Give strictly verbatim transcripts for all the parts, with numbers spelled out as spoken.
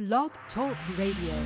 Blog Talk Radio.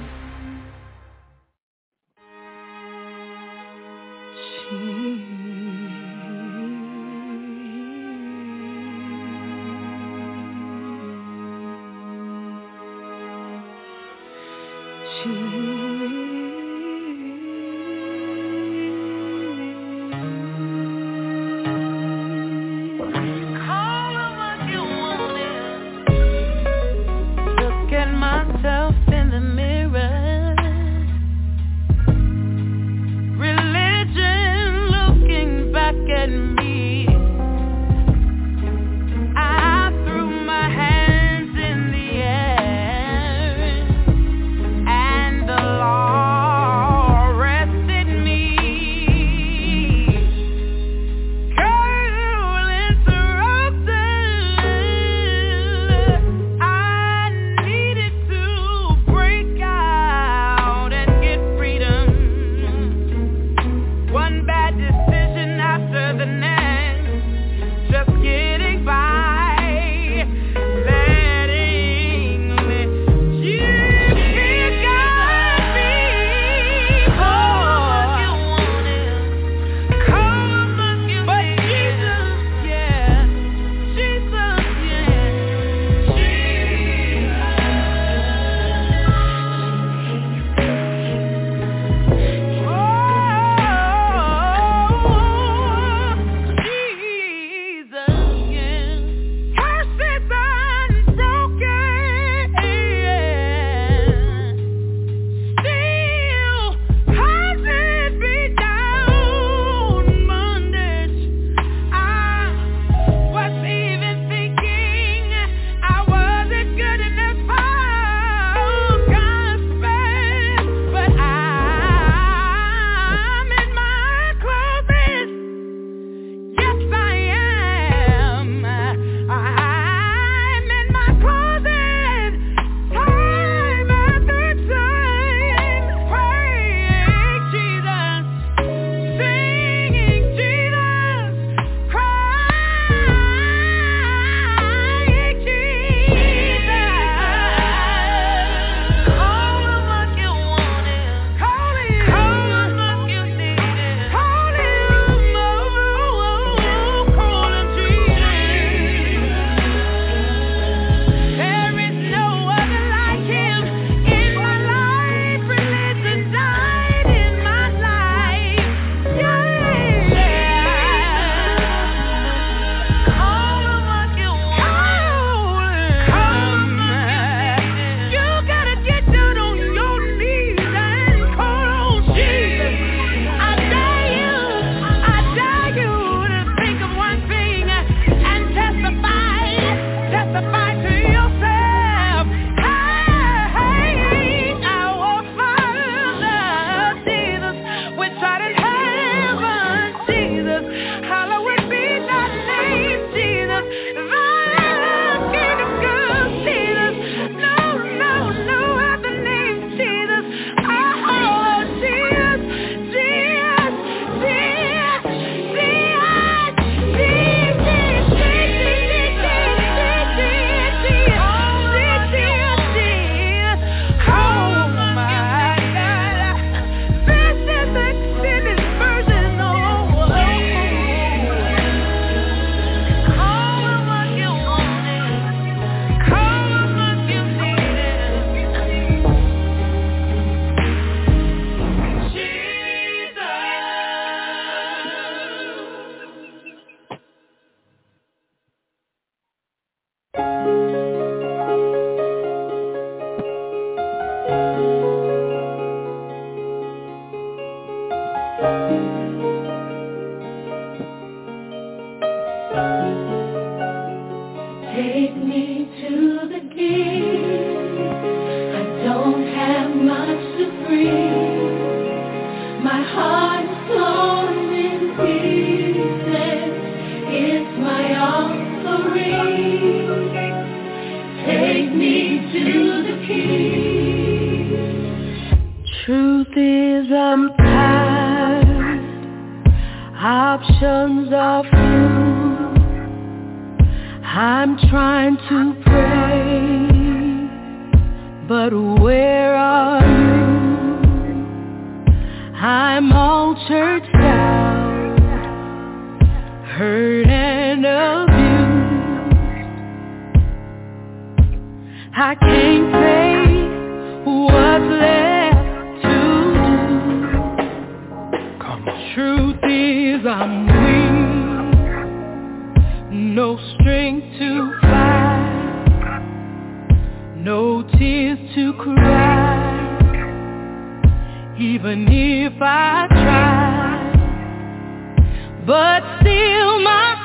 I'm trying to pray, but where are you? I'm all churched out, hurt and abused. I can't say what's left to do. Come on. Truth is I'm weak, no strength to fight, no tears to cry. Even if I try, but still my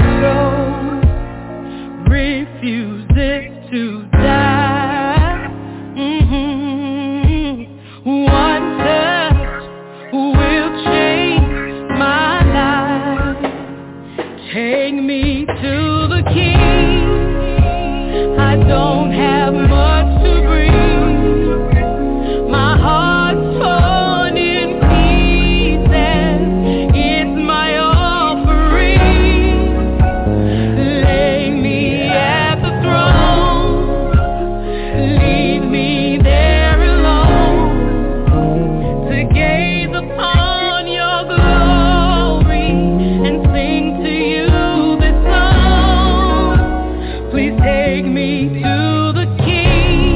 soul refuses to die. Mm-hmm. One touch will change my life. Take me to the King. I don't have much to bring. My heart's torn in pieces. It's my offering. Lay me at the throne. Leave me there alone to gaze upon your glory and sing to you this song. Please take me to the King.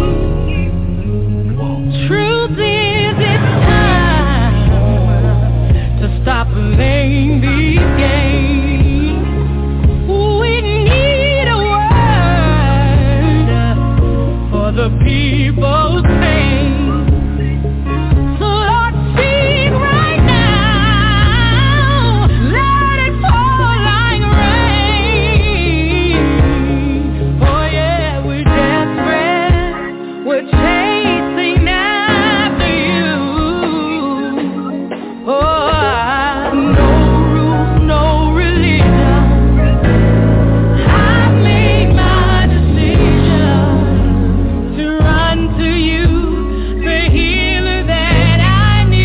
Truth is, it's time to stop playing these games. We need a word for the people's pain. So Lord, speak right now. Let it fall like rain. Oh yeah, we're desperate. We're chasing after you. Oh, no rules, no religion. I've made my decision to run to you, the healer that I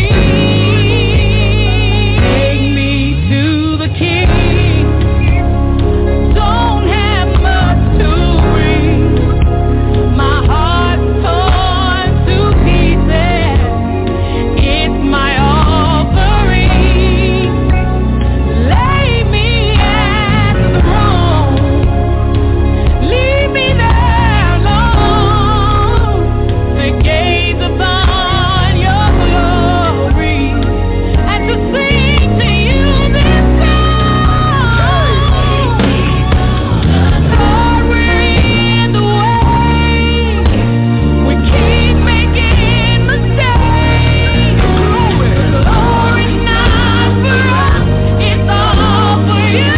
need. Take me to the King. Don't have much to bring. My heart's torn to pieces. It's my offering. Lay me at the throne. Leave me there alone to gaze upon your glory and to sing to you this song. Lord, we're in the way. We keep making mistakes. The glory's not for us, it's all for you.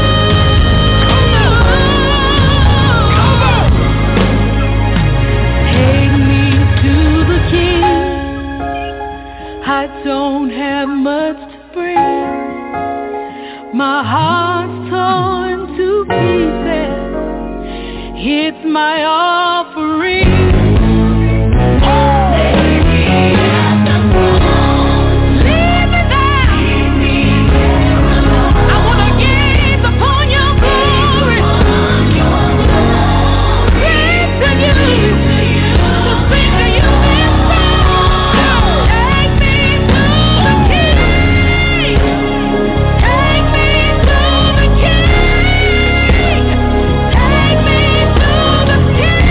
Take me to the King. I don't have much to bring. My heart's torn to pieces. It's my offering. Lay me at the throne. Leave me there. I wanna gaze upon your glory. Sing to you. To sing to you this song. Take me to the King. Take me to the King. Take me to the King.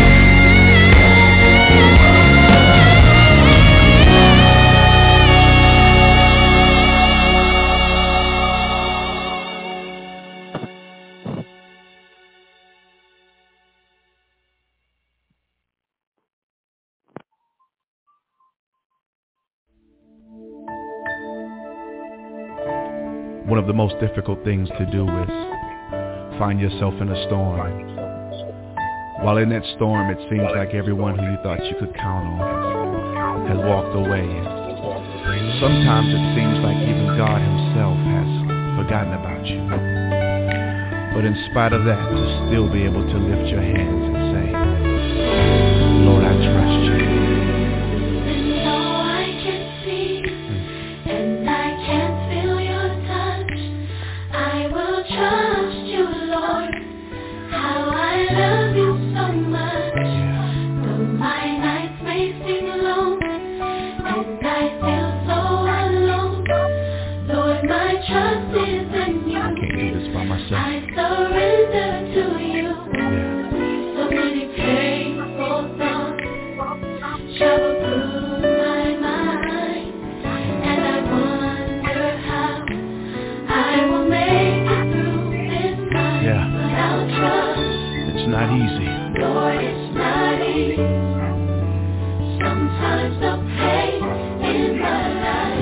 One of the most difficult things to do is find yourself in a storm. While in that storm, it seems like everyone who you thought you could count on has walked away. Sometimes it seems like even God himself has forgotten about you. But in spite of that, to still be able to lift your hands and say, Lord, I trust you. And though I can see and I can't feel your touch, I will trust you, Lord. How I love you so much. Though my nights may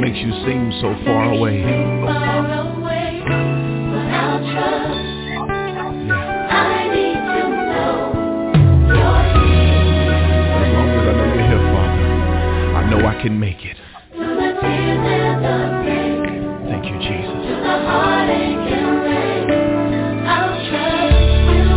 makes you seem so far away. Far away, but I'll trust. Yeah. I need to know you're here. As long as I know you're here, Father, I know I can make it. Through the tears and the pain, Thank you, Jesus. through the heartache and rain, I'll trust you.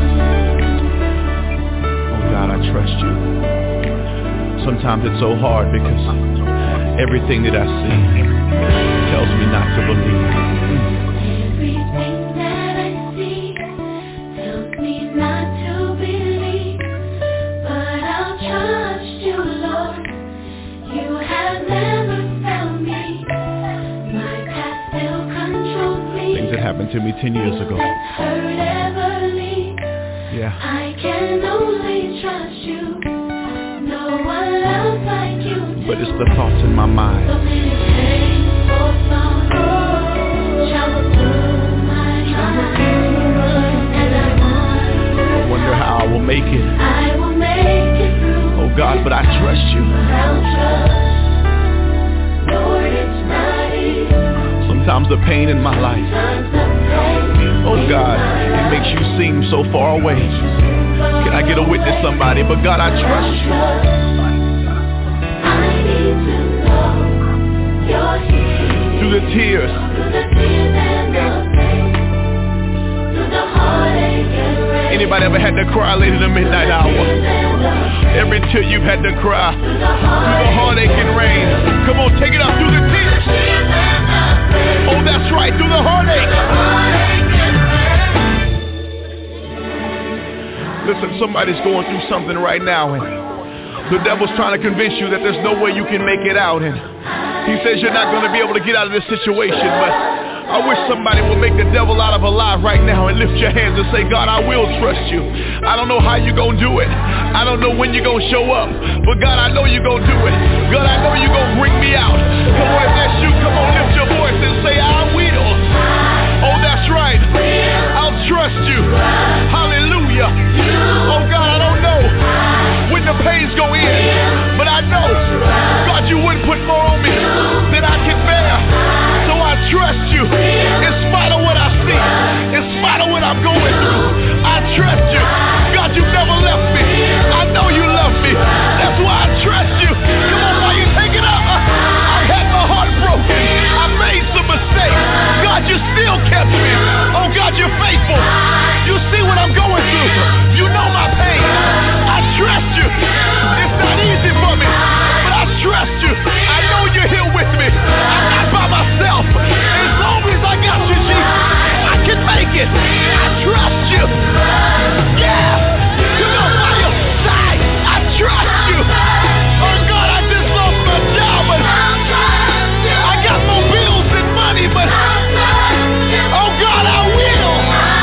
Oh God, I trust you. Sometimes it's so hard because everything that I see tells me not to believe. Everything that I see tells me not to believe, but I'll trust you, Lord. You have never failed me. My past still controls me. Things that happened to me ten years ago. Let hurt ever leave. Yeah. I can only trust you. No one else like you do. But it's the thoughts in my mind. So many painful thoughts travel through my mind, and I wonder, I wonder how I will make it. I will make it through. Oh God, but I trust you. I'll trust, Lord, it's not easy. Sometimes the pain in my life, Times the pain, oh God, it makes you seem so far away. Can I get a witness, somebody? But God, I trust you. I need to know you're here. Through the tears, Through the tears and the pain, through the heartache and rain. anybody ever had to cry late in the midnight hour? Every tear you've had to cry, through the heartache and rain. Come on, take it up through the tears. Oh, that's right, through the heartache. Listen, somebody's going through something right now, and the devil's trying to convince you that there's no way you can make it out, and he says you're not going to be able to get out of this situation, but I wish somebody would make the devil out of a lie right now and lift your hands and say, God, I will trust you. I don't know how you're going to do it. I don't know when you're going to show up, but God, I know you're going to do it. God, I know you're going to bring me out. Come on, if that's you, come on, lift your voice and say, I will. Oh, that's right. I'll trust you. Hallelujah. Oh, God, I don't know when the pains go in, but I know, God, you wouldn't put more on me than I can bear. So I trust you in spite of what I see, in spite of what I'm going through. I trust you. God, you never left me. I know you love me. That's why I trust you. Come on, while you take it up. I've had my heart broken. I made some mistakes. God, you still kept me. Oh, God, you're faithful. You see what I'm going through. You know my pain. I trust you. It's not easy for me, but I trust you. I know you're here with me. I'm not by myself. As long as I got you, Jesus, I can make it. I trust you. Yeah. Come on, by your side. I trust you. Oh, God, I just lost my job, but I got more bills than money, but oh, God, I will.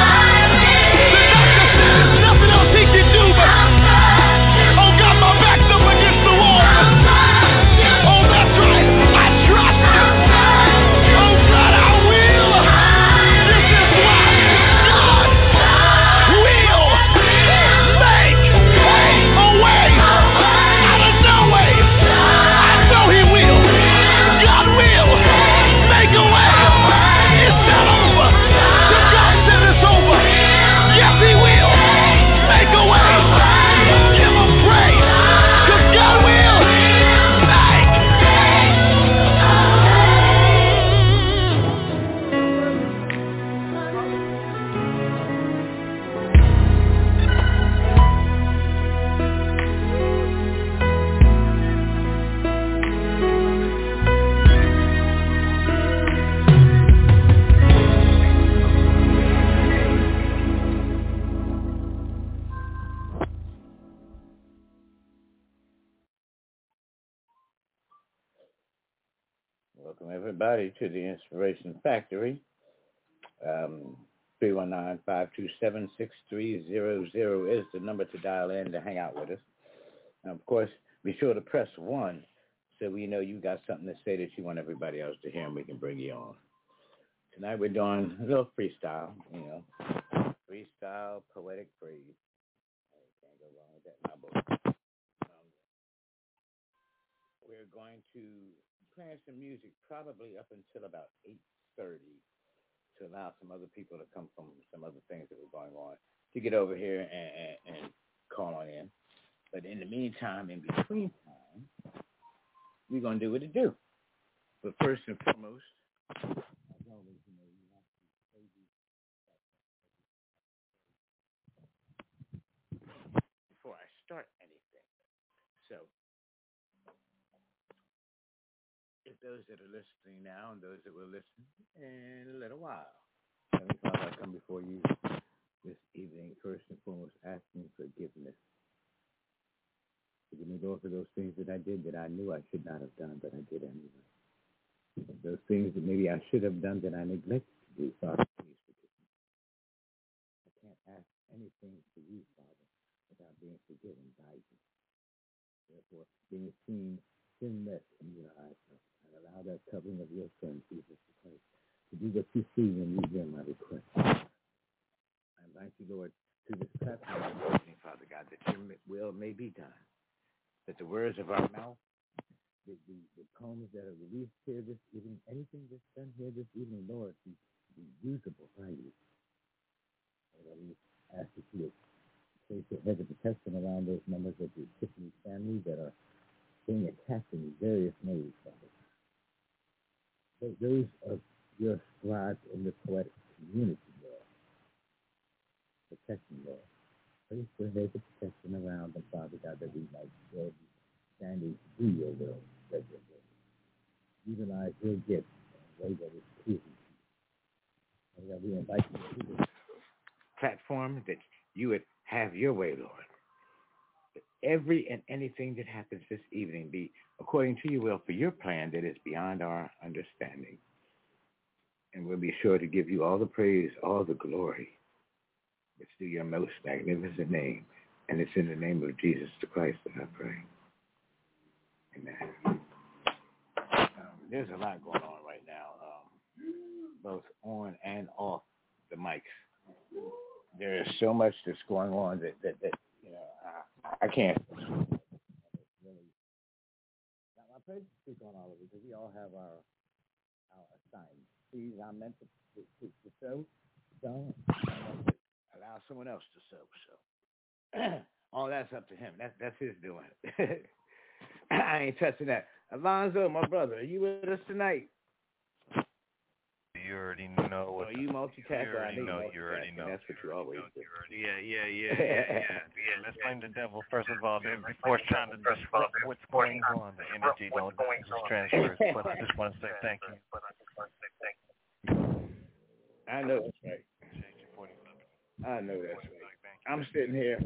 The doctor said there's nothing else he can do, but oh, God, my back's up against the wall. Oh, that's right. I trust you. Oh, God, I will. This is why God will make a way out of no way. I know he will. God will make a way. It's not over till God said it's over. Yes, he will make a way. Give him praise, because God will make a Welcome, everybody, to the Inspiration Factory. Um, three one nine, five two seven, six three zero zero is the number to dial in to hang out with us. And, of course, be sure to press one so we know you got something to say that you want everybody else to hear, and we can bring you on. Tonight we're doing a little freestyle, you know, freestyle, poetic praise. Can't go wrong with that in my book. Um, we're going to play some music probably up until about eight thirty to allow some other people to come from some other things that were going on to get over here and, and, and call on in. But in the meantime, in between time, we're going to do what it do. But first and foremost, as always, you know, you have to play these before I start anything. So, if those that are listening now and those that will listen in a little while, Heavenly Father, I come before you this evening, first and foremost, asking forgiveness. Forgive me, Lord, for those things that I did that I knew I should not have done, but I did anyway. Those things that maybe I should have done that I neglected to do, Father, please forgive me. I can't ask anything for you, Father, without being forgiven by you. Therefore, being seen sinless in your eyes, and allow that covering of your Son, Jesus Christ, to do what you see when you hear my request. I invite you, Lord, to this platform, Father God, that your will may be done, that the words of our mouth, the, the, the poems that are released here this evening, anything that's done here this evening, Lord, be, be usable by you. Lord, we ask that you would place your head of protection around those members of the Tiffany family that are being attacked in various ways, Father. Those of your scribes in the poetic community, Lord, protection, Lord. Place your head of protection around them, Father God, that we might still be standing to do your will, that your will. Utilize your gifts in a way that is pleasing to you. Father God, we invite you to this platform that you would have your way, Lord. That every and anything that happens this evening be according to your will for your plan that is beyond our understanding. And we'll be sure to give you all the praise, all the glory. It's through your most magnificent name. And it's in the name of Jesus the Christ that I pray. Amen. Um, there's a lot going on right now, um, both on and off the mics. There is so much that's going on that, that, that you know, I, I can't really. I pray to speak on all of it because we all have our our assignments. Please, I'm meant to, to, to, to sow, so allow someone else to sow. So all that's up to him. That's that's his doing. I ain't touching that. Alonzo, my brother, are you with us tonight? You already know what. Are you multitasker? You already know. You already know. That's what you always do. Yeah, yeah, yeah, yeah, yeah, yeah. Let's blame the devil first of all. Before trying to disrupt what's going on, the energy don't just transfer. But I just want to say thank you. I know that's right. I know that's right. I'm sitting here,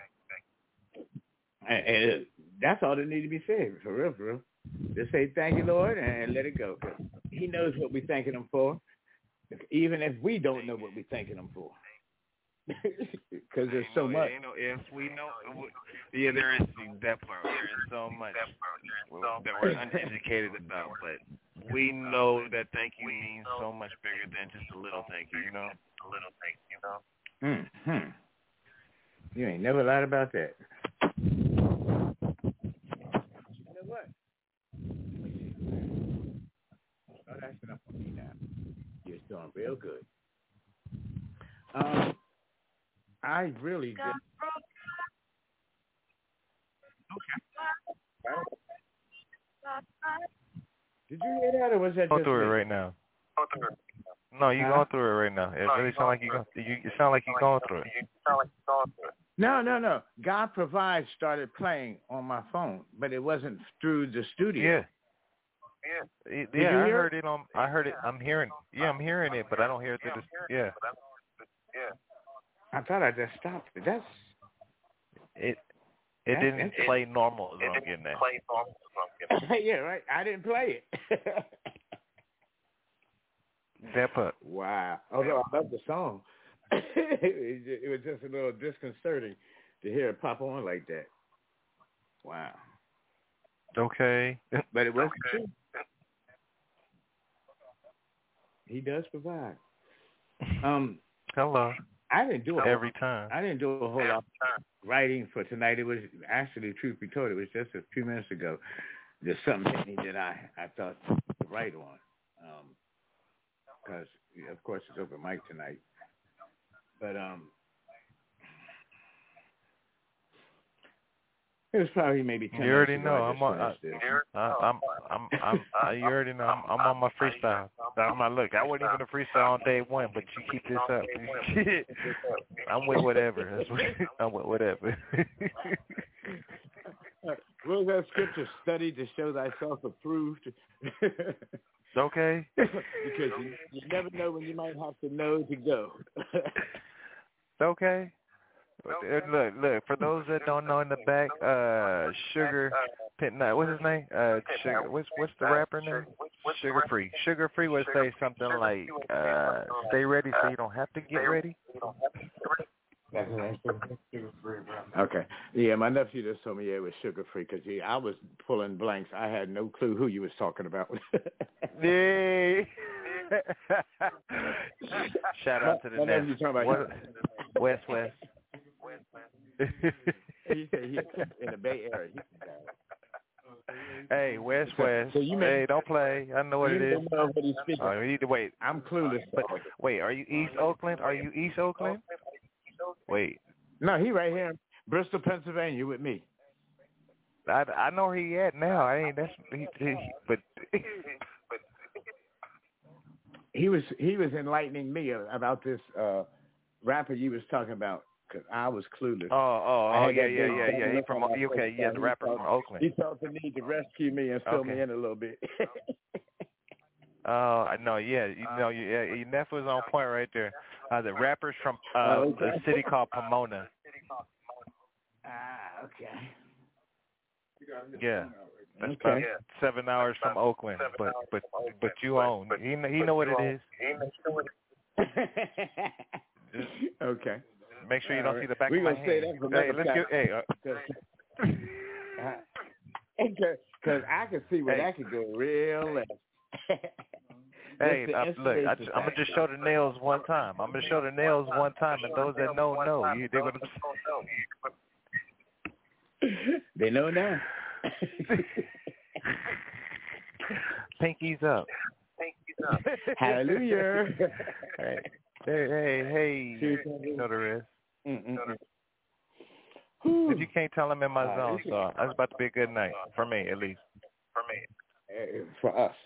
and, and that's all that needs to be said, for real, for real. Just say thank you, Lord, and let it go. He knows what we're thanking him for, even if we don't know what we're thanking him for. Because there's so much. You know, if we know, yeah, there is that part. There is so much that we're uneducated about, but we know that thank you means so much bigger than just a little thank you, you know? A little thank you, you know? Mm-hmm. You ain't never lied about that. You know what? Start acting up on me now. You're doing real good. Um, I really did. Okay. Did you hear that, or was that Go just through me? it right now. No, you're huh? going through it right now. It really sound like you go. You it sound like you're going through it. No, no, no. God Provides started playing on my phone, but it wasn't through the studio. Yeah. Yeah, yeah I heard it? it on. I heard it. I'm hearing. Yeah, I'm hearing it, but I don't hear it through this. Yeah. I thought I just stopped it. That's it. It that's didn't play normal. Is what I'm getting at. Yeah, right. I didn't play it. That part. Wow. Although I love the song, it was just a little disconcerting to hear it pop on like that. Wow. Okay. But it wasn't true. He does provide. Um. Hello. I didn't do it every time. I didn't do a whole lot of writing for tonight. It was actually, truth be told, it was just a few minutes ago. there's something hit me that I, I thought to write on. Because, um, of course, it's open mic tonight. But um, it was probably maybe ten You already minutes ago know. I I'm just on. I, finished this. I, I'm. I'm. I'm. I, you already know. I'm, I'm on my freestyle. I'm not. Look, I wasn't even a freestyle on day one, but you keep this up. I'm with whatever. That's what, I'm with whatever. What was that scripture? Study to show thyself approved. Okay. Because you, you never know when you might have to know to go. Okay. Look, look. For those that don't know, in the back, uh, Sugar, no, what's his name? Uh, Sugar. What's what's the rapper name? Sugar Free. Sugar Free would say something like, uh, "Stay ready, so you don't have to get ready." Okay. Yeah, my nephew just told me yeah, it was Sugar Free because I was pulling blanks. I had no clue who you was talking about. Yeah. Shout out to the my Nets. nephew talking about What, West West. He said he's in the Bay Area. Hey, West West. So you may, hey, don't play. I know what you it is. Know what he's speaking. Oh, you need to wait. I'm clueless. But wait, are you East Oakland? Are you East Oakland? Wait. No, he right here in Bristol, Pennsylvania with me. I, I know where he at now. I ain't that's he, he but he was he was enlightening me about this uh, rapper you was talking about because I was clueless. Oh, oh, oh, yeah, yeah, big, yeah, yeah. He from okay, yeah, the rapper felt, from Oakland. He felt the need to rescue me and fill okay. me in a little bit. Oh, I know, yeah, you know, you, yeah, your nephew was on point right there. Uh, the rappers from uh, oh, okay. a city called Pomona. Ah, okay. Yeah, that's okay. about seven hours from Oakland, but but but you own. He he know what it is. Okay. Make sure you don't right. see the back we of my gonna say hand. That Hey, let's get hey. Because uh, I can see where hey. that could go real left. Hey, uh, look, I just, I'm gonna just show the nails one time. I'm gonna show the nails one time, and those that know know. You, they're gonna. They know now. Pinkies up. Pinkies up. Hallelujah. Hey, hey, hey, hey. You know the rest. If you can't tell, I'm in my zone, so it's about to be a good night for me, at least. For me. Uh, for us.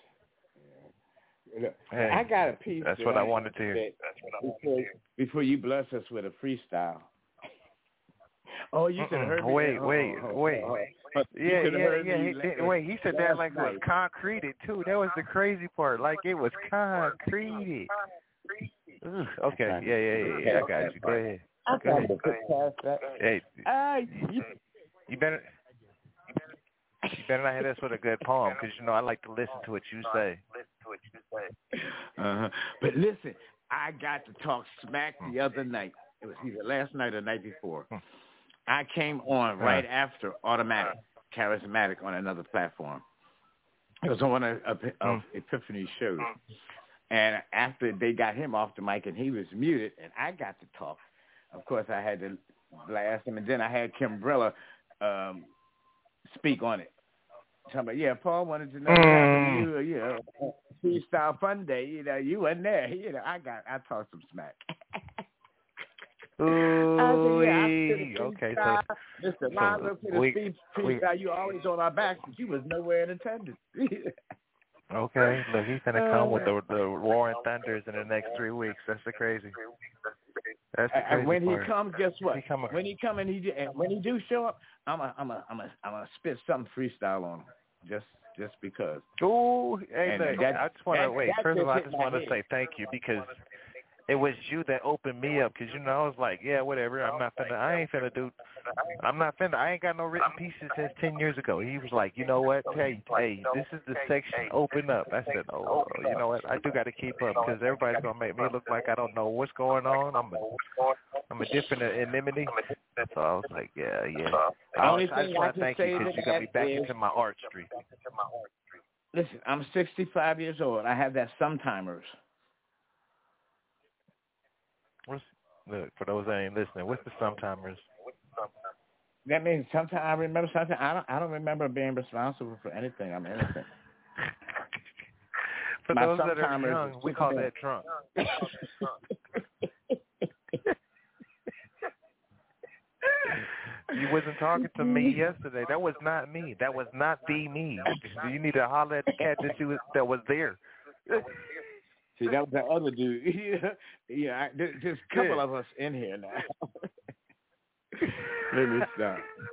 Hey, I got a piece. That's what I wanted to hear. That's what I wanted before, to hear. Before you bless us with a freestyle. Oh, you should have heard me. Wait, oh, wait, oh, wait. Oh, oh. Yeah, yeah, yeah. He, he, wait, he said that like it was concreted, too. That was the crazy part. Like it was concreted. Ugh, okay, yeah, yeah, yeah, yeah. I got you. Go ahead. Go ahead. Hey, uh, you, you better... You better not hit us with a good poem, because, you know, I like to listen to what you say. Uh-huh. But listen, I got to talk smack the other night. It was either last night or the night before. I came on right after Automatic, Charismatic on another platform. It was on one of, of, of Epiphany's shows. And after they got him off the mic and he was muted, and I got to talk, of course I had to blast him. And then I had Kimbrella um, speak on it. Talking about, yeah, Paul wanted to know what happened to you, you know, Freestyle Fun Day, you know, you wasn't there. You know, I got, I talked some smack. Ooh, I said, yeah, okay, so, Mister so Lonzo to the we, speech, freestyle, you always on our backs, but you was nowhere in attendance. Okay, look, he's gonna come with the the roaring thunders in the next three weeks. That's the crazy. That's the crazy And when part. he comes, guess what? He come when he come and he and when he do show up, I'm a I'm a I'm a I'm a spit some freestyle on him, just just because. Ooh, hey, and look, that, I just want to that, wait. that First of all, I hit just my want to head. say thank you because it was you that opened me up. Because you know I was like, yeah, whatever. I'm not finna. I ain't finna do. I'm not finna. I ain't got no written pieces since ten years ago. He was like, you know what? Hey, hey, this is the section. Open up. I said, oh, you know what? I do got to keep up because everybody's gonna make me look like I don't know what's going on. I'm a, I'm a different enmity. So I was like, yeah, yeah. I, was, I just want to thank you because you got me back is, into my artistry. Listen, I'm sixty-five years old. I have that sometimers. What's, look, for those that ain't listening, what's the sometimers? that means sometimes I remember something. I don't. I don't remember being responsible for anything. I'm innocent. For My those that are sometimers young, is we call sitting that drunk. You wasn't talking to me yesterday. That was not me. That was not the me. You need to holler at the cat that you was, that was there. See, that was the other dude. yeah, yeah. I, there, there's a couple of us in here now. Let me stop.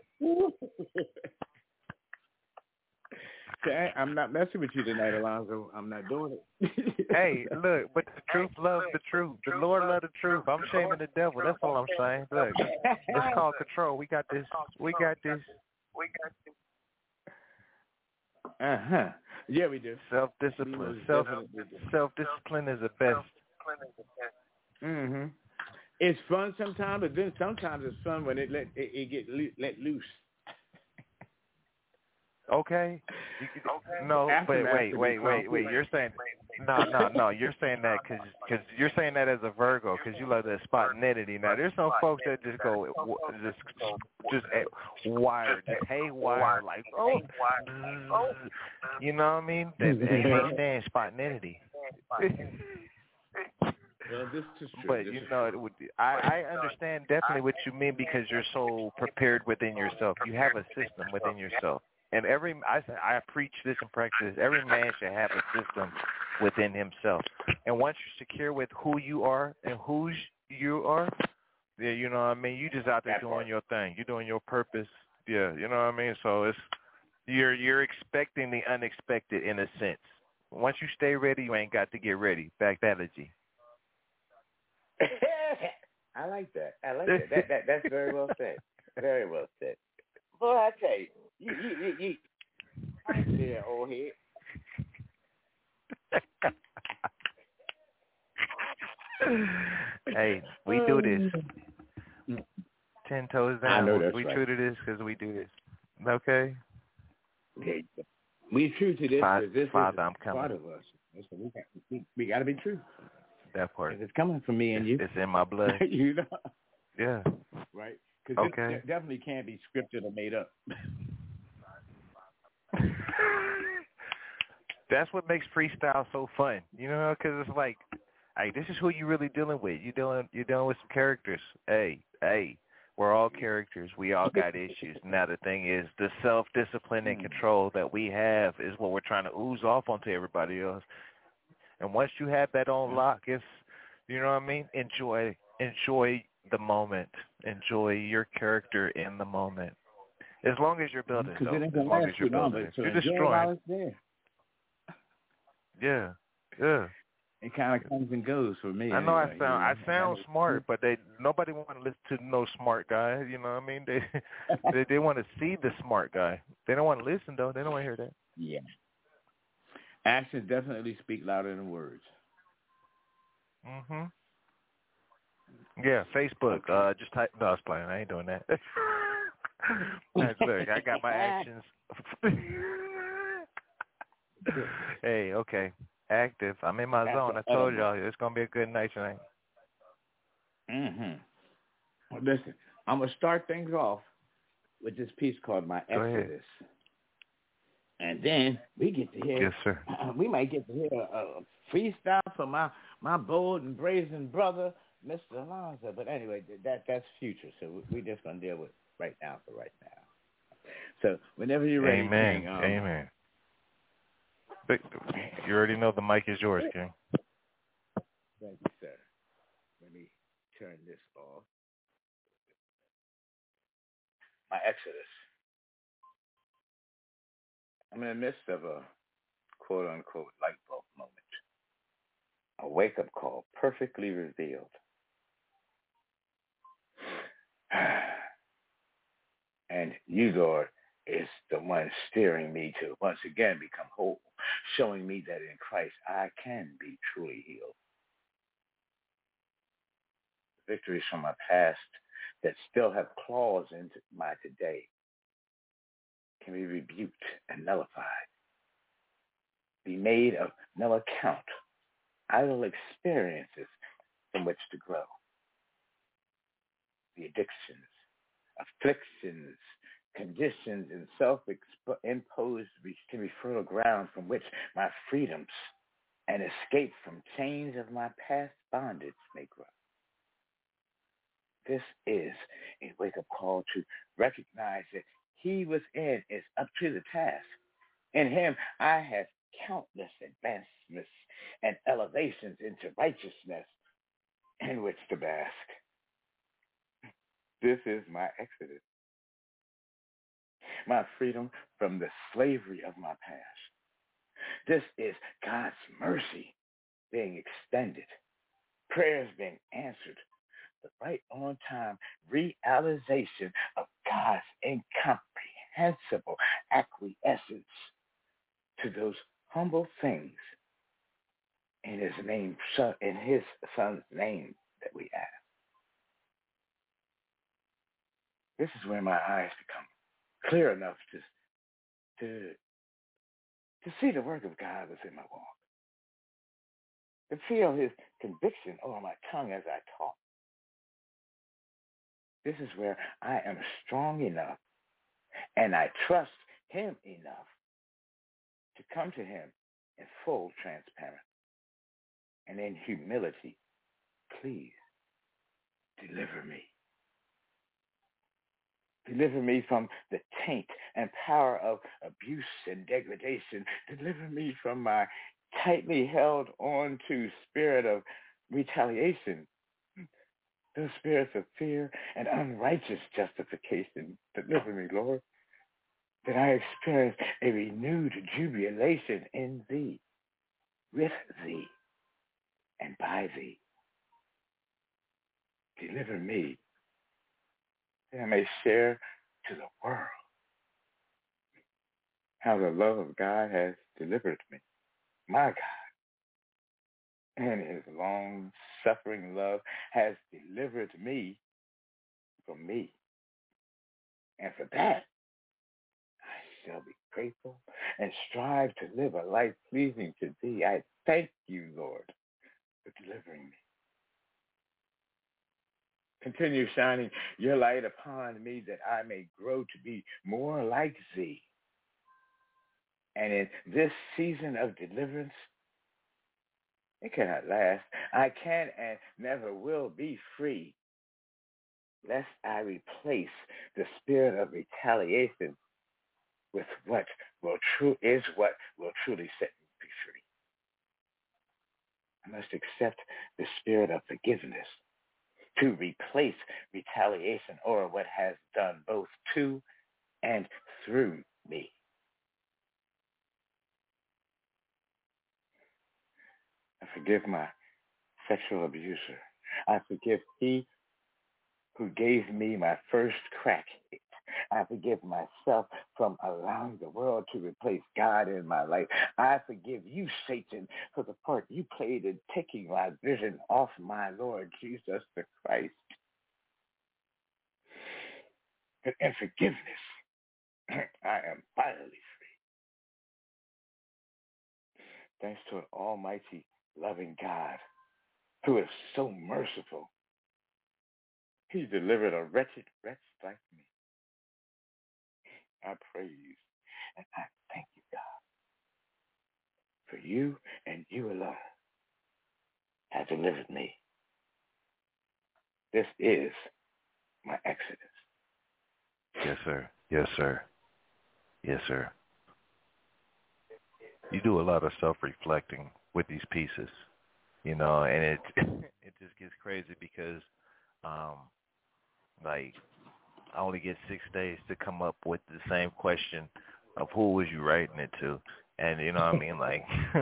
Okay, I'm not messing with you tonight, Alonzo. I'm not doing it. Hey, look, but the truth loves the truth. The Lord loves the truth. I'm shaming the devil. That's all I'm saying. Look, it's called control. We got this. We got this. We got this. Uh huh. Yeah, we do. Self discipline. Self self discipline is the best. Mhm. It's fun sometimes, but then sometimes it's fun when it let it, it get lo- let loose. Okay. You could, okay. No, but wait, wait, wait, wait. You're saying no, no, no. You're saying that because because you're saying that as a Virgo because you love that spontaneity. Now, there's some folks that just go just just wired, just haywire, like oh, you know what I mean? They, they can't stand spontaneity. Well, this is true. But this you is know, true. it would, I, I understand definitely what you mean because you're so prepared within yourself. You have a system within yourself, and every I I preach this and practice this. Every man should have a system within himself. And once you're secure with who you are and whose you are, yeah, you know what I mean. You just out there doing your thing. You're doing your purpose. Yeah, you know what I mean. So it's you're you're expecting the unexpected in a sense. Once you stay ready, you ain't got to get ready. Backology. I like that. I like that. That, that. That's very well said. Very well said. Boy, I tell you, you, you, you, you. I see that old head. Hey, we do this. Ten toes down. I know that's we right. true to this because we do this. Okay. Okay. We true to this Father, because this Father, is I'm coming. part of us. So we got, we, we got to be true. That part. It's coming from me and it's, you. It's in my blood. You know. Yeah. Right. Because okay. it definitely can't be scripted or made up. That's what makes freestyle so fun, you know, because it's like, hey, this is who you really dealing with. You dealing, you're dealing with some characters. Hey, hey, we're all characters. We all got issues. Now the thing is, the self-discipline and control that we have is what we're trying to ooze off onto everybody else. And once you have that on lock, it's, you know what I mean? Enjoy, enjoy the moment. Enjoy your character in the moment. As long as you're building, though. As long as you're building it. So You're enjoy destroying. while it's there. Yeah, yeah. It kind of comes and goes for me. I know anyway, I sound you know? I sound smart, but they nobody want to listen to no smart guy. You know what I mean? They they, they want to see the smart guy. They don't want to listen though. They don't want to hear that. Yeah. Actions definitely speak louder than words. Mhm. Yeah, Facebook. Okay. Uh, just type. No, I was playing. I ain't doing that. Look, I got my actions. Hey, okay. Active. I'm in my That's zone. I told y'all it's gonna be a good night tonight. Mhm. Well, listen, I'm gonna start things off with this piece called "My Go Exodus," ahead. and then we get to hear. Yes, sir. Uh, we might get to hear a, a freestyle from my my bold and brazen brother, Mister Alonzo. But anyway, that that's future. So we, we're just gonna deal with right now for right now. So whenever you're ready, Amen. King, um, Amen. But you already know the mic is yours, King. Thank you, sir. Let me turn this off. My Exodus. I'm in the midst of a quote-unquote light bulb moment. A wake-up call perfectly revealed. And you, Lord, is the one steering me to once again become whole, showing me that in Christ I can be truly healed. Victories from my past that still have claws into my today can be rebuked and nullified, be made of no account, idle experiences from which to grow. The addictions afflictions, conditions, and self-imposed semi fertile ground from which my freedoms and escape from chains of my past bondage may grow. This is a wake-up call to recognize that he within is up to the task. In him, I have countless advancements and elevations into righteousness in which to bask. This is my exodus, my freedom from the slavery of my past. This is God's mercy being extended, prayers being answered, the right on time realization of God's incomprehensible acquiescence to those humble things in his name, in his son's name that we ask. This is where my eyes become clear enough to, to, to see the work of God within my walk, to feel his conviction over my tongue as I talk. This is where I am strong enough and I trust him enough to come to him in full transparency and in humility. Please deliver me. Deliver me from the taint and power of abuse and degradation. Deliver me from my tightly held on to spirit of retaliation, those spirits of fear and unrighteous justification. Deliver me, Lord, that I experience a renewed jubilation in thee, with thee, and by thee. Deliver me that I may share to the world how the love of God has delivered me, my God. And his long-suffering love has delivered me from me. And for that, I shall be grateful and strive to live a life pleasing to thee. I thank you, Lord, for delivering me. Continue shining your light upon me that I may grow to be more like thee. And in this season of deliverance, it cannot last. I can and never will be free, lest I replace the spirit of retaliation with what will true is what will truly set me free. I must accept the spirit of forgiveness to replace retaliation or what has done both to and through me. I forgive my sexual abuser. I forgive he who gave me my first crack hit. I forgive myself from allowing the world to replace God in my life. I forgive you, Satan, for the part you played in taking my vision off my Lord Jesus the Christ. But in forgiveness, I am finally free. Thanks to an almighty, loving God who is so merciful. He delivered a wretched wretch like me. I praise and I thank you, God, for you and you alone have delivered me. This is my exodus. Yes, sir. Yes, sir. Yes, sir. You do a lot of self-reflecting with these pieces, you know, and it it just gets crazy because, um, like, I only get six days to come up with the same question of who was you writing it to, and you know what I mean, like,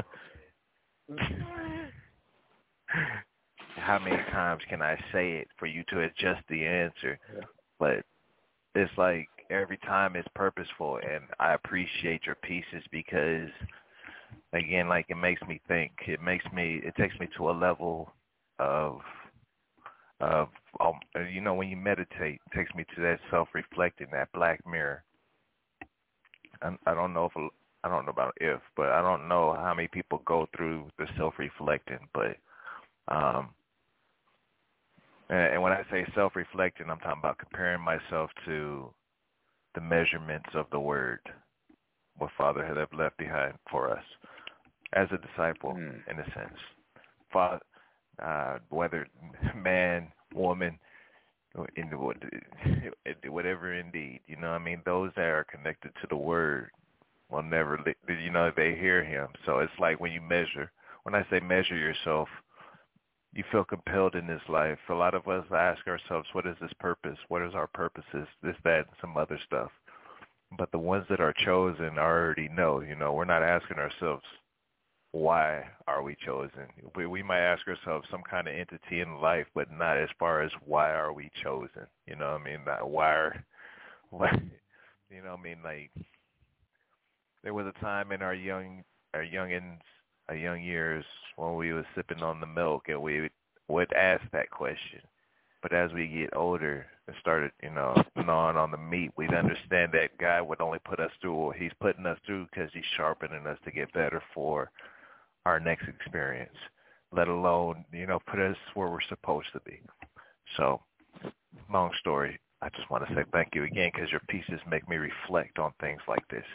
how many times can I say it for you to adjust the answer? Yeah. But it's like every time it's purposeful, and I appreciate your pieces because, again, like it makes me think. It makes me. It takes me to a level of, of um, you know, when you meditate, it takes me to that self-reflecting, that black mirror. I, I don't know if I don't know about if, but I don't know how many people go through the self-reflecting, but um, And when I say self-reflecting, I'm talking about comparing myself to the measurements of the Word, what Father had left behind for us as a disciple, mm. in a sense. Father, uh, whether man, woman, in the, whatever indeed, you know what I mean? Those that are connected to the Word will never, you know, they hear him. So it's like when you measure, when I say measure yourself, you feel compelled in this life. A lot of us ask ourselves, what is this purpose? What is our purposes? This, that, and some other stuff. But the ones that are chosen already know, you know, we're not asking ourselves, why are we chosen? We, we might ask ourselves some kind of entity in life, but not as far as why are we chosen? You know what I mean? Not why are, why, you know what I mean? Like, there was a time in our young, our youngins, our young years when we was sipping on the milk and we would ask that question. But as we get older and started, you know, gnawing on the meat, we'd understand that God would only put us through what he's putting us through because he's sharpening us to get better for our next experience, let alone, you know, put us where we're supposed to be. So, long story, I just want to say thank you again because your pieces make me reflect on things like this.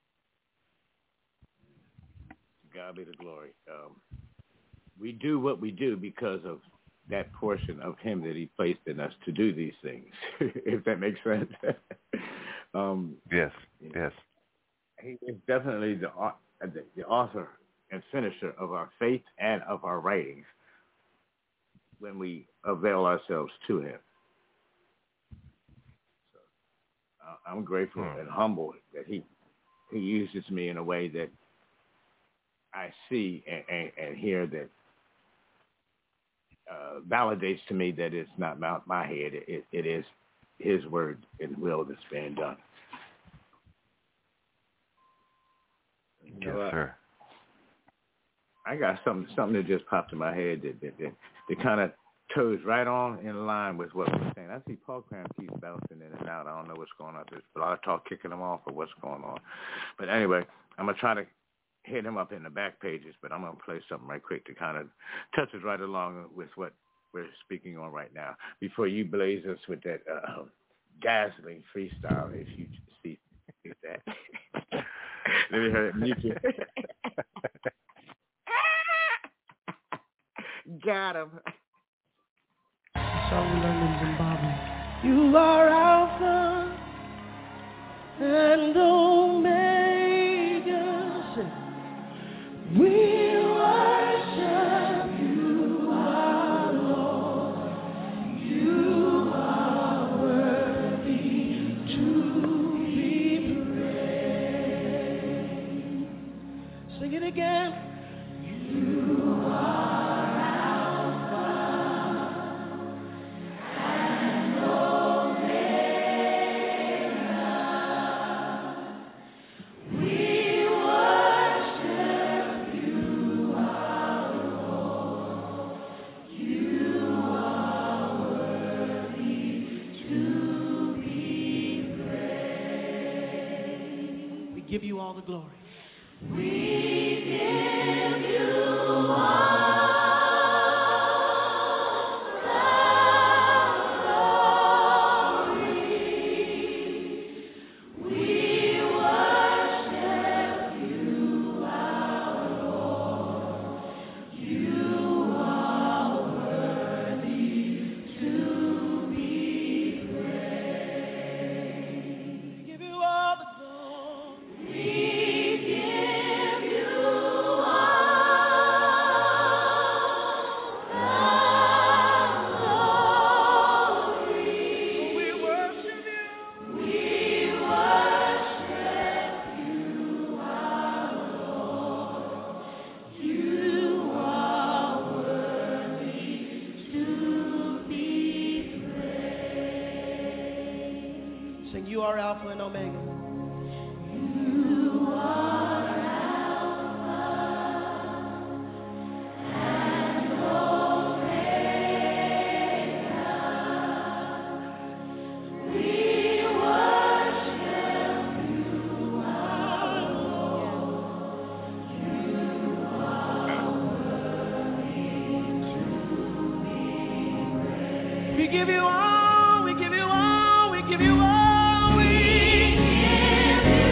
God be the glory. Um, we do what we do because of that portion of him that he placed in us to do these things, if that makes sense. um, yes, yes. He is definitely the, the, the author and finisher of our faith and of our writings when we avail ourselves to him. So, uh, I'm grateful hmm. and humbled that he, he uses me in a way that I see and, and, and hear that uh, validates to me that it's not my, my head. It, it is his word and will that's being done. You yes, know, sir. I, I got something something that just popped in my head that that, that, that kind of toes right on in line with what we're saying. I see Paul Cram keeps bouncing in and out. I don't know what's going on. There's a lot of talk kicking him off or what's going on. But anyway, I'm going to try to hit him up in the back pages, but I'm going to play something right quick to kind of touch us right along with what we're speaking on right now. Before you blaze us with that uh, dazzling freestyle, if you see that. Let me hear it. Mute you. Got him. Song we learned in Zimbabwe. You are Alpha and Omega. We worship you, our Lord. You are worthy to be praised. Sing it again. You are Alpha and Omega. We worship you, our Lord. You are worthy to be praised. We give you all the glory. We give you all You are Alpha and Omega. You are Alpha and Omega. We worship you, our Lord. You are worthy to be praised. We give you all, we give you all, we give you all, we give you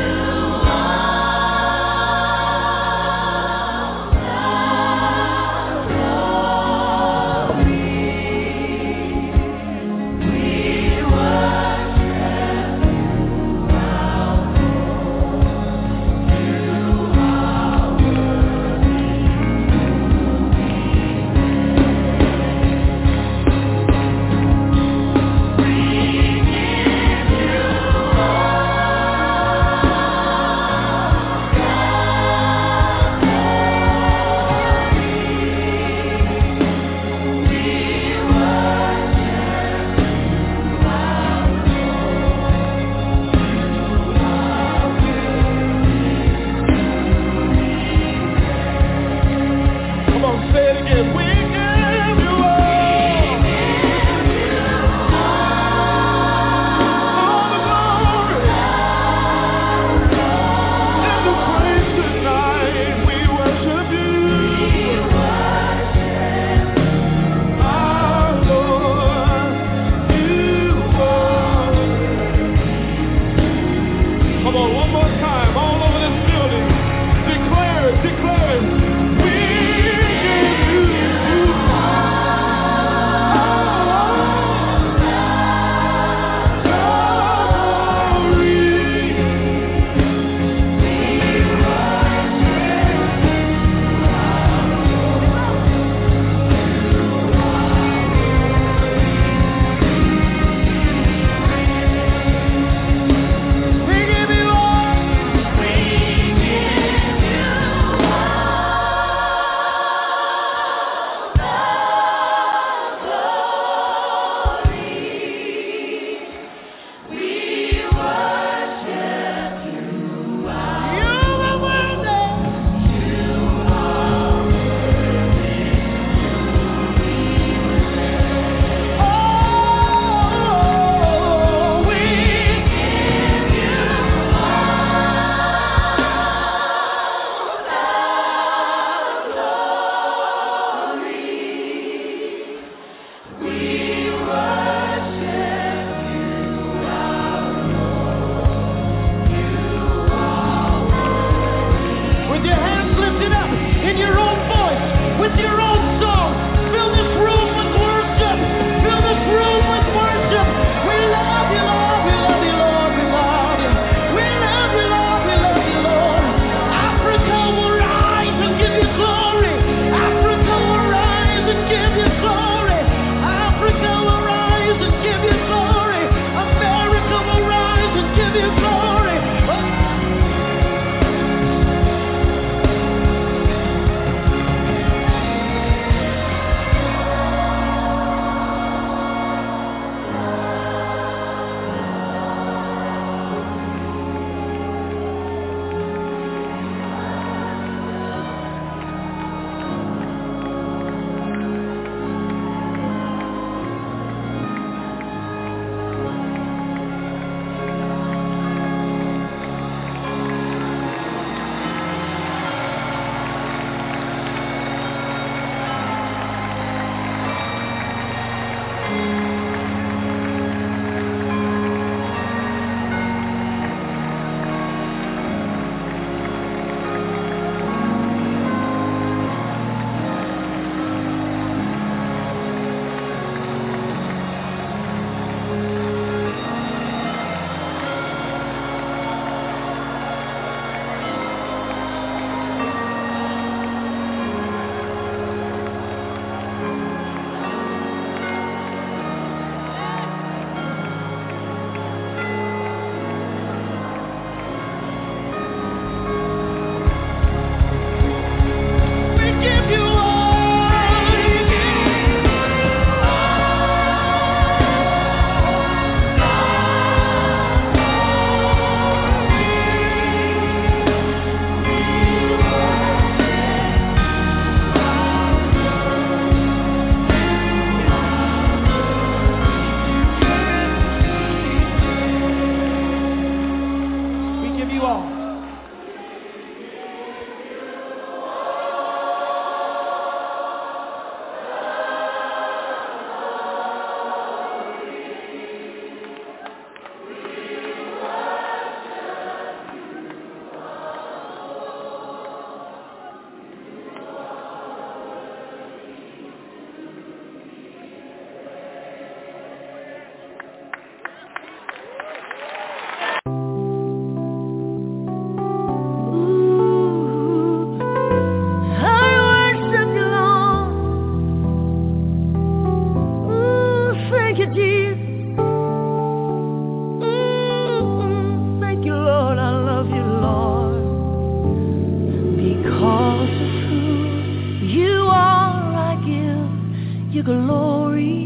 Because of who you are, I give you glory.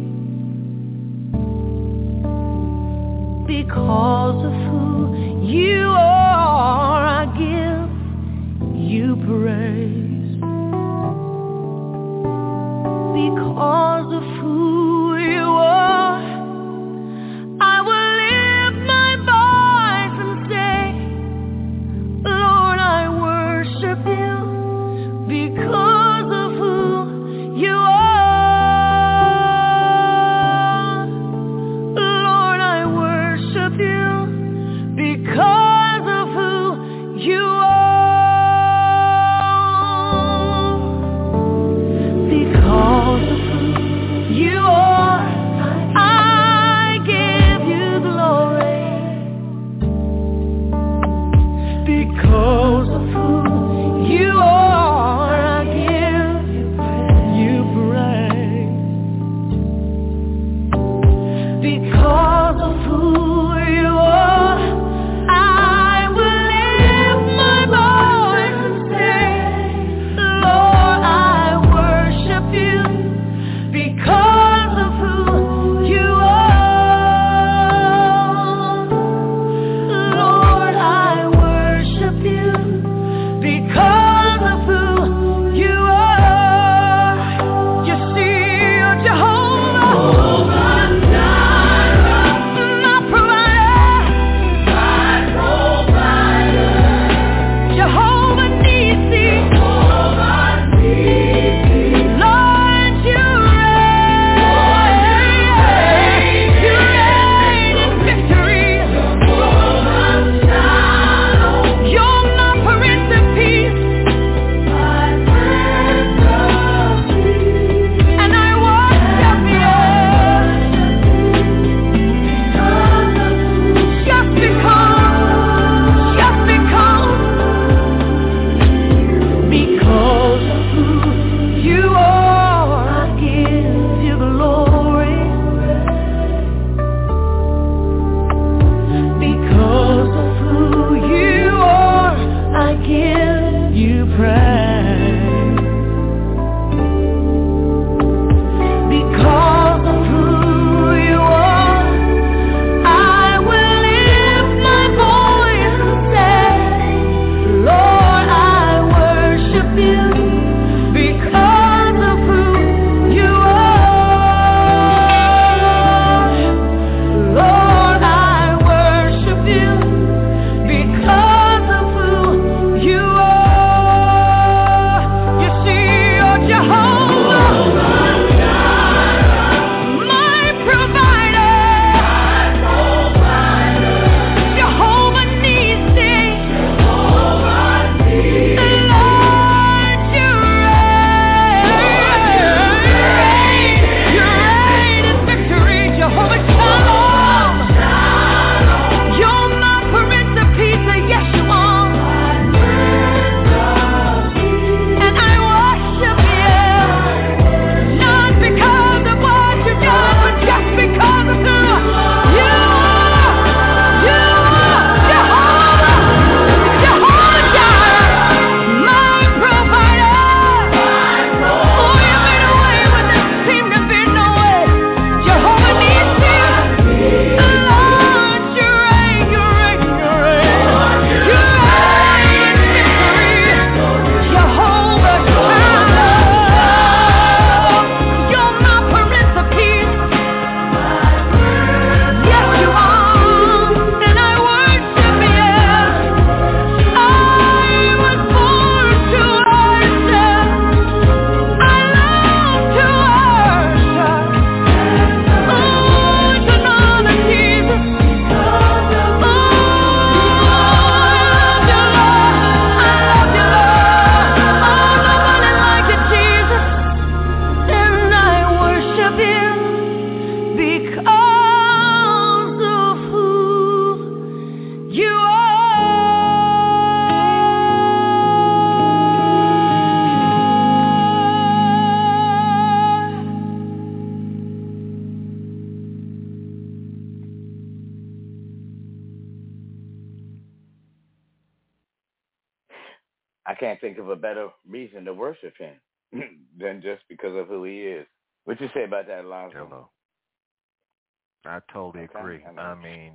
Because of who you are, I give you praise. Because of who you are, I will lift my voice and say, Lord, I worship you. Because of who you are, Lord, I worship you. Because can't think of a better reason to worship him than just because of who he is. What you say about that, Alonzo? Hello. I totally Okay. agree. I I mean,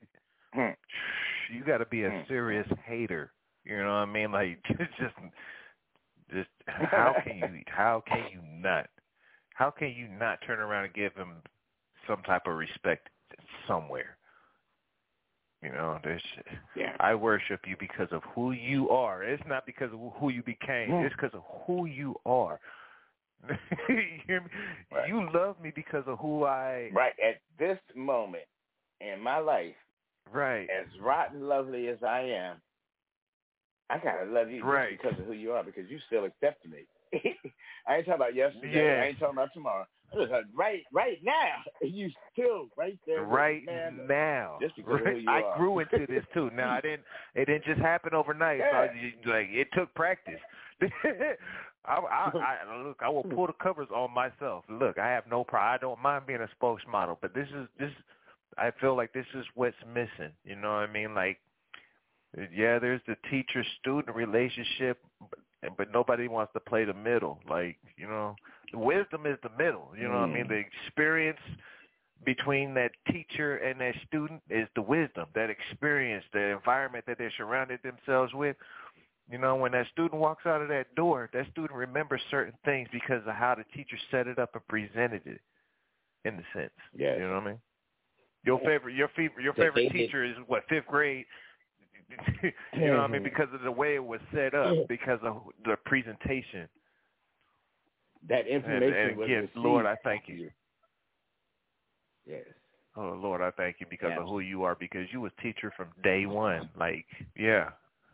you got to be a serious hater. You know what I mean? Like, just, just how can you, how can you not, how can you not turn around and give him some type of respect somewhere? You know, there's, yeah. I worship you because of who you are. It's not because of who you became. Yeah. It's because of who you are. You hear me? Right. You love me because of who I. Right at this moment in my life, right, as rotten lovely as I am, I gotta love you right. just because of who you are, because you still accept me. I ain't talking about yesterday. Yes. I ain't talking about tomorrow. Right, right now, you still right there. Right man, now, just because right. of who you I are. grew into this too. Now I didn't. It didn't just happen overnight. Yeah. So I, like it took practice. I, I, I look. I will pull the covers on myself. Look, I have no problem. I don't mind being a spokesmodel, but this is this. I feel like this is what's missing. You know what I mean? Like, yeah, there's the teacher-student relationship, but, but nobody wants to play the middle. Like, you know, the wisdom is the middle. You know mm. what I mean? The experience between that teacher and that student is the wisdom, that experience, the environment that they're surrounded themselves with. You know, when that student walks out of that door, that student remembers certain things because of how the teacher set it up and presented it, in the sense. Yes. You know what I mean? Your favorite, your favorite, your favorite teacher is what, fifth grade. You know what I mean? Because of the way it was set up, because of the presentation. That information and, and was again, received. Lord, I thank you. Yes. Oh, Lord, I thank you because yes. of who you are, because you was teacher from day one. Like, yeah.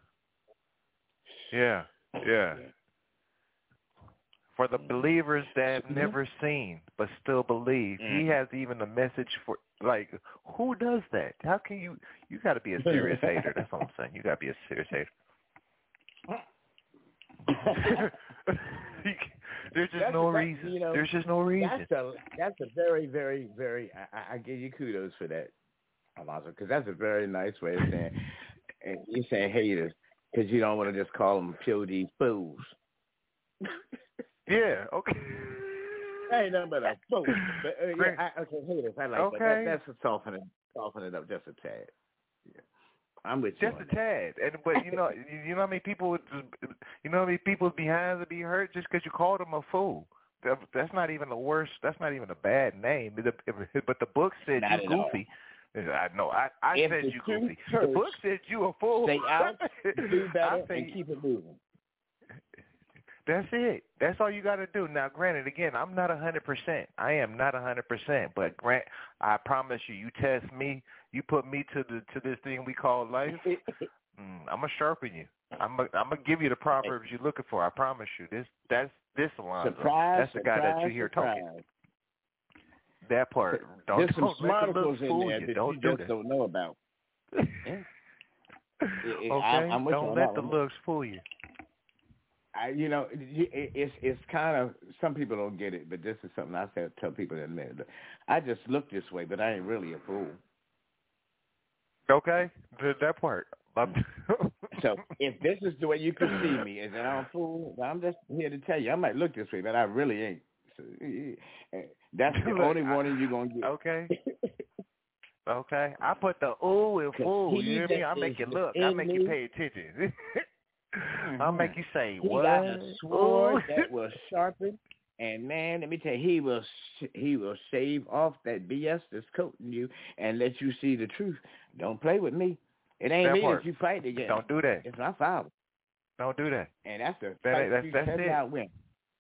Yeah, yeah. yeah. For the believers that have never seen but still believe, mm. he has even a message for, like, who does that? How can you, you got to be a serious hater. That's all I'm saying. You got to be a serious hater. There's just that's no a, that, reason. You know, There's just no reason. That's a, that's a very, very, very, I, I give you kudos for that, Alonzo, because that's a very nice way of saying, and you're saying haters, because you don't want to just call them P O D fools. Yeah, okay. That ain't nothing but a fool. But, uh, yeah, I, okay, haters, I like okay. that. that. That's a soften it, soften it up just a tad. Yeah. I'm with you. Just a tad, and but you know, you know how many people, would, you know how many people's behinds would be hurt just because you called them a fool. That's not even the worst. That's not even a bad name. But the book said not you goofy. All. I know. I, I said you goofy. Hurts, the book said you a fool. Stay out, do better, say, and keep it moving. That's it. That's all you got to do. Now, granted, again, I'm not one hundred percent. I am not one hundred percent. But, grant, I promise you, you test me, you put me to the to this thing we call life, mm, I'm going to sharpen you. I'm going I'm to give you the proverbs you're looking for. I promise you. This That's this Alonzo. Surprise, That's the guy surprise, that you hear surprise. talking. That part. Don't, There's some don't let the looks smarticles in fool there you. that Don't you do just that. don't know about. Yeah. Okay? I'm, I'm with don't you on let that the one. looks fool you. I, you know, it, it's it's kind of, some people don't get it, but this is something I say, tell people in a minute. I just look this way, but I ain't really a fool. Okay, that part. So if this is the way you perceive me, and that I'm a fool, I'm just here to tell you, I might look this way, but I really ain't. So, that's the Look, only warning you're going to get. Okay. Okay. I put the ooh and fool. You hear me? I make you look. I make you pay attention. I'll make you say, he what? He got a sword Ooh. that will sharpen, and man, let me tell you, he will he will shave off that B S that's coating you and let you see the truth. Don't play with me. It ain't that me part. that you fight against. Don't do that. It's my father. Don't do that. And that's the that, fight that's, you that's test it. out win.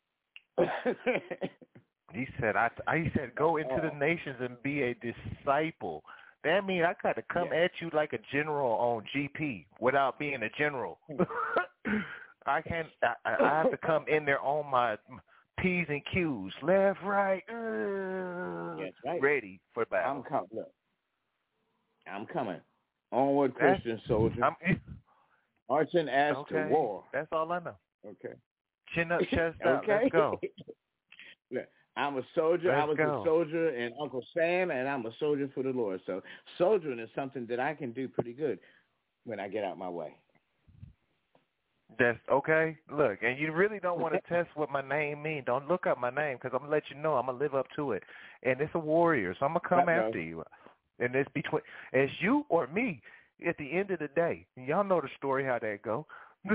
He said, I, I he said, go into the nations and be a disciple. That means I got to come yeah. at you like a general on G P without being a general. I can't. I, I have to come in there on my P's and Q's, left, right, uh, That's right. ready for battle. I'm coming. Look, I'm coming. Onward, Christian That's, soldier. I'm, Marching as okay. to war. That's all I know. Okay. Chin up, chest out. Okay. Let's go. Look, I'm a soldier. Let's I was go. a soldier in Uncle Sam, and I'm a soldier for the Lord. So soldiering is something that I can do pretty good when I get out my way. That's okay. Look, and you really don't want to test what my name means. Don't look up my name because I'm gonna let you know I'm gonna live up to it. And it's a warrior, so I'm gonna come Uh-oh. after you. And it's between it's you or me. At the end of the day, y'all know the story how that go.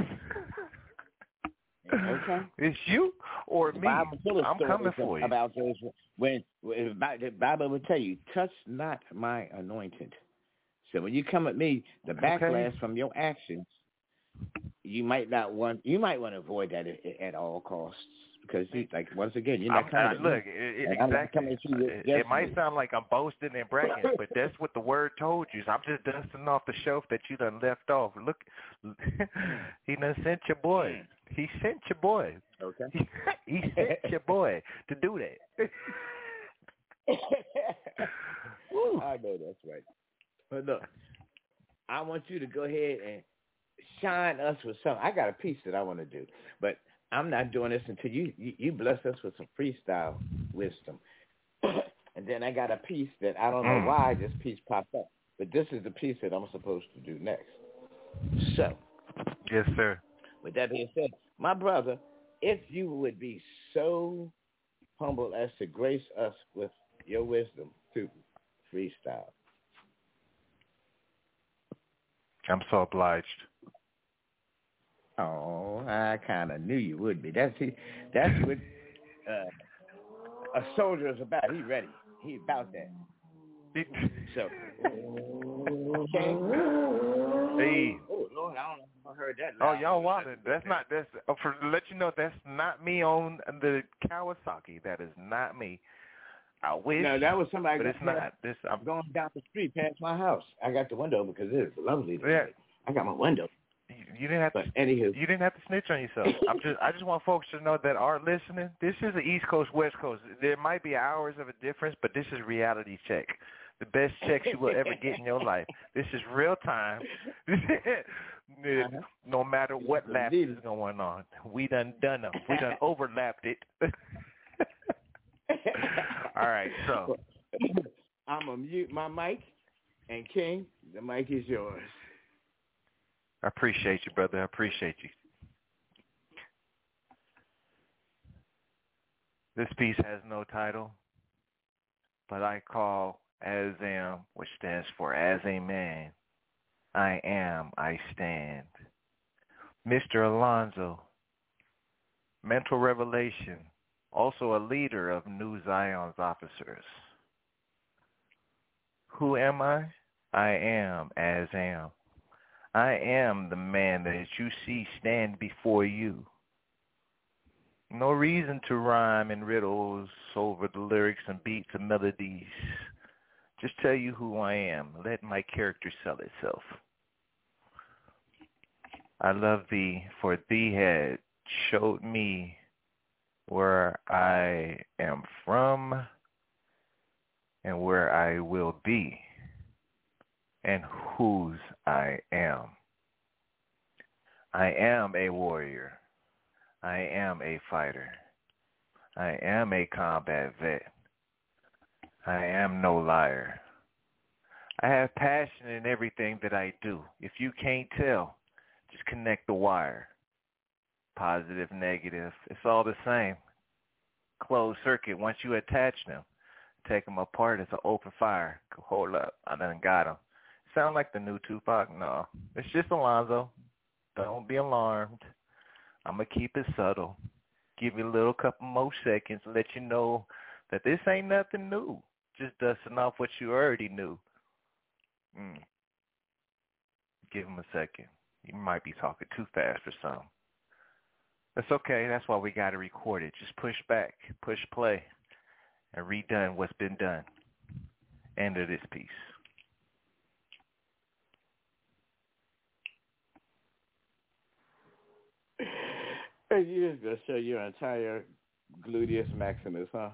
Okay. It's you or The me. Bible full of I'm stories coming for you. about those when, when the Bible will tell you, touch not my anointed. So when you come at me, the backlash Okay. from your actions, you might not want. You might want to avoid that at, at all costs because, you, like once again, you're not I'm, coming I, at look, me. it, it, And I'm not exactly. coming at you with It, just it might sound like I'm boasting and bragging, but that's what the word told you. So I'm just dusting off the shelf that you done left off. Look, he done sent your boy. He sent your boy. Okay. He, he sent your boy to do that. I know that's right. But look, I want you to go ahead and shine us with something. I got a piece that I want to do, but I'm not doing this until you, you, you bless us with some freestyle wisdom. And then I got a piece that I don't know why this piece popped up, but this is the piece that I'm supposed to do next. So, yes, sir. with that being said, my brother, if you would be so humble as to grace us with your wisdom through freestyle. I'm so obliged. Oh, I kind of knew you would be. That's he, that's what uh, a soldier is about. He ready. He about that. So, okay. Hey. Oh Lord, I don't know if I heard that. Oh, loud. y'all wildin'. That's not, that's, oh, for to let you know, that's not me on the Kawasaki. That is not me. I wish. No, that was somebody. But it's got- not. This, I'm, I'm going down the street past my house. I got the window because it is lovely. Yeah. I got my window. you, you didn't have to. But anywho, You didn't have to snitch on yourself. I'm just. I just want folks to know that are listening. This is the East Coast, West Coast. There might be hours of a difference, but this is reality check. The best checks you will ever get in your life. This is real time. Uh-huh. No matter what lapse is going on, we done done them. We done overlapped it. All right, so I'm gonna mute my mic, and King, the mic is yours. I appreciate you, brother. I appreciate you. This piece has no title, but I call As Am, which stands for As a Man, I Am, I Stand. Mister Alonzo, mental revelation, also a leader of New Zion's officers. Who am I? I am as am. I am the man that you see stand before you. No reason to rhyme in riddles over the lyrics and beats and melodies. Just tell you who I am. Let my character sell itself. I love thee, for thee had showed me where I am from and where I will be and whose I am. I am a warrior. I am a fighter. I am a combat vet. I am no liar. I have passion in everything that I do. If you can't tell, just connect the wire. Positive, negative, it's all the same. Closed circuit, once you attach them, take them apart, it's an open fire. Hold up, I done got them. Sound like the new Tupac? No, it's just Alonzo. Don't be alarmed. I'm going to keep it subtle. Give you a little couple more seconds, let you know that this ain't nothing new. Just dusting off what you already knew. Mm. Give him a second. You might be talking too fast for some. That's okay. That's why we got to record it. Just push back, push play, and redone what's been done. End of this piece. Hey, you just gonna show your entire gluteus maximus, huh?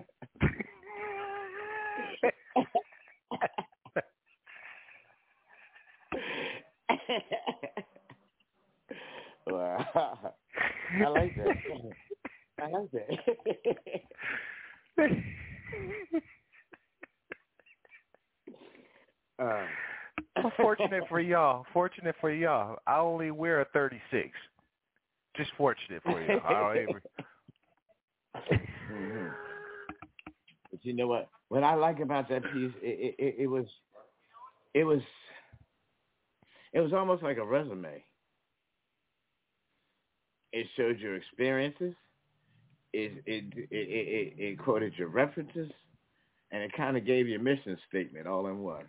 Wow. I like that. I like that. uh, Fortunate for y'all. Fortunate for y'all. I only wear a thirty-six. just fortunate for you. All Avery. Mm-hmm. But you know what? What I like about that piece, it, it, it was, it was, it was almost like a resume. It showed your experiences. It it it, it, it quoted your references, and it kind of gave you a mission statement all in one.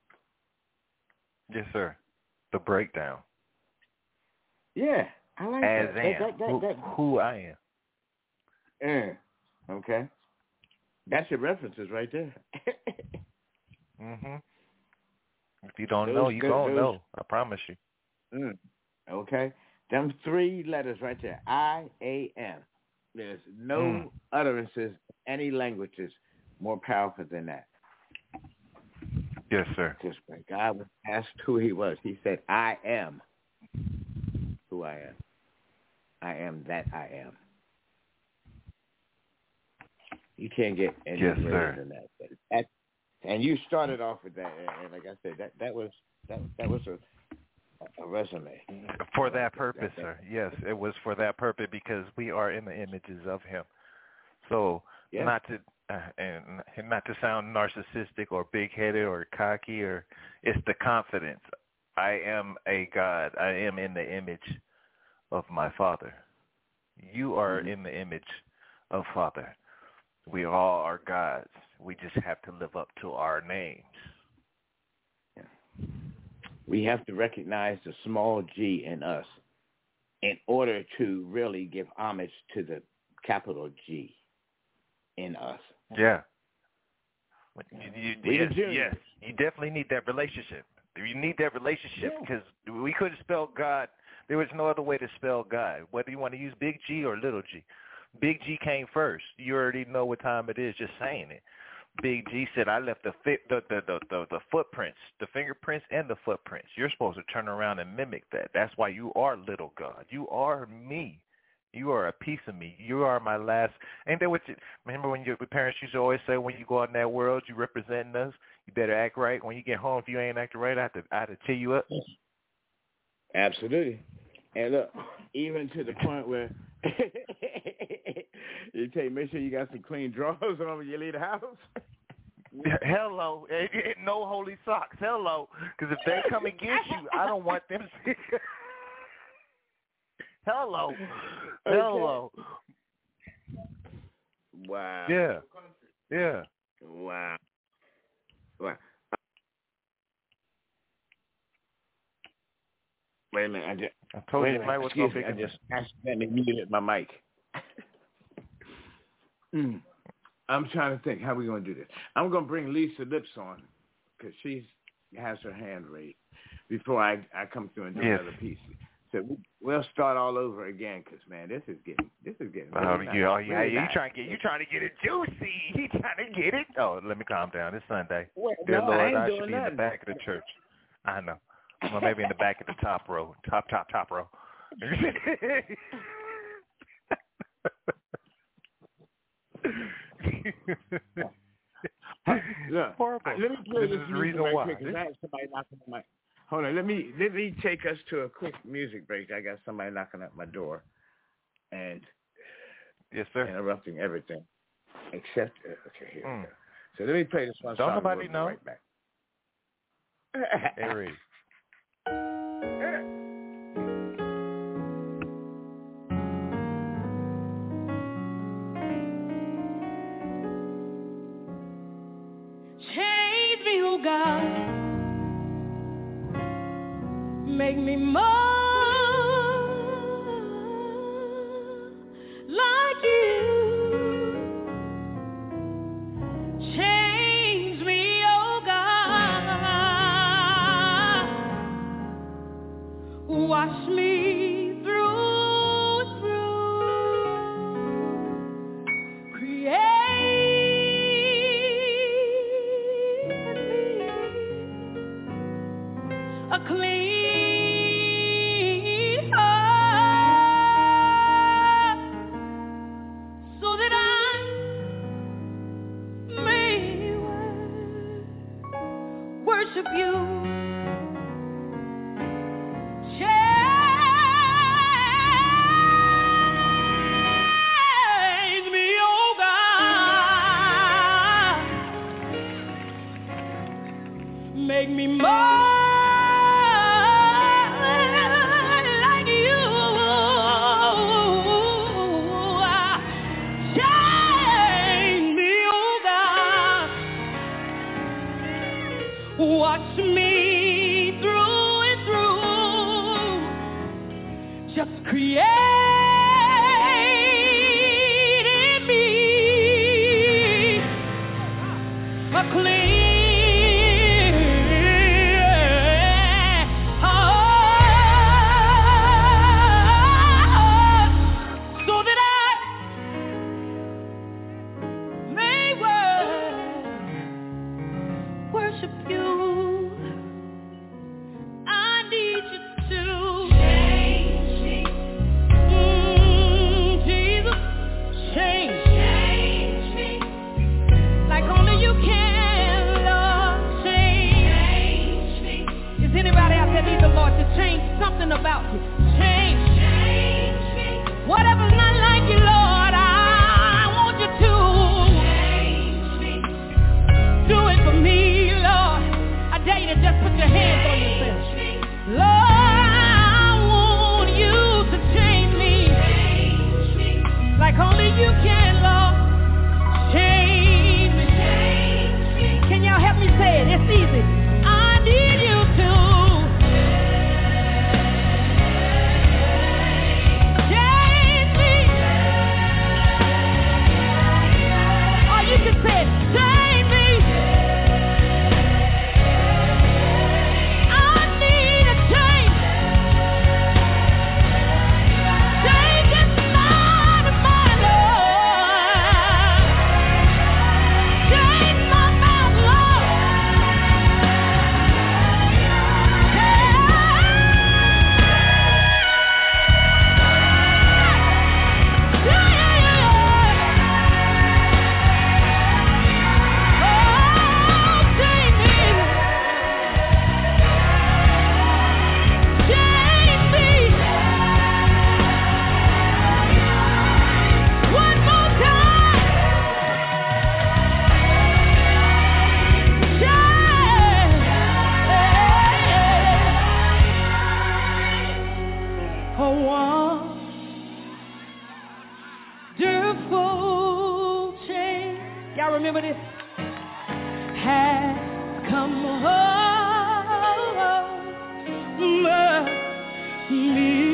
Yes, sir. The breakdown. Yeah, I like As that. am. That, that, that, who, that. who I am. Yeah. Okay. That's your references right there. Mm-hmm. If you don't Those- know, you those- don't those- know. I promise you. Mm. Okay. Them three letters right there. I A M. There's no Mm. utterances, any languages more powerful than that. Yes, sir. Just when God was asked who he was, he said, I am who I am. I am that I am. You can't get any Yes, greater sir. than that. That, that. And you started off with that, and like I said, that, that was that that was a a resume. For that purpose, that, that, sir. Yes, it was for that purpose because we are in the images of him. So yeah. not to uh, and, and not to sound narcissistic or big-headed or cocky, or it's the confidence. I am a God. I am in the image of my Father. You are Mm-hmm. in the image of Father. We all are gods. We just have to live up to our names. Yeah. We have to recognize the small G in us in order to really give homage to the capital G in us. Yeah. You, you, We the yes, juniors. yes, you definitely need that relationship. You need that relationship Yeah. because we couldn't spell God. There was no other way to spell God, whether you want to use big G or little g. Big G came first. You already know what time it is just saying it. Big G said, I left the, fit, the, the, the, the, the footprints, the fingerprints and the footprints. You're supposed to turn around and mimic that. That's why you are little God. You are me. You are a piece of me. You are my last. Ain't that what you, remember when your parents used to always say, when you go out in that world, you representing us, you better act right. When you get home, if you ain't acting right, I have to, I have to tear you up. Absolutely. And look, even to the point where you take, make sure you got some clean drawers on when you leave the house. Hello. No holy socks. Hello. Because if they come and get you, I don't want them to. Hello. Hello. Wow. Yeah. Yeah. Wow. Wow. Wait a minute. I just, I told wait you a tonight minute. was Excuse so me. big. I just accidentally muted my mic. mm. I'm trying to think how we're going to do this. I'm going to bring Lisa Lips on because she has her hand raised before I, I come through and do Yes. another piece. So we, we'll start all over again because, man, this is getting this is getting Oh, really nice. you, oh yeah, Really you nice. trying to get you trying to get it juicy. You trying to get it? Oh, let me calm down. It's Sunday. Well, Dear no, Lord, I ain't I doing should be nothing. in the back of the church. I know. Well, maybe in the back of the top row, top, top, top row. Look, Horrible. uh, let me play This this, is the music reason right why. quick because I have somebody knocking on my. Hold on, let me let me take us to a quick music break. I got somebody knocking at my door, and Yes, sir. interrupting everything, except uh, okay here. Mm. We go. So let me play this one Don't song. nobody and we'll be know. Right back. Harry. Change me, oh God. Make me more like you. Change me, oh God. Wash me through and through. Create in me a clean heart, so that I may worship you. Change remember this? Has come over me.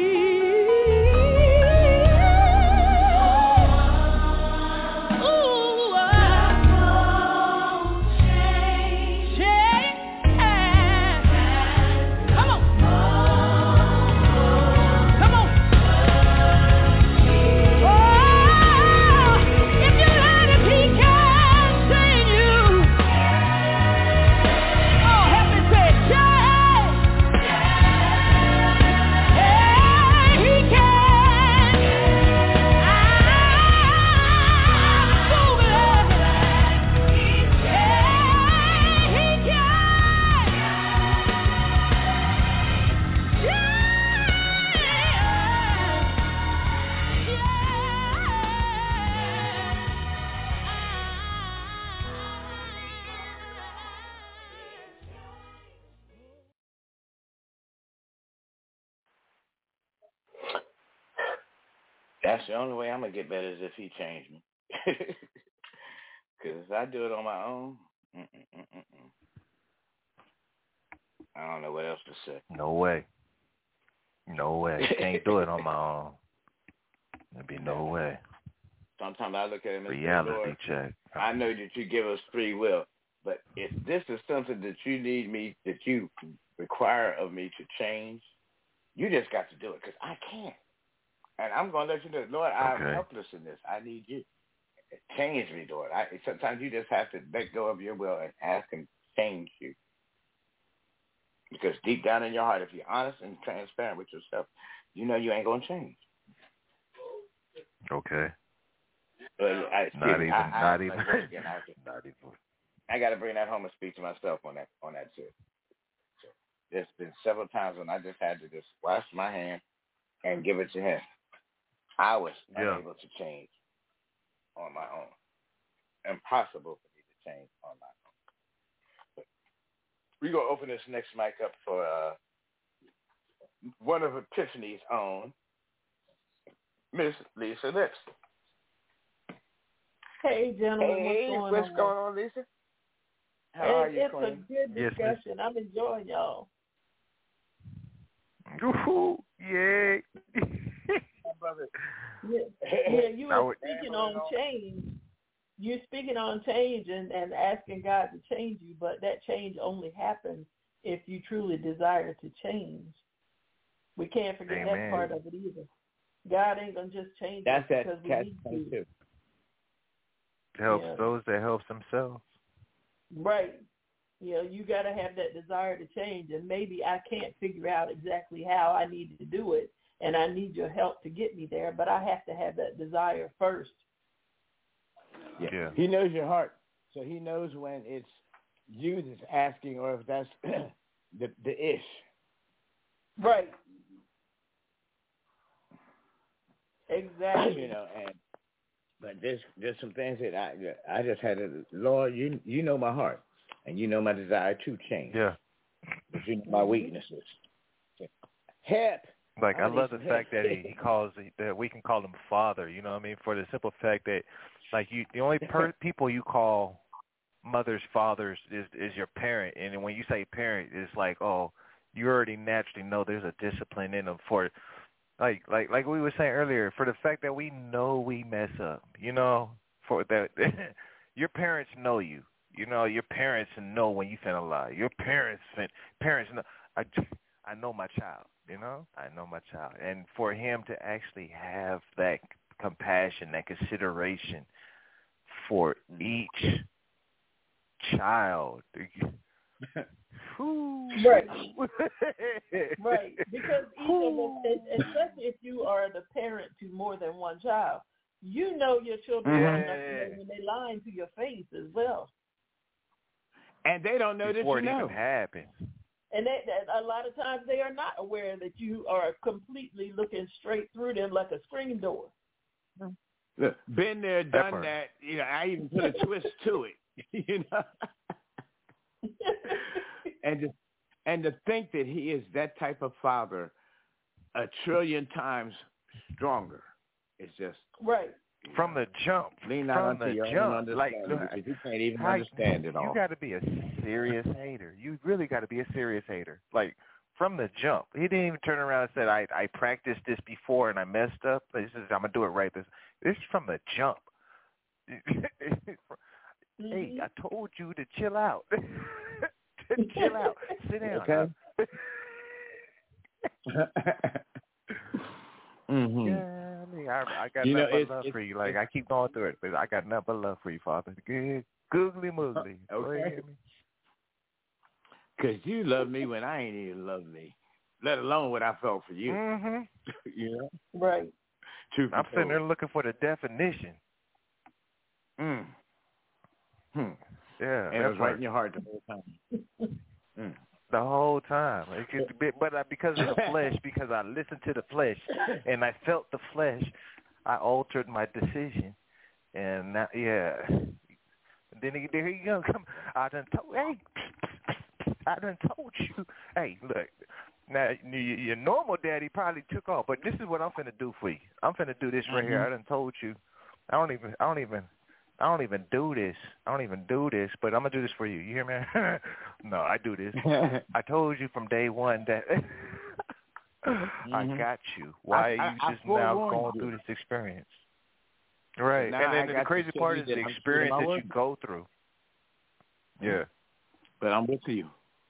That's the only way I'm going to get better is if he changed me. Because if I do it on my own, mm-mm-mm-mm. I don't know what else to say. No way. No way. Can't do it on my own. There'd be no way. Sometimes I look at him and Reality say, Lord, check. I know that you give us free will, but if this is something that you need me, that you require of me to change, you just got to do it because I can't. And I'm going to let you know, Lord, I'm Okay. helpless in this. I need you. Change me, Lord. I, sometimes you just have to let go of your will and ask him to change you. Because deep down in your heart, if you're honest and transparent with yourself, you know you ain't going to change. Okay. But I, not see, even, I, I, not even, again, I, not even. I got to bring that home and speak to myself on that, on that too. So there's been several times when I just had to just wash my hand and give it to him. I was yeah. unable to change on my own. Impossible for me to change on my own. But we're going to open this next mic up for uh, one of Epiphany's own, Miss Lisa Lips. Hey, gentlemen, hey, what's going what's on? going on, Lisa? How it, are you, It's Queen? a good discussion. Yes, I'm enjoying y'all. Woohoo! Yay! brother. Yeah, yeah, you were would, speaking on change. You're speaking on change and, and asking God to change you, but that change only happens if you truly desire to change. We can't forget Amen. that part of it either. God ain't going to just change That's us that because we catch need to. too. Helps Yeah. those that helps themselves. Right. You know, you got to have that desire to change, and maybe I can't figure out exactly how I need to do it, and I need your help to get me there, but I have to have that desire first. Yeah. yeah. He knows your heart, so he knows when it's you that's asking or if that's the the ish. Right. Exactly. You know, and but there's there's some things that I I just had to, Lord, you you know my heart, and you know my desire to change. Yeah. But you know my weaknesses. Help. Like I, I love the need fact help. that he, he calls that we can call him father. You know what I mean? For the simple fact that, like you, the only per- people you call mothers, fathers is is your parent. And when you say parent, it's like, oh, you already naturally know there's a discipline in them for, like like like we were saying earlier, for the fact that we know we mess up. You know, for that your parents know you. You know, your parents know when you finna lie. Your parents fin- parents know. I, I know my child. You know, I know my child. And for him to actually have that compassion, that consideration for each child. Right. Right. Because each of us, especially if you are the parent to more than one child, you know your children Yeah. well enough to know when they lying to your face as well. And they don't know Before that you it know. even happens. And they, a lot of times they are not aware that you are completely looking straight through them like a screen door. Look, been there, That done part. that. You know, I even put a twist to it. You know, and to, and to think that he is that type of father, a trillion times stronger. It's just right. From the jump. Lean not From unto the your own jump. understanding, Like, because you can't even how, understand it all. You got to be a serious hater. You really got to be a serious hater. Like, from the jump. He didn't even turn around and said, I, I practiced this before and I messed up. He says, I'm going to do it right. This, this is from the jump. Mm-hmm. Hey, I told you to chill out. Chill out. Sit down. Okay. mm-hmm. Yeah, I mean, I, I got you know, nothing it's, but love it's, for you. Like, I keep going through it, but I got nothing but love for you, Father. Good, googly moogly. Okay. Because you love me when I ain't even love me, let alone what I felt for you. Mm-hmm. You know? Right. Truth I'm sitting there looking for the definition. Mm. Hmm. Yeah. And it was right in your heart the whole time. Mm. The whole time. It could be, but I, because of the flesh, because I listened to the flesh and I felt the flesh, I altered my decision. And now, yeah. And then he, there you go. Come, I done told, hey, I done told you. Hey, look. Now, your normal daddy probably took off, but this is what I'm finna do for you. I'm finna do this right mm-hmm. here. I done told you. I don't even, I don't even, I don't even do this. I don't even do this, but I'm going to do this for you. You hear me? No, I do this. I told you from day one that mm-hmm. I got you. Why I, are you I, just I now you. going through this experience? Right. Now and then the crazy part is the experience that you go through. Yeah. But I'm with you.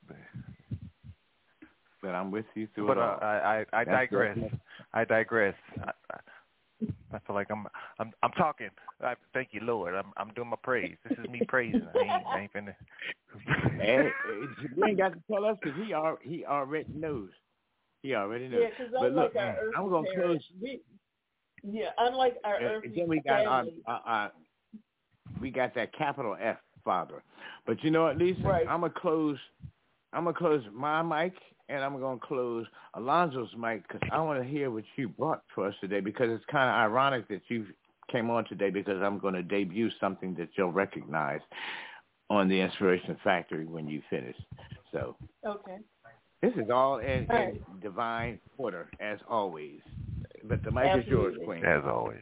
But I'm with you through but, it all. But uh, I, I, I digress. I digress. I, I, I feel like I'm I'm I'm talking. I, thank you, Lord. I'm I'm doing my praise. This is me praising. I ain't, I ain't finna. Hey, you ain't got to tell us because he are, he already knows. He already knows. Yeah, because but unlike look, our earthly I'm gonna parents, close. We, yeah, unlike our uh, earthly then we got our, family, our, our we got that capital F Father. But you know what, Lisa? right. I'm gonna close. I'm gonna close my mic. And I'm going to close Alonzo's mic because I want to hear what you brought for us today because it's kind of ironic that you came on today because I'm going to debut something that you'll recognize on the Inspiration Factory when you finish. So okay. This is all in, all in right. divine order, as always. But the mic Absolutely. is yours, Queen. As always.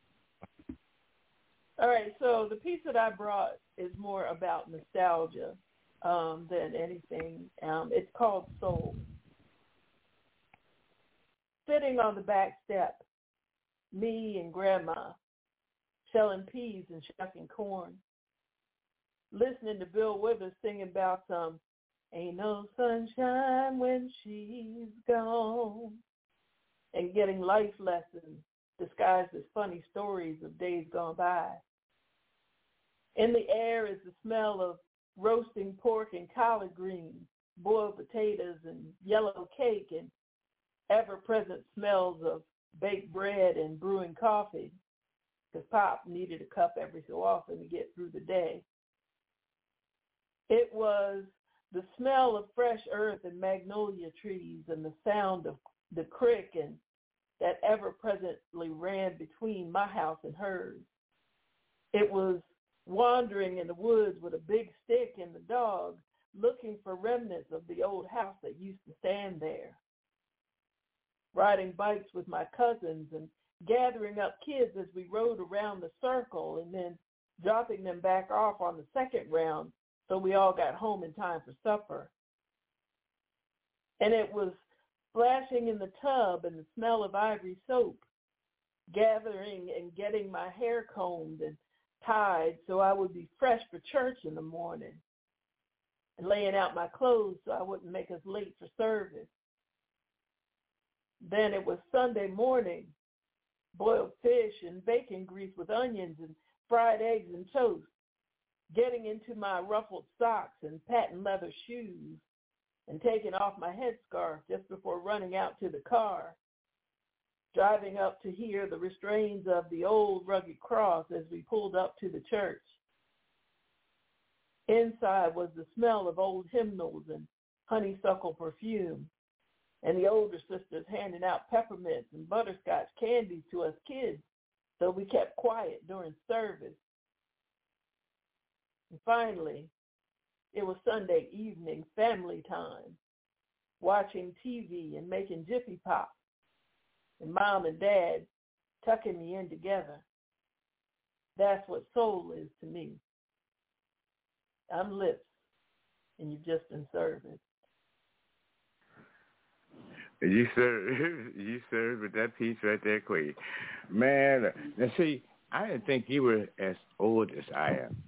All right, so the piece that I brought is more about nostalgia. Um, than anything. Um, it's called Soul. Sitting on the back step, me and Grandma, shelling peas and shucking corn, listening to Bill Withers singing about some ain't no sunshine when she's gone, and getting life lessons disguised as funny stories of days gone by. In the air is the smell of roasting pork and collard greens, boiled potatoes and yellow cake, and ever-present smells of baked bread and brewing coffee, because Pop needed a cup every so often to get through the day. It was the smell of fresh earth and magnolia trees and the sound of the creek and that ever-presently ran between my house and hers. It was wandering in the woods with a big stick and the dog, looking for remnants of the old house that used to stand there. Riding bikes with my cousins and gathering up kids as we rode around the circle and then dropping them back off on the second round so we all got home in time for supper. And it was splashing in the tub and the smell of ivory soap, gathering and getting my hair combed and tied so I would be fresh for church in the morning, and laying out my clothes so I wouldn't make us late for service. Then it was Sunday morning, boiled fish and bacon grease with onions and fried eggs and toast, getting into my ruffled socks and patent leather shoes, and taking off my headscarf just before running out to the car, driving up to hear the restraints of the old rugged cross as we pulled up to the church. Inside was the smell of old hymnals and honeysuckle perfume, and the older sisters handing out peppermints and butterscotch candies to us kids, so we kept quiet during service. And finally, it was Sunday evening family time, watching T V and making Jiffy Pop, and Mom and Dad tucking me in together. That's what soul is to me. I'm lips, and you've just been serving. You serve, you serve with that piece right there, Queen. Man, now see, I didn't think you were as old as I am.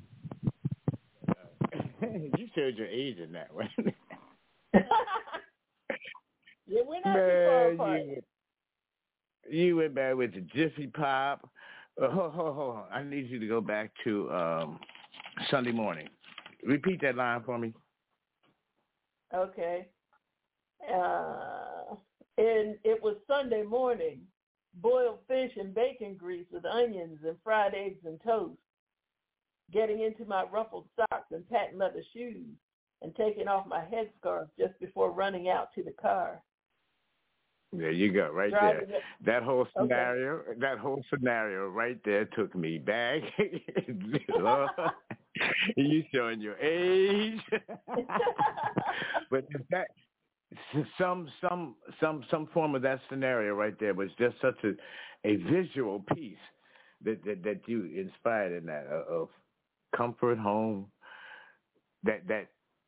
Uh, you showed your age in that one. Yeah, we're not Man, too far apart. You, you went back with the Jiffy Pop. Uh, hold, hold, hold on. I need you to go back to um, Sunday morning. Repeat that line for me. Okay. Uh, and it was Sunday morning. Boiled fish and bacon grease with onions and fried eggs and toast. Getting into my ruffled socks and patent leather shoes and taking off my headscarf just before running out to the car. There you go, right Driving there. it. That whole Okay. scenario, that whole scenario right there took me back. Lord, you showing your age. But that some some some some form of that scenario right there was just such a, a visual piece that, that that you inspired in that uh, of comfort, home, that that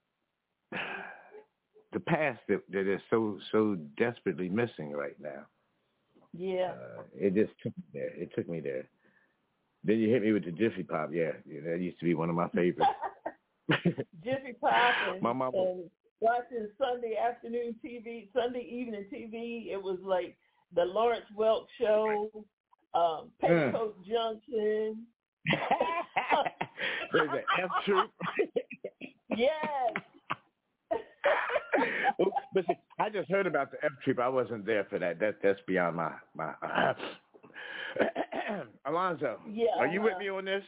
the past that, that is so so desperately missing right now. Yeah. Uh, it just took me there. It took me there. Then you hit me with the Jiffy Pop. Yeah, yeah, that used to be one of my favorites. Jiffy Pop and, My mama. and watching Sunday afternoon T V, Sunday evening T V. It was like the Lawrence Welk Show, um, Petticoat mm. Junction. There's an F Troop. Yes. But see, I just heard about the F Troop. I wasn't there for that. That that's beyond my my. Uh, Alonzo, yeah, are you uh, with me on this?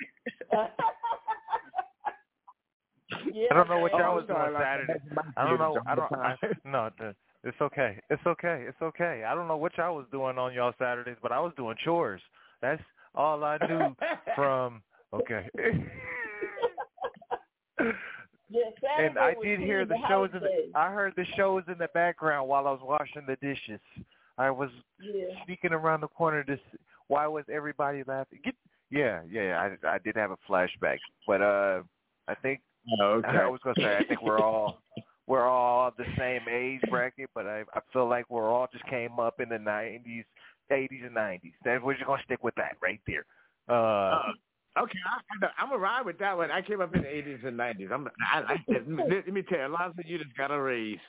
Yeah, I don't know what man. y'all Oh, was doing sorry, Saturday. like, I don't know. I don't. I, no, the, it's okay. It's okay. It's okay. I don't know what y'all was doing on y'all Saturdays, but I was doing chores. That's all I knew from. Okay. Yeah, Saturday and I was did hear the, the shows in the, day. I heard the shows in the background while I was washing the dishes. I was yeah. sneaking around the corner to see, why was everybody laughing? Get, yeah, yeah, I I did have a flashback, but uh, I think oh, okay. I was gonna say I think we're all we're all the same age bracket, but I I feel like we're all just came up in the nineties, eighties, and nineties. That we're just gonna stick with that right there. Uh. uh Okay, I, I'm gonna ride with that one. I came up in the eighties and nineties. I'm, I, I, let, me, let me tell you, Alonzo, you just got a raise.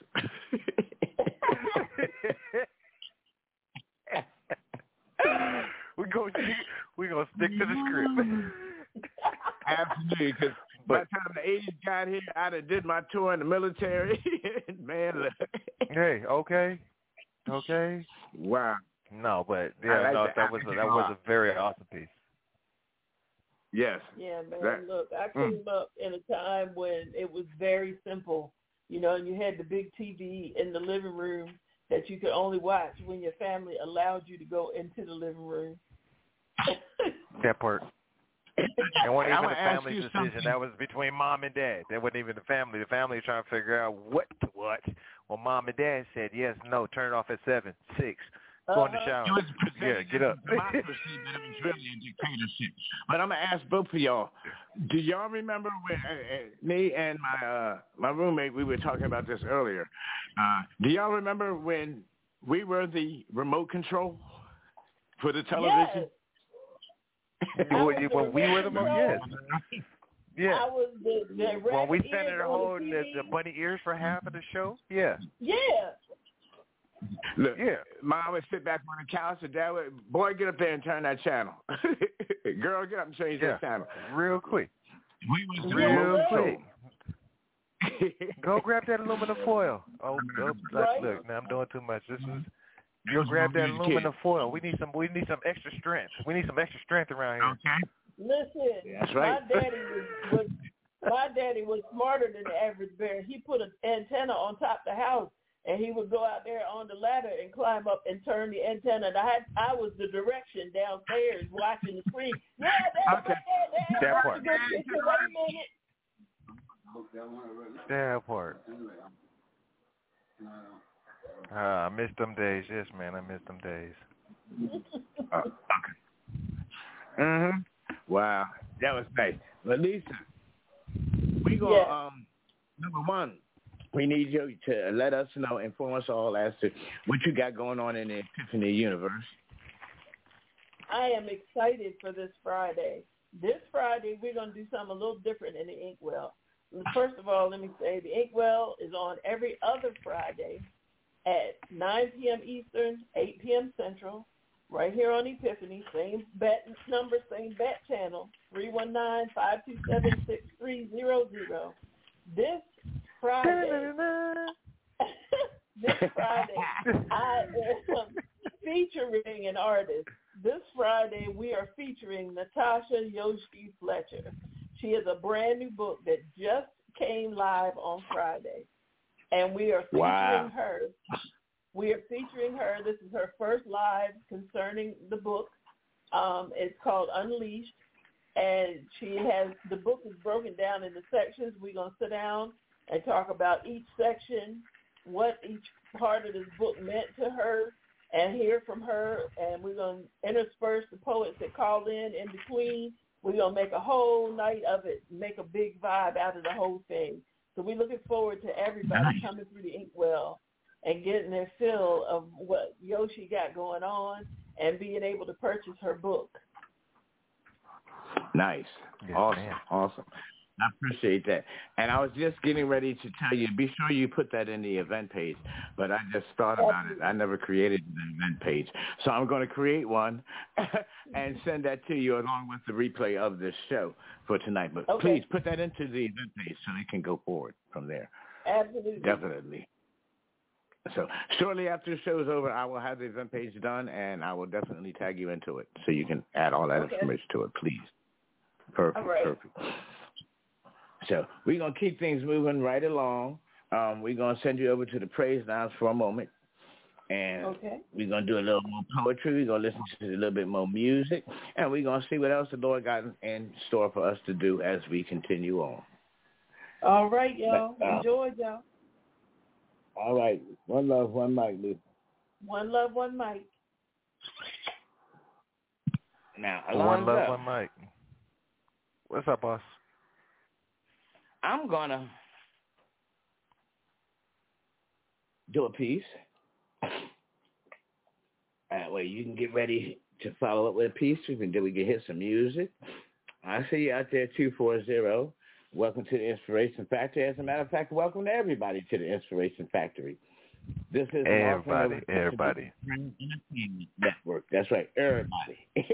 we go, we gonna stick to the script. Absolutely, because by the time the eighties got here, I'd have did my tour in the military. Man, look. Hey, okay, okay. Wow. No, but yeah, like no, that, that was a, that was a very awesome piece. Yes. Yeah, man. That, look, I came mm. up in a time when it was very simple, you know, and you had the big T V in the living room that you could only watch when your family allowed you to go into the living room. That part. It wasn't even the family's decision. Something. That was between mom and dad. That wasn't even the family. The family was trying to figure out what to watch. Well, mom and dad said, yes, no, turn it off at seven, six. Go in the shower. It was yeah, get up. Democracy, but it was really a dictatorship. But I'm gonna ask both of y'all. Do y'all remember when uh, uh, me and my uh, my roommate, we were talking about this earlier? Uh, do y'all remember when we were the remote control for the television? Yes. when, when we were the remote, yes. Yeah. I was the, the when we sat there on holding the, the bunny ears for half of the show. Yeah. Yeah. Look, yeah. Mom would sit back on the couch, and Dad would, boy, get up there and turn that channel. Girl, get up and change yeah. that channel. Real quick. We was Real quick. Go grab that aluminum foil. Oh, oh right. look, now I'm doing too much. This is. You'll grab that aluminum foil. We need some. We need some extra strength. We need some extra strength around here. Okay. Listen, that's right. my daddy was, was my daddy was smarter than the average bear. He put an antenna on top of the house. And he would go out there on the ladder and climb up and turn the antenna. And I had, I was the direction downstairs watching the screen. Yeah, that's okay. that, that part. Wait a minute. That part. Uh, I missed them days. Yes, man, I missed them days. uh, okay. Mhm. Wow, that was nice. But Lisa, we gonna Yes. um number one, we need you to let us know, inform us all as to what you got going on in the Epiphany universe. I am excited for this Friday. This Friday, we're going to do something a little different in the Inkwell. First of all, let me say the Inkwell is on every other Friday at nine p.m. Eastern, eight p.m. Central, right here on Epiphany. Same bat number, same bat channel, three one nine, five two seven, six three zero zero. This Friday, this Friday, I am featuring an artist. This Friday, we are featuring Natasha Yoshi Fletcher. She has a brand new book that just came live on Friday, and we are featuring Wow. her. We are featuring her. This is her first live concerning the book. Um, it's called Unleashed, and she has the book is broken down into sections. We're gonna sit down and talk about each section, what each part of this book meant to her, and hear from her, and we're going to intersperse the poets that called in in between. We're going to make a whole night of it, make a big vibe out of the whole thing. So we're looking forward to everybody Nice. coming through the Inkwell and getting their fill of what Yoshi got going on and being able to purchase her book. Nice. Yes, awesome. ma'am. Awesome. I appreciate that. And I was just getting ready to tell you, be sure you put that in the event page. But I just thought about it. I never created an event page. So I'm going to create one and send that to you along with the replay of this show for tonight. But Okay. please put that into the event page so it can go forward from there. Absolutely. Definitely. So shortly after the show's over, I will have the event page done, and I will definitely tag you into it so you can add all that Okay. information to it, please. Perfect, All right. perfect. So we're going to keep things moving right along. Um, we're going to send you over to the praise lounge for a moment. And Okay. we're going to do a little more poetry. We're going to listen to a little bit more music. And we're going to see what else the Lord got in store for us to do as we continue on. All right, y'all. But, uh, Enjoy, y'all. All right. One love, one mic, Lou. One love, one mic. Now, One love, Alonzo, one mic. What's up, boss? I'm going to do a piece. That way you can get ready to follow up with a piece. We can do. We can hit some music. I see you out there, two four zero. Welcome to the Inspiration Factory. As a matter of fact, welcome to everybody to the Inspiration Factory. This is an Everybody, offering of everybody. Entertainment Network. That's right, everybody.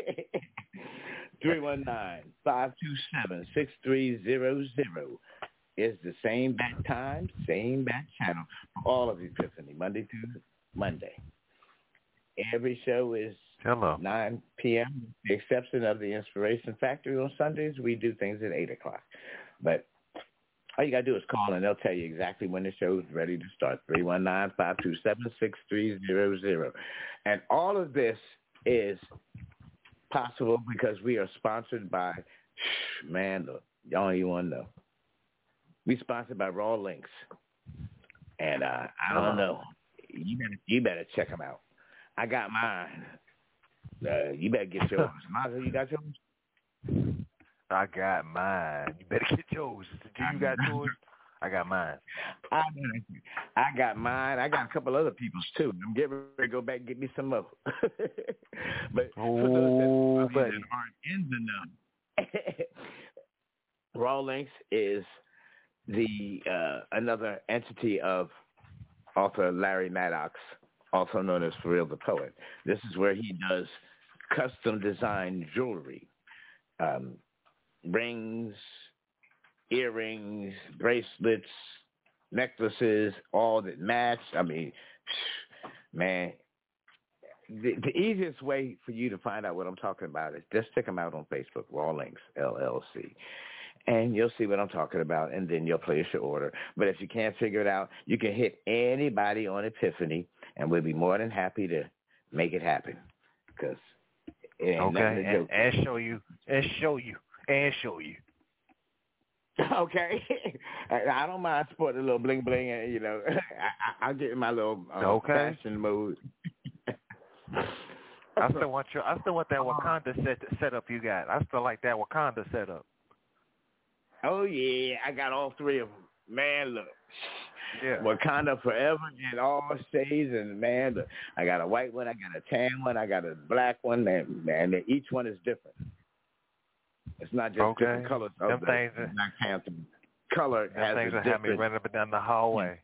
three one nine, five two seven, six three zero zero is the same bat time, same bat channel for all of Epiphany, Monday through Monday. Every show is Hello. nine p.m. with the exception of the Inspiration Factory on Sundays. We do things at eight o'clock. But all you got to do is call, and they'll tell you exactly when the show is ready to start, three one nine, five two seven, six three zero zero. And all of this is possible because we are sponsored by, man, look, y'all don't even want to know. We sponsored by Raw Links. And uh, I don't know. You better, you better check them out. I got mine. Uh, you better get yours. Mazel, you got yours? I got mine. You better get yours. Do you got yours? I got mine. I, I got mine. I got a couple other people's too. I'm getting ready to go back and get me some more. But for those that, that aren't in the know, Raw Links is the uh, another entity of author Larry Maddox, also known as For Real the Poet. This is where he does custom designed jewelry, um, rings, earrings, bracelets, necklaces, all that match. I mean, man, the, the easiest way for you to find out what I'm talking about is just check them out on Facebook, Raw Links, L L C. And you'll see what I'm talking about, and then you'll place your order. But if you can't figure it out, you can hit anybody on Epiphany, and we'll be more than happy to make it happen. Because it ain't nothing Okay, to and, joke and show you, and show you, and show you. Okay, I don't mind sporting a little bling bling, and you know, I, I'll get in my little uh, Okay. fashion mode. I still want your. I still want that Wakanda set setup you got. I still like that Wakanda setup. Oh yeah, I got all three of them. Man, look. Yeah. Wakanda forever in all shades, and man, look, I got a white one, I got a tan one, I got a black one, and man, each one is different. It's not just okay. different colors of them the things Black Panther. Color them has things a that have me different. running up and down the hallway.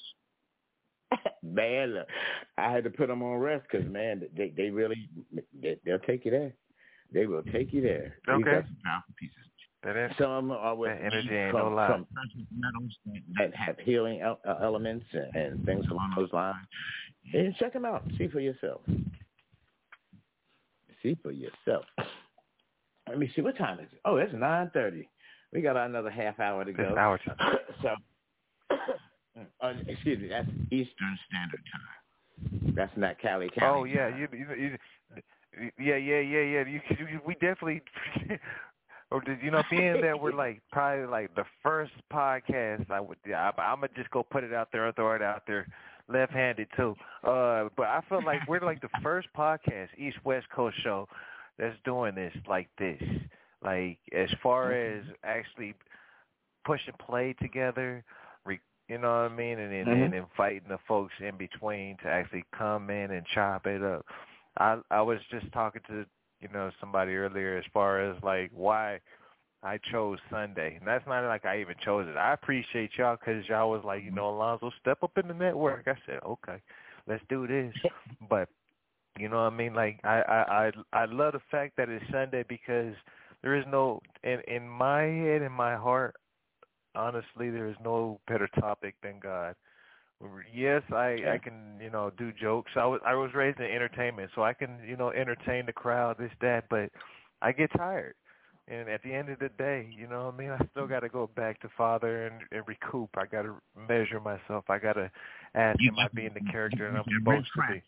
Man, look, I had to put them on rest because man, they they really they, they'll take you there. They will take you there. Okay. These are some powerful pieces. That is, some of them are with that energy ain't from, no lie. from precious metals that have healing el- uh, elements and, and things along those lines. And check them out. See for yourself. See for yourself. Let me see. What time is it? Oh, it's nine thirty. We got another half hour to go. It's our time. So, uh, excuse me, that's Eastern Standard Time. That's not Cali County. Oh yeah, you, you, you, yeah, yeah, yeah, yeah. You, you, we definitely. Or did you know, being that we're like probably like the first podcast, I would, yeah, I, I'm gonna just go put it out there and throw it out there, left-handed too. Uh, but I feel like we're like the first podcast, East West Coast show, that's doing this like this. Like as far as actually pushing play together, re, you know what I mean, and, and, mm-hmm. and inviting the folks in between to actually come in and chop it up. I I was just talking to. You know, somebody earlier as far as like why I chose Sunday. And that's not like I even chose it. I appreciate y'all because y'all was like, you know, Alonzo, step up in the network. I said, okay, let's do this. But, you know what I mean? Like, I, I, I, I love the fact that it's Sunday because there is no, in, in my head, in my heart, honestly, there is no better topic than God. Yes, I, I can, you know, do jokes. I was I was raised in entertainment, so I can, you know, entertain the crowd, this, that, but I get tired. And at the end of the day, you know what I mean, I still got to go back to Father and, and recoup. I got to measure myself. I got to ask, am I being the character that I'm supposed to be?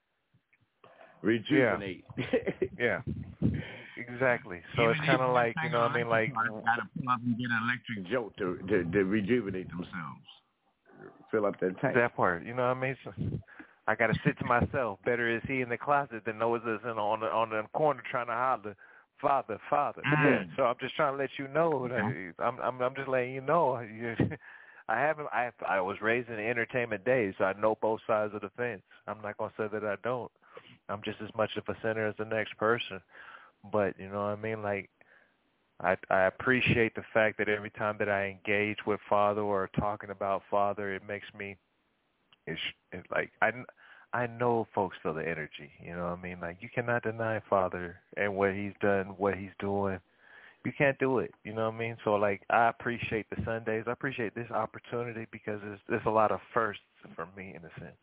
Rejuvenate. Yeah. yeah. Exactly. So it's kind of like, you know what I mean, like. Got to pull up and get an electric jolt to, to, to rejuvenate themselves. Fill up that tank. That part, you know what I mean? So I got to sit to myself. Better is he in the closet than Moses in on the on the corner trying to holler, Father, Father. Mm-hmm. Yeah. So I'm just trying to let you know. That I'm I'm I'm just letting you know. I haven't. I I was raised in the entertainment days, so I know both sides of the fence. I'm not gonna say that I don't. I'm just as much of a sinner as the next person. But you know what I mean? Like. I, I appreciate the fact that every time that I engage with Father or talking about Father, it makes me, it's, it's like, I, I know folks feel the energy, you know what I mean? Like, you cannot deny Father and what he's done, what he's doing. You can't do it, you know what I mean? So, like, I appreciate the Sundays. I appreciate this opportunity because there's, there's a lot of firsts for me in a sense.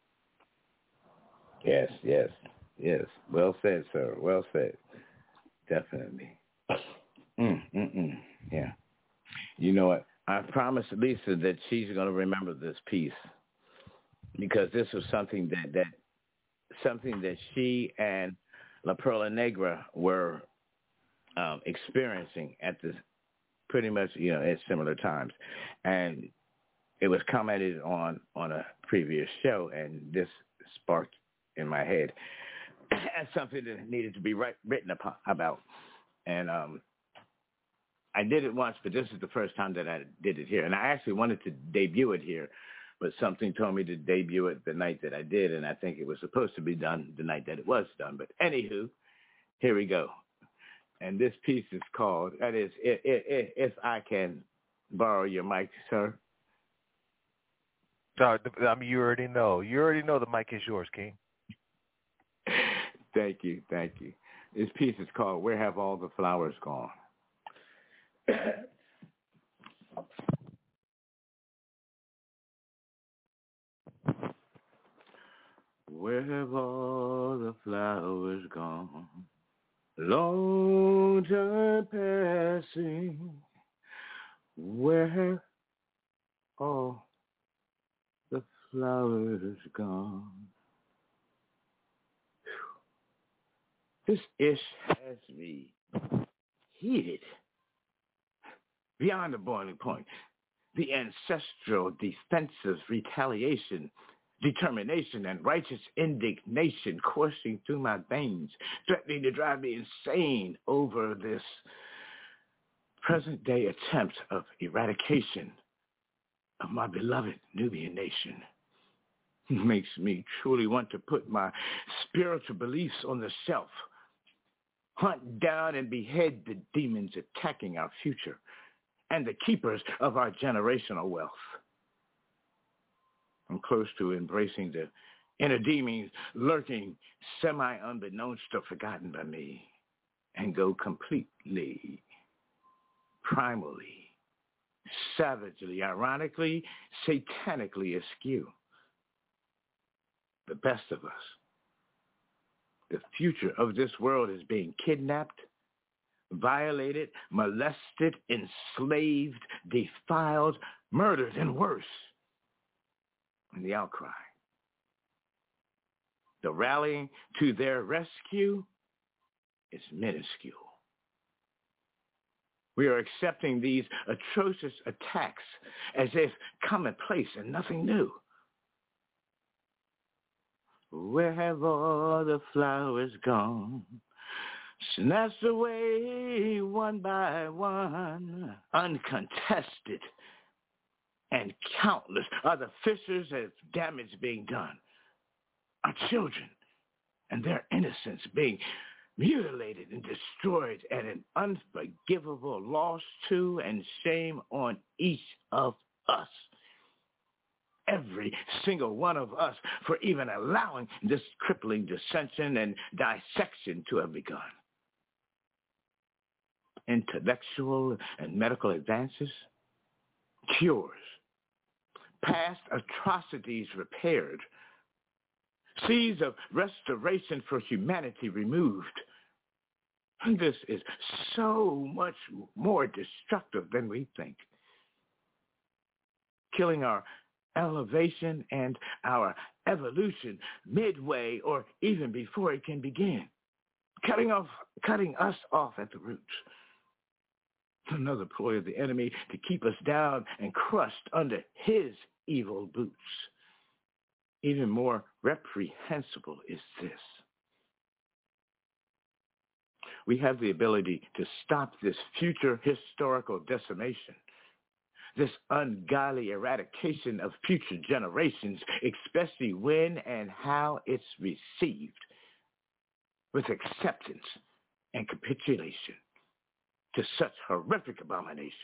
Yes, yes, yes. Well said, sir. Well said. Definitely. Mm, mm, mm. Yeah. You know what? I promised Lisa that she's going to remember this piece because this was something that, that something that she and La Perla Negra were um, experiencing at this pretty much, you know, at similar times. And it was commented on on a previous show, and this sparked in my head as something that needed to be write, written upon, about. And um I did it once, but this is the first time that I did it here. And I actually wanted to debut it here, but something told me to debut it the night that I did, and I think it was supposed to be done the night that it was done. But anywho, here we go. And this piece is called, that is, if, if, if I can borrow your mic, sir. So, I mean, you already know. You already know the mic is yours, King. Thank you, thank you. This piece is called Where Have All the Flowers Gone? Where have all the flowers gone? Long time passing. Where have all the flowers gone? This ish has me heated beyond the boiling point. The ancestral defensive retaliation determination and righteous indignation coursing through my veins, threatening to drive me insane over this present-day attempt of eradication of my beloved Nubian nation. It makes me truly want to put my spiritual beliefs on the shelf, hunt down and behead the demons attacking our future and the keepers of our generational wealth. I'm close to embracing the inner demons lurking semi-unbeknownst or forgotten by me and go completely, primally, savagely, ironically, satanically askew. The best of us. The future of this world is being kidnapped, violated, molested, enslaved, defiled, murdered, and worse. And the outcry, the rallying to their rescue is minuscule. We are accepting these atrocious attacks as if commonplace and nothing new. Where have all the flowers gone? Snatched away one by one, uncontested, and countless are the fissures of damage being done. Our children and their innocence being mutilated and destroyed, and an unforgivable loss to and shame on each of us. Every single one of us for even allowing this crippling dissension and dissection to have begun. Intellectual and medical advances, cures, past atrocities repaired, seeds of restoration for humanity removed. And this is so much more destructive than we think. Killing our elevation and our evolution midway or even before it can begin. Cutting off, cutting us off at the roots. Another ploy of the enemy to keep us down and crushed under his evil boots. Even more reprehensible is this. We have the ability to stop this future historical decimation, this ungodly eradication of future generations, especially when and how it's received, with acceptance and capitulation to such horrific abominations.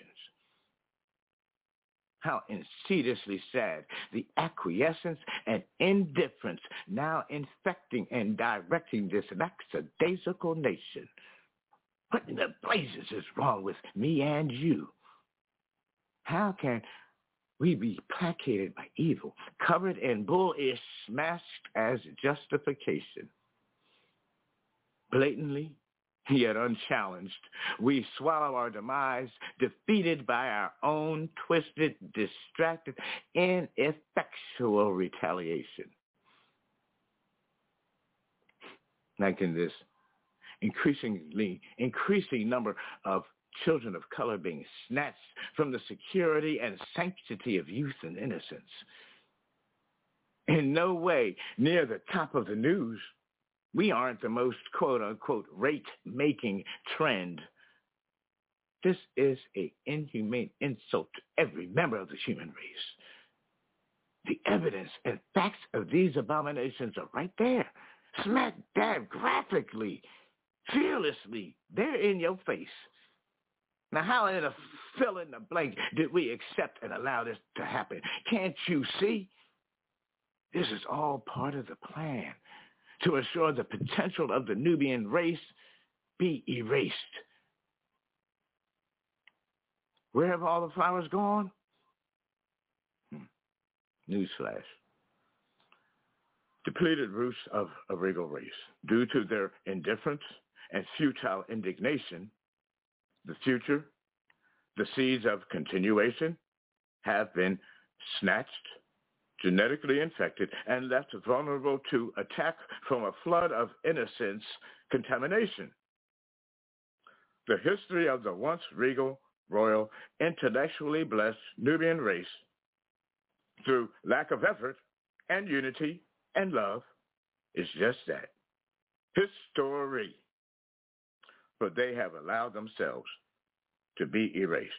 How insidiously sad the acquiescence and indifference now infecting and directing this lackadaisical nation. What in the blazes is wrong with me and you? How can we be placated by evil, covered in bullish, masked as justification? Blatantly, yet unchallenged, we swallow our demise, defeated by our own twisted, distracted, ineffectual retaliation. Like in this increasingly increasing number of children of color being snatched from the security and sanctity of youth and innocence. In no way near the top of the news. We aren't the most quote-unquote rate-making trend. This is an inhumane insult to every member of the human race. The evidence and facts of these abominations are right there, smack dab graphically, fearlessly, they're in your face. Now, how in a fill in the blank did we accept and allow this to happen? Can't you see? This is all part of the plan to assure the potential of the Nubian race be erased. Where have all the flowers gone? Hmm. Newsflash. Depleted roots of a regal race. Due to their indifference and futile indignation, the future, the seeds of continuation, have been snatched, genetically infected, and left vulnerable to attack from a flood of innocence contamination. The history of the once regal, royal, intellectually blessed Nubian race, through lack of effort and unity and love is just that, history. For they have allowed themselves to be erased.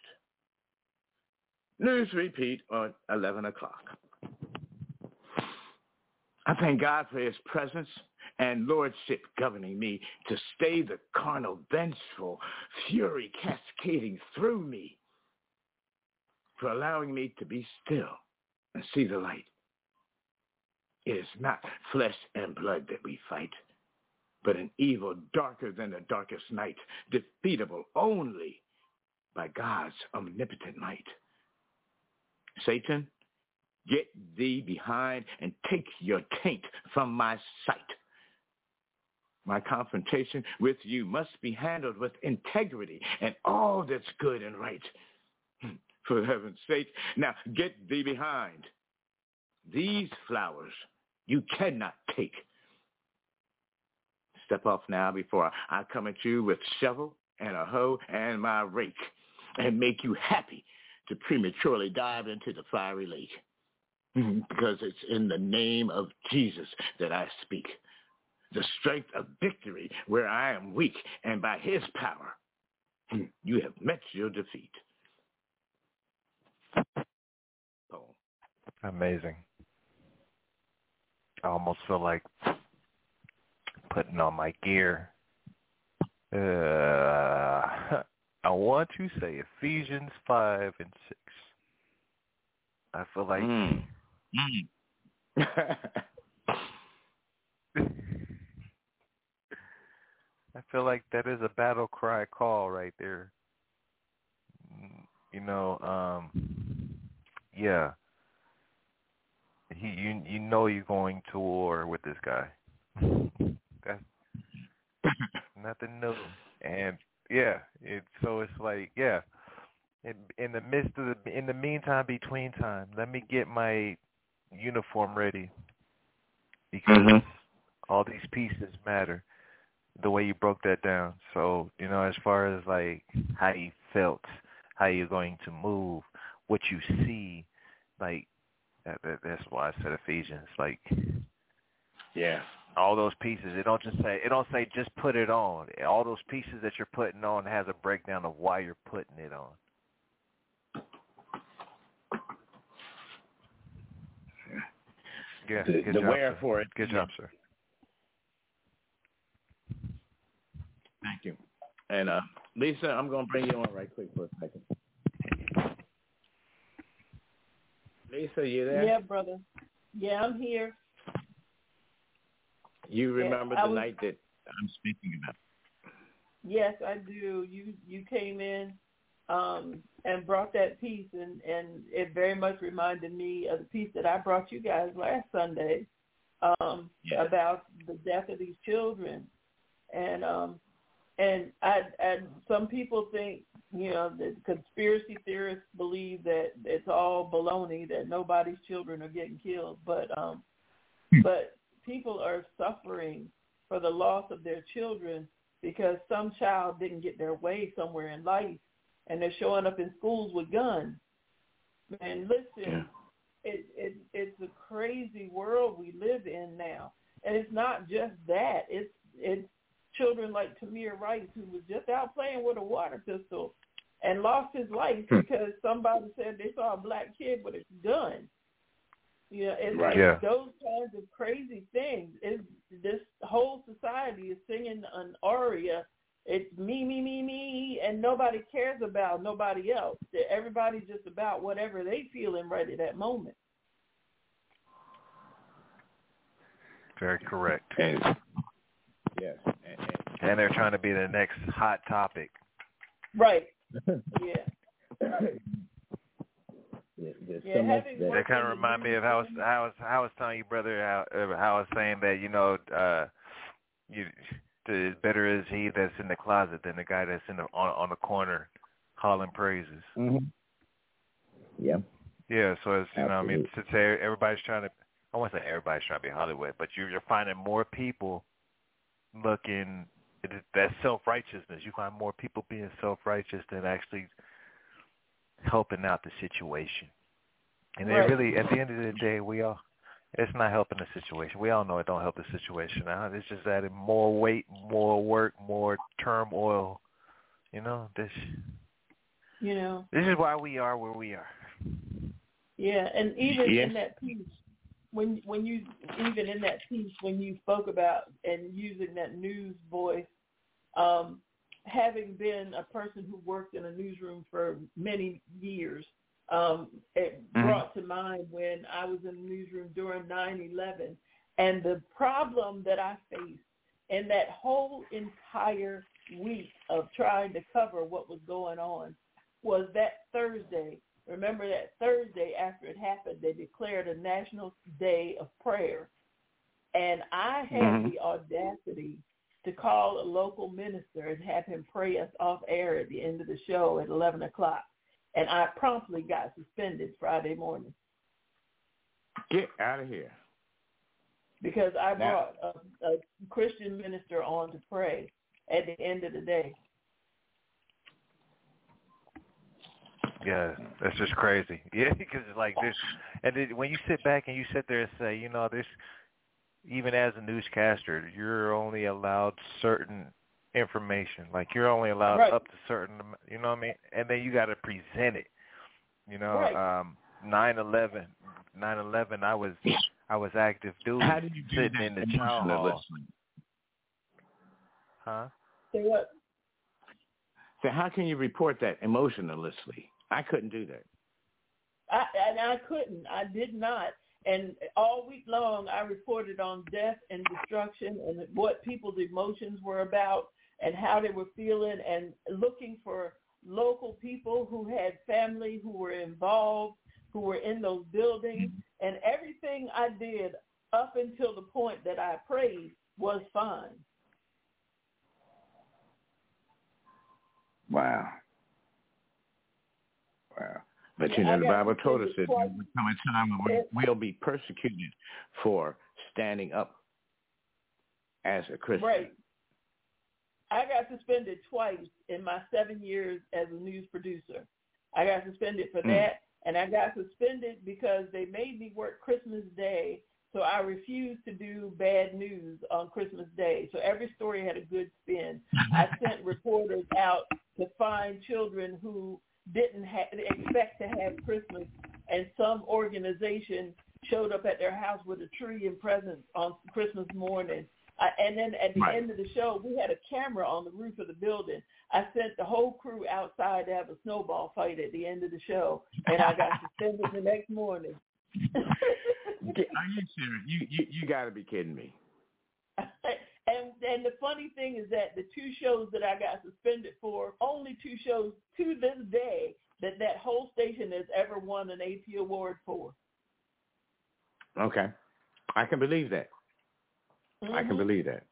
News repeat on eleven o'clock. I thank God for his presence and lordship governing me to stay the carnal, vengeful fury cascading through me, for allowing me to be still and see the light. It is not flesh and blood that we fight, but an evil darker than the darkest night, defeatable only by God's omnipotent might. Satan, get thee behind and take your taint from my sight. My confrontation with you must be handled with integrity and all that's good and right. For heaven's sake, now get thee behind. These flowers you cannot take. Step off now before I come at you with shovel and a hoe and my rake and make you happy to prematurely dive into the fiery lake. Because it's in the name of Jesus that I speak. The strength of victory where I am weak, and by his power, you have met your defeat. Poem. Amazing. I almost feel like putting on my gear. Uh, I want to say Ephesians five and six. I feel like... Mm. Mm. I feel like that is a battle cry call right there. You know, um, yeah. He, you, you know, you're going to war with this guy. That's nothing new. And yeah, it, so it's like, yeah. In, in the midst of the, in the meantime, between time, let me get my uniform ready because mm-hmm. all these pieces matter. The way you broke that down. So, you know, as far as like how you felt, how you're going to move, what you see, like that, that, that's why I said Ephesians. Like, yeah, all those pieces. It don't just say it don't say just put it on. All those pieces that you're putting on has a breakdown of why you're putting it on. Yeah, the, good the job, wherefore sir. it. Good job, sir. Thank you. And uh, Lisa, I'm going to bring you on right quick for a second. Lisa, you there? Yeah, brother. Yeah, I'm here. You remember yeah, the was, night that I'm speaking about? Yes, I do. You you came in um, and brought that piece, and, and it very much reminded me of the piece that I brought you guys last Sunday um, yes. about the death of these children. And um, and I, I, some people think, you know, the conspiracy theorists believe that it's all baloney, that nobody's children are getting killed. But um, but people are suffering for the loss of their children because some child didn't get their way somewhere in life, and they're showing up in schools with guns. And listen, yeah. it, it, it's a crazy world we live in now. And it's not just that. It's it's children like Tamir Rice, who was just out playing with a water pistol and lost his life because somebody said they saw a black kid with a gun. You know, it's right. like yeah. those kinds of crazy things. It's, this whole society is singing an aria. It's me, me, me, me, and nobody cares about nobody else. Everybody's just about whatever they feeling right at that moment. Very correct. And, yes. And, and, and they're trying to be the next hot topic. Right. Yeah. There's yeah, so much that, that kind of remind me of how I was, how I was, how I was telling you, brother, how, how I was saying that, you know, uh, you, the better is he that's in the closet than the guy that's in the on, on the corner calling praises. Mm-hmm. Yeah. Yeah, so it's, you Absolutely. know, I mean, to say everybody's trying to, I won't say everybody's trying to be Hollywood, but you're, you're finding more people looking, that self-righteousness. You find more people being self-righteous than actually helping out the situation. And right. they really, at the end of the day, we all It's not helping the situation. We all know it don't help the situation now. It's just adding more weight, more work, more turmoil. You know, this You know. this is why we are where we are. Yeah, and even Yes. in that piece, when when you even in that piece when you spoke about and using that news voice, um, having been a person who worked in a newsroom for many years, um, it Mhm. brought to mind when I was in the newsroom during nine eleven, and the problem that I faced in that whole entire week of trying to cover what was going on was that Thursday. Remember that Thursday after it happened, they declared a national day of prayer. And I had Mhm. the audacity to call a local minister and have him pray us off air at the end of the show at eleven o'clock. And I promptly got suspended Friday morning Get out of here. because I Now- brought a, a Christian minister on to pray at the end of the day. Yeah, that's just crazy. Yeah, because it's like this, and it, when you sit back and you sit there and say, you know, this, even as a newscaster, you're only allowed certain information. Like you're only allowed Right. up to certain, am- you know what I mean? And then you got to present it. You know, Right. um, nine eleven, nine eleven, I was, I was active duty How did you do sitting that in the chow hall. emotionally? Huh? Say what? So how can you report that emotionlessly? I couldn't do that. I, and I couldn't. I did not. And all week long, I reported on death and destruction and what people's emotions were about and how they were feeling and looking for local people who had family, who were involved, who were in those buildings. And everything I did up until the point that I prayed was fine. Wow. Wow. But Yeah, you know, I the got Bible told us suspended that there twice. will come a time when we will be persecuted for standing up as a Christian. Right. I got suspended twice in my seven years as a news producer. I got suspended for Mm. that, and I got suspended because they made me work Christmas Day, so I refused to do bad news on Christmas Day. So every story had a good spin. I sent reporters out to find children who didn't ha- expect to have Christmas, and some organization showed up at their house with a tree and presents on Christmas morning. I, and then at the Right. end of the show, we had a camera on the roof of the building. I sent the whole crew outside to have a snowball fight at the end of the show, and I got suspended the next morning. Get- Are you serious? You you you got to be kidding me. And and the funny thing is that the two shows that I got suspended for, only two shows to this day that that whole station has ever won an A P award for. Okay, I can believe that. Mm-hmm. I can believe that.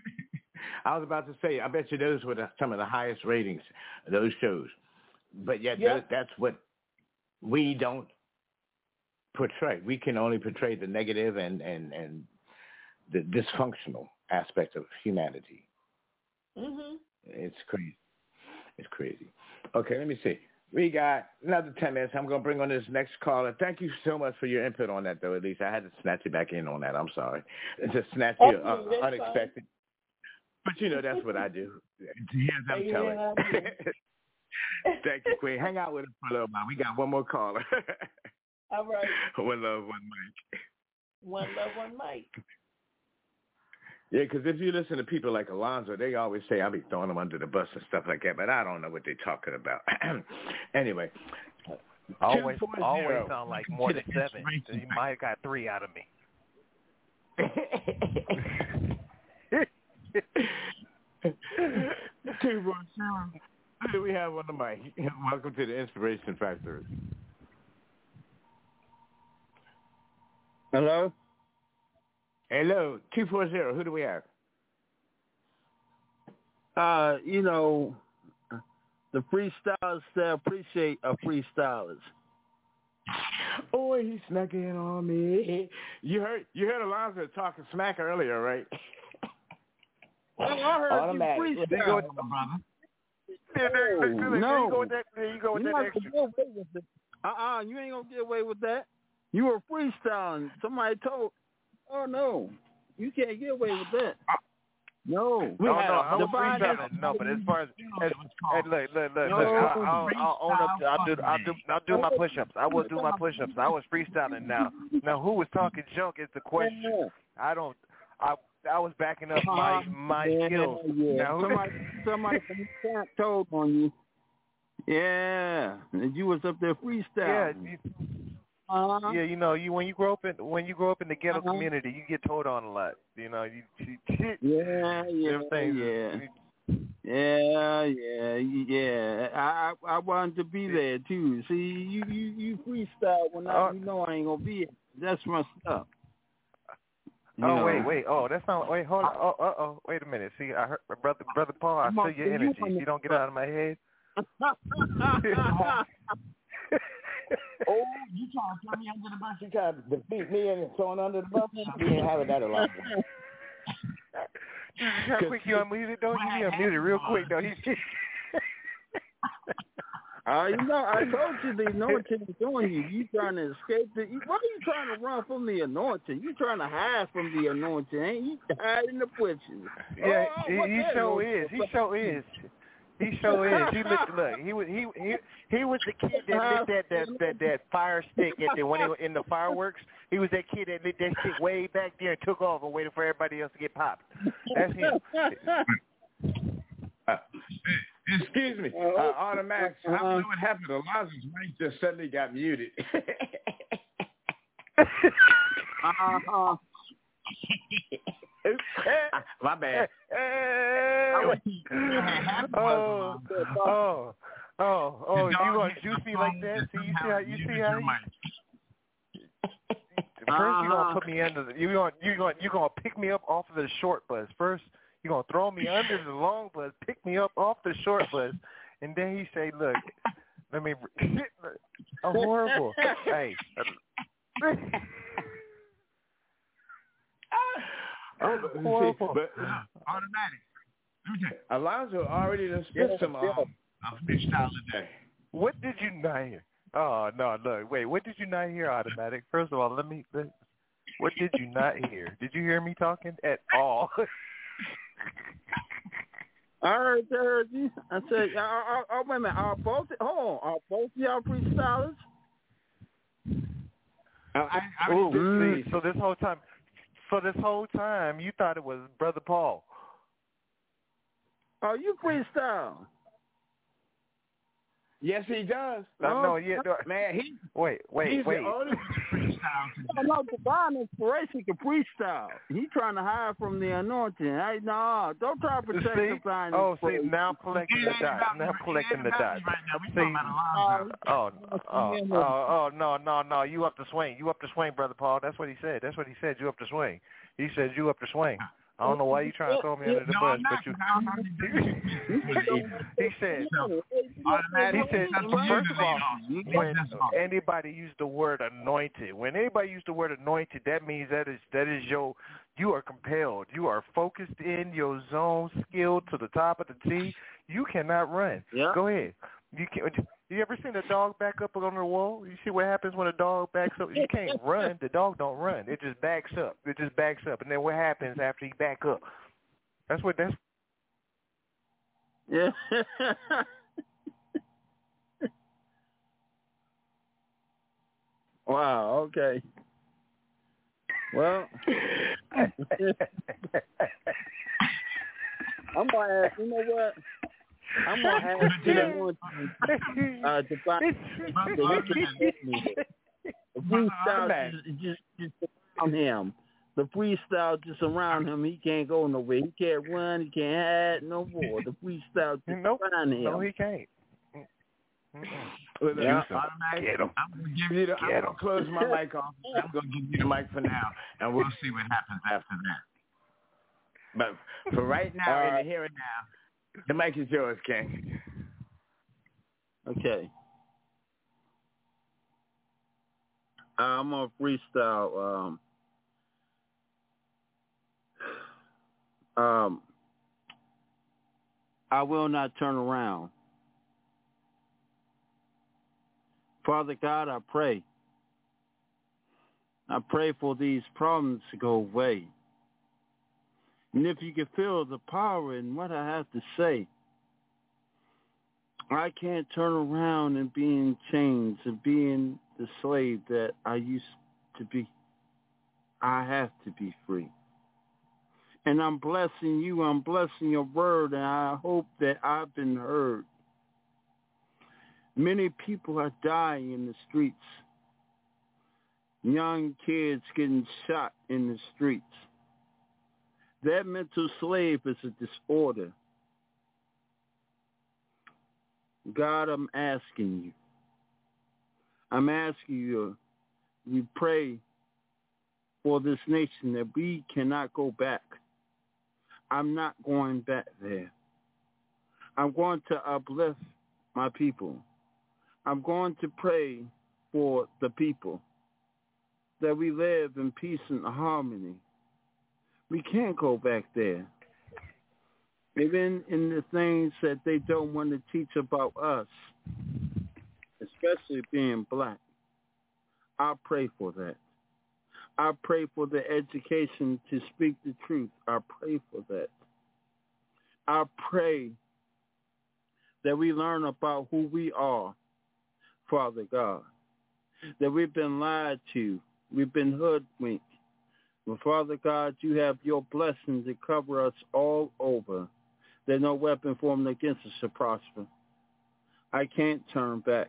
I was about to say, I bet you those were the, some of the highest ratings, those shows. But yet, Yeah. those, that's what we don't portray. We can only portray the negative and, and, and the dysfunctional aspect of humanity. Mhm. It's crazy. It's crazy. Okay, let me see. We got another ten minutes. I'm going to bring on this next caller. Thank you so much for your input on that, though, Elise. I had to snatch you back in on that. I'm sorry. Just snatch you uh, Okay, that's unexpected. But, you know, that's what I do. Here's I'm Yeah, telling. I do. Thank you, Queen. Hang out with us for a little while. We got one more caller. All right. One love, one mic. One love, one mic. Yeah, because if you listen to people like Alonzo, they always say, I'll be throwing them under the bus and stuff like that, but I don't know what they're talking about. Anyway. Always, two four zero. always sound like more To than the seven. inspiration So you might have got three out of me. Two four zero. Who do we have on the mic? Welcome to the Inspiration Factory. Hello? Hello, two four zero. Who do we have? Uh, you know, the freestylers say appreciate a freestylers. Oh, he snuck in on me. You heard you heard Alonzo talking smack earlier, right? Oh, I heard Automatic. you There you go, freestyle. my brother. There, there, there, there, there no. you go with that. There you go with You're that not extra. gonna get away with it. Uh-uh, you ain't gonna get away with that. You were freestyling. Somebody told, oh, no, you can't get away with that. No. No, no, I was Divine freestyling. No, but as far as, as, as look, look, look, No. look, I'll, I'll, I'll own up to, I'll do, I'll do, I'll do my push-ups. I will do my push-ups. I was freestyling. Now, now, who was talking junk is the question. I don't, I, I was backing up my my yeah, skills. Yeah. Now, who- somebody, somebody from the camp told on you. Yeah, and you was up there freestyling. Yeah, you, Uh-huh. yeah, you know, you when you grow up in when you grow up in the ghetto Uh-huh. community, you get told on a lot. You know, you, you, you Yeah, yeah, everything. yeah. Yeah, yeah, yeah. I I I wanted to be there too. See, you you you freestyle when I Oh. you know I ain't gonna be. That's my stuff. You Oh know. wait, wait. Oh, that's not. Wait, hold on. Oh, uh oh. Wait a minute. See, I heard brother, brother Paul. I I'm feel up your to you energy. on the- You don't get out of my head. Oh, you trying to throw me under the bus? You trying to defeat me and throwing under the bus? We ain't having that a lot. How quick you unmuted? Don't you be unmuted real quick though. Uh, you know, I told you the anointing is on you. You trying to escape the? Why are you trying to run from the anointing? You trying to hide from the anointing? Ain't you hiding the bushes? Yeah, Oh, he, what he that sure anointing is. He sure is. He sure is. He looked. Look, he was. He he he was the kid that lit that that that, that fire stick at the when he was in the fireworks. He was that kid that lit that shit way back there and took off and waited for everybody else to get popped. That's him. Uh, excuse me, uh, Automatic. I don't know what happened. Elijah's mic just suddenly got muted. uh-huh. My bad. oh, oh, oh, oh! You gonna juice me like that? See, you see how you see how you. First, you gonna put me under the. You gonna you gonna you gonna pick me up off of the short bus. First, you gonna throw me under the long bus, pick me up off the short bus, and then he say, "Look, let me." I'm horrible. Hey. Oh, but, see, but Automatic. Let me tell you, Elijah already done spit Yeah, some um, yeah. uh, freestyle today. What did you not hear? Oh no, look, wait. What did you not hear, Automatic? First of all, let me. Let, what did you not hear? Did you hear me talking at all? I heard, I heard you. I said, oh, oh, wait a minute. Are both? Hold on. Are both y'all freestylers? Uh, I, I Ooh, mean, so this whole time, for this whole time, you thought it was Brother Paul. Oh, you freestyle. yes, he does. No, no, yeah, no. Man, he Wait, wait, he's wait. the only one to freestyle No, today. no, divine inspiration can freestyle. He trying to hide from the anointing. Hey, no, don't try to protect See? divine Oh, see, inspiration. now I'm collecting the dots. Now I'm collecting the dots. See? Uh, Oh, oh, oh, oh, no, no, no. You up to swing. You up to swing, Brother Paul. That's what he said. That's what he said. You up to swing. He said you up to swing. I don't know why you trying to throw me under the bus, but you. he said. He said. First of all, when anybody used the word anointed, when anybody used the word anointed, that means that is that is your. You are compelled. You are focused in your zone, skilled to the top of the T. You cannot run. Yeah. Go ahead. You can. You ever seen a dog back up on the wall? You see what happens when a dog backs up? You can't run. The dog don't run. It just backs up. It just backs up. And then what happens after he back up? That's what that's. Yeah. Wow. Okay. Well, I'm gonna ask. You know what? I'm gonna ask you that one uh, to find to look at me. The freestyle just, just just around him. The freestyle just around him. He can't go nowhere. He can't run. He can't hide no more. The freestyle just nope. around him. No, he can't. Well, Yeah. Get him. I'm gonna give you the. I'm gonna close my mic off. I'm gonna give you the mic for now, and we'll see what happens after that. But for right now, All in right. the here and now, the mic is yours, King. Okay. I'm gonna freestyle. Um, um, I will not turn around. Father God, I pray I pray for these problems to go away. And if you can feel the power in what I have to say, I can't turn around and be in chains and being the slave that I used to be. I have to be free. And I'm blessing you. I'm blessing your word, and I hope that I've been heard. Many people are dying in the streets. Young kids getting shot in the streets. That mental slave is a disorder. God, I'm asking you. I'm asking you, we pray for this nation that we cannot go back. I'm not going back there. I'm going to uplift my people. I'm going to pray for the people that we live in peace and harmony. We can't go back there. Even in the things that they don't want to teach about us, especially being black, I pray for that. I pray for the education to speak the truth. I pray for that. I pray that we learn about who we are, Father God, that we've been lied to, we've been hoodwinked. But Father God, you have your blessings that cover us all over, that no weapon formed against us shall prosper. I can't turn back.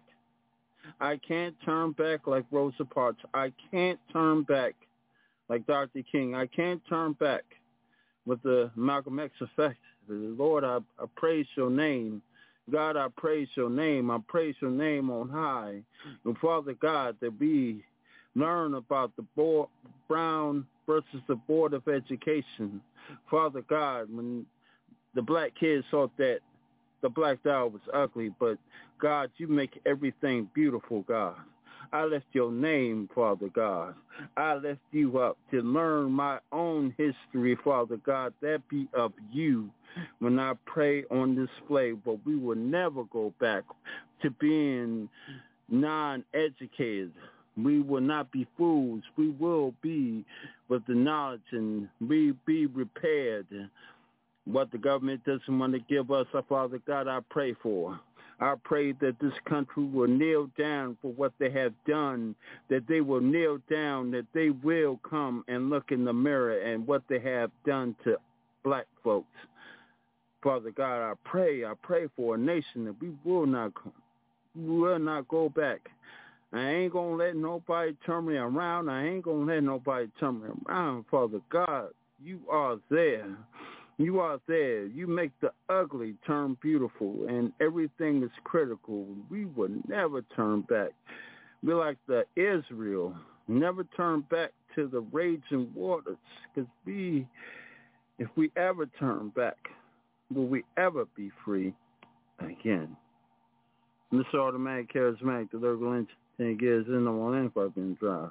I can't turn back like Rosa Parks. I can't turn back like Doctor King. I can't turn back with the Malcolm X effect. Lord, I, I praise your name. God, I praise your name. I praise your name on high. And Father God, that we learn about the board, Brown versus the Board of Education. Father God, when the black kids thought that the black dog was ugly, but God, you make everything beautiful, God. I lift your name, Father God. I lift you up to learn my own history, Father God. That be of you when I pray on display. But we will never go back to being non-educated. We will not be fools. We will be with the knowledge and we be repaired. What the government doesn't want to give us, Father God, I pray for. I pray that this country will kneel down for what they have done, that they will kneel down, that they will come and look in the mirror and what they have done to black folks. Father God, I pray, I pray for a nation that we will not, we will not go back. I ain't going to let nobody turn me around. I ain't going to let nobody turn me around, Father God. You are there. You are there. You make the ugly turn beautiful, and everything is critical. We will never turn back. We're like the Israel. Never turn back to the raging waters, because we, if we ever turn back, will we ever be free again? Mister Automatic, Charismatic, the local engine, ten gears in the one fucking drive.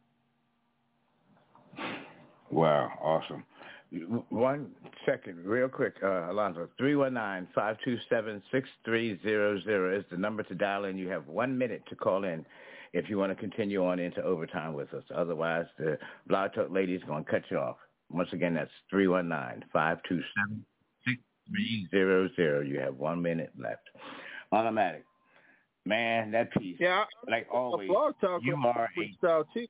Wow, awesome. One second, real quick, uh, Alonzo. three one nine, five two seven, six three zero zero is the number to dial in. You have one minute to call in if you want to continue on into overtime with us. Otherwise, the Blog Talk lady is going to cut you off. Once again, that's three one nine, five two seven, six three zero zero. You have one minute left. Automatic. Man, that piece, yeah, like always, Blog Talk you are a... freestyle too.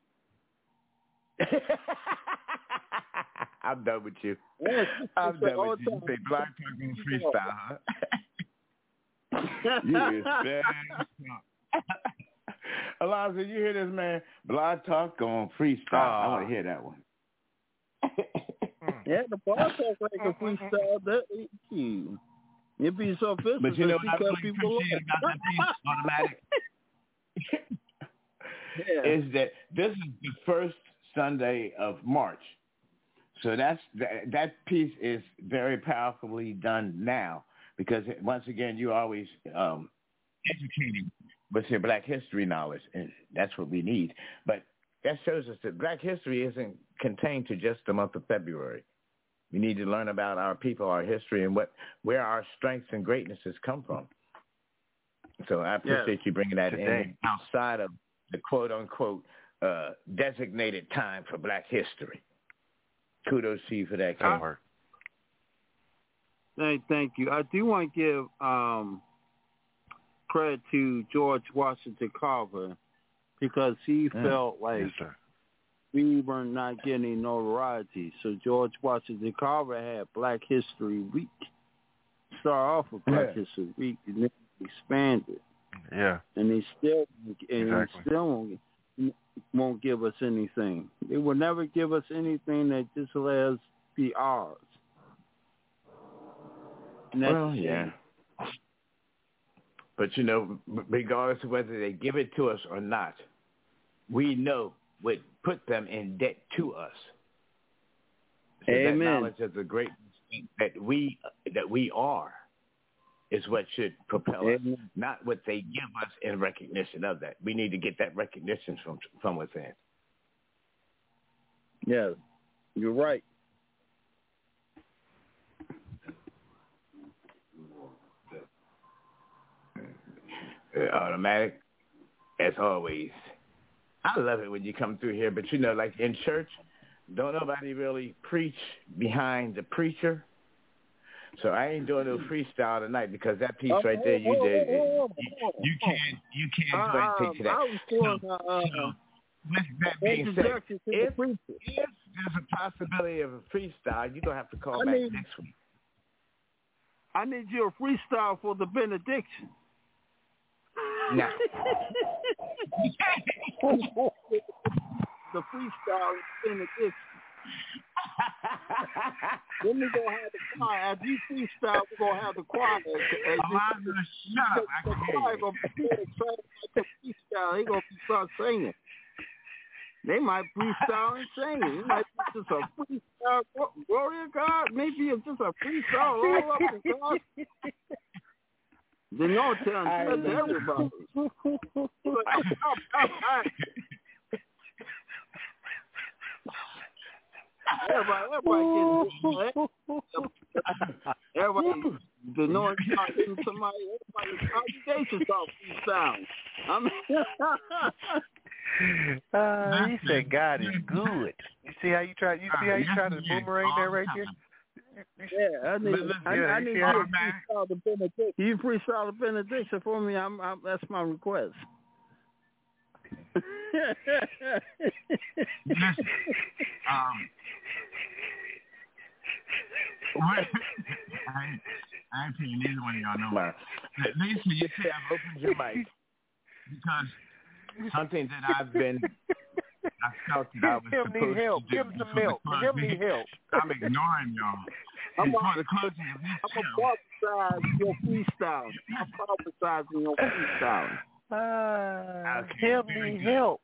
I'm done with you. Yes, I'm done with you. You say Blog Talk and freestyle, huh? You is bad. Alonzo, you hear this, man? Blog Talk on freestyle. Uh, I want to hear that one. Yeah, the Blog Talk like a freestyle. That ain't you. It'd be so vicious. But you know what I really people appreciate about that piece, Automatic? Yeah. Is that this is the first Sunday of March. So that's that, that piece is very powerfully done now because, once again, you're always um, educating with your Black history knowledge, and that's what we need. But that shows us that Black history isn't contained to just the month of February. We need to learn about our people, our history, and what where our strengths and greatnesses come from. So I appreciate yes, you bringing that today. in outside of the quote-unquote uh, designated time for Black History. Kudos to you for that, King. Uh, thank, thank you. I do want to give um, credit to George Washington Carver because he mm. felt like yes, we were not getting notoriety. So George Washington Carver had Black History Week. Start off with Black yeah. History Week and then expanded. Yeah. And they still and exactly. they still won't, won't give us anything. They will never give us anything that just let us be ours. Well, yeah. But, you know, regardless of whether they give it to us or not, we know what put them in debt to us. So Amen. That knowledge of the greatness that we that we are is what should propel Amen. us, not what they give us in recognition of that. We need to get that recognition from from within. Yeah, you're right. Uh, automatic, as always. I love it when you come through here, but you know, like in church, don't nobody really preach behind the preacher. So I ain't doing no freestyle tonight because that piece right there, you did. You, you can't, you can't go and take to that. So, so with that being said, if, if there's a possibility of a freestyle, you're gonna have to call I back need, next week. I need you a freestyle for the benediction. No. The freestyle benediction. Then we're going to have the choir. After you freestyle, we're going to have the choir. And, and oh, I'm going to shut up. I the can choir going to be the freestyle. They're going to start singing. They might freestyle and sing. It might be just a freestyle. Glory to God. Maybe it's just a freestyle all up to God. Then don't tell them to everybody. Everybody, everybody getting everybody, the noise start hitting somebody. Everybody's congregation start freestyle. I mean, uh, he said God is good. You see how you try? You see how you try to boomerang that right there? Yeah, I need, I, I need you to freestyle the benediction. You freestyle the benediction for me. I'm, I'm, that's my request. Listen, um, I ain't, I ain't paying neither one of y'all no mind. At least when you say I've opened your mic, because something that I've been, I felt that I was Him supposed need help. to do. Give him some milk. Him need help. I'm ignoring y'all. I'm Before the closing of this I'm show. I'm your freestyle. I'm prophesizing your freestyle. Uh, okay, him need help.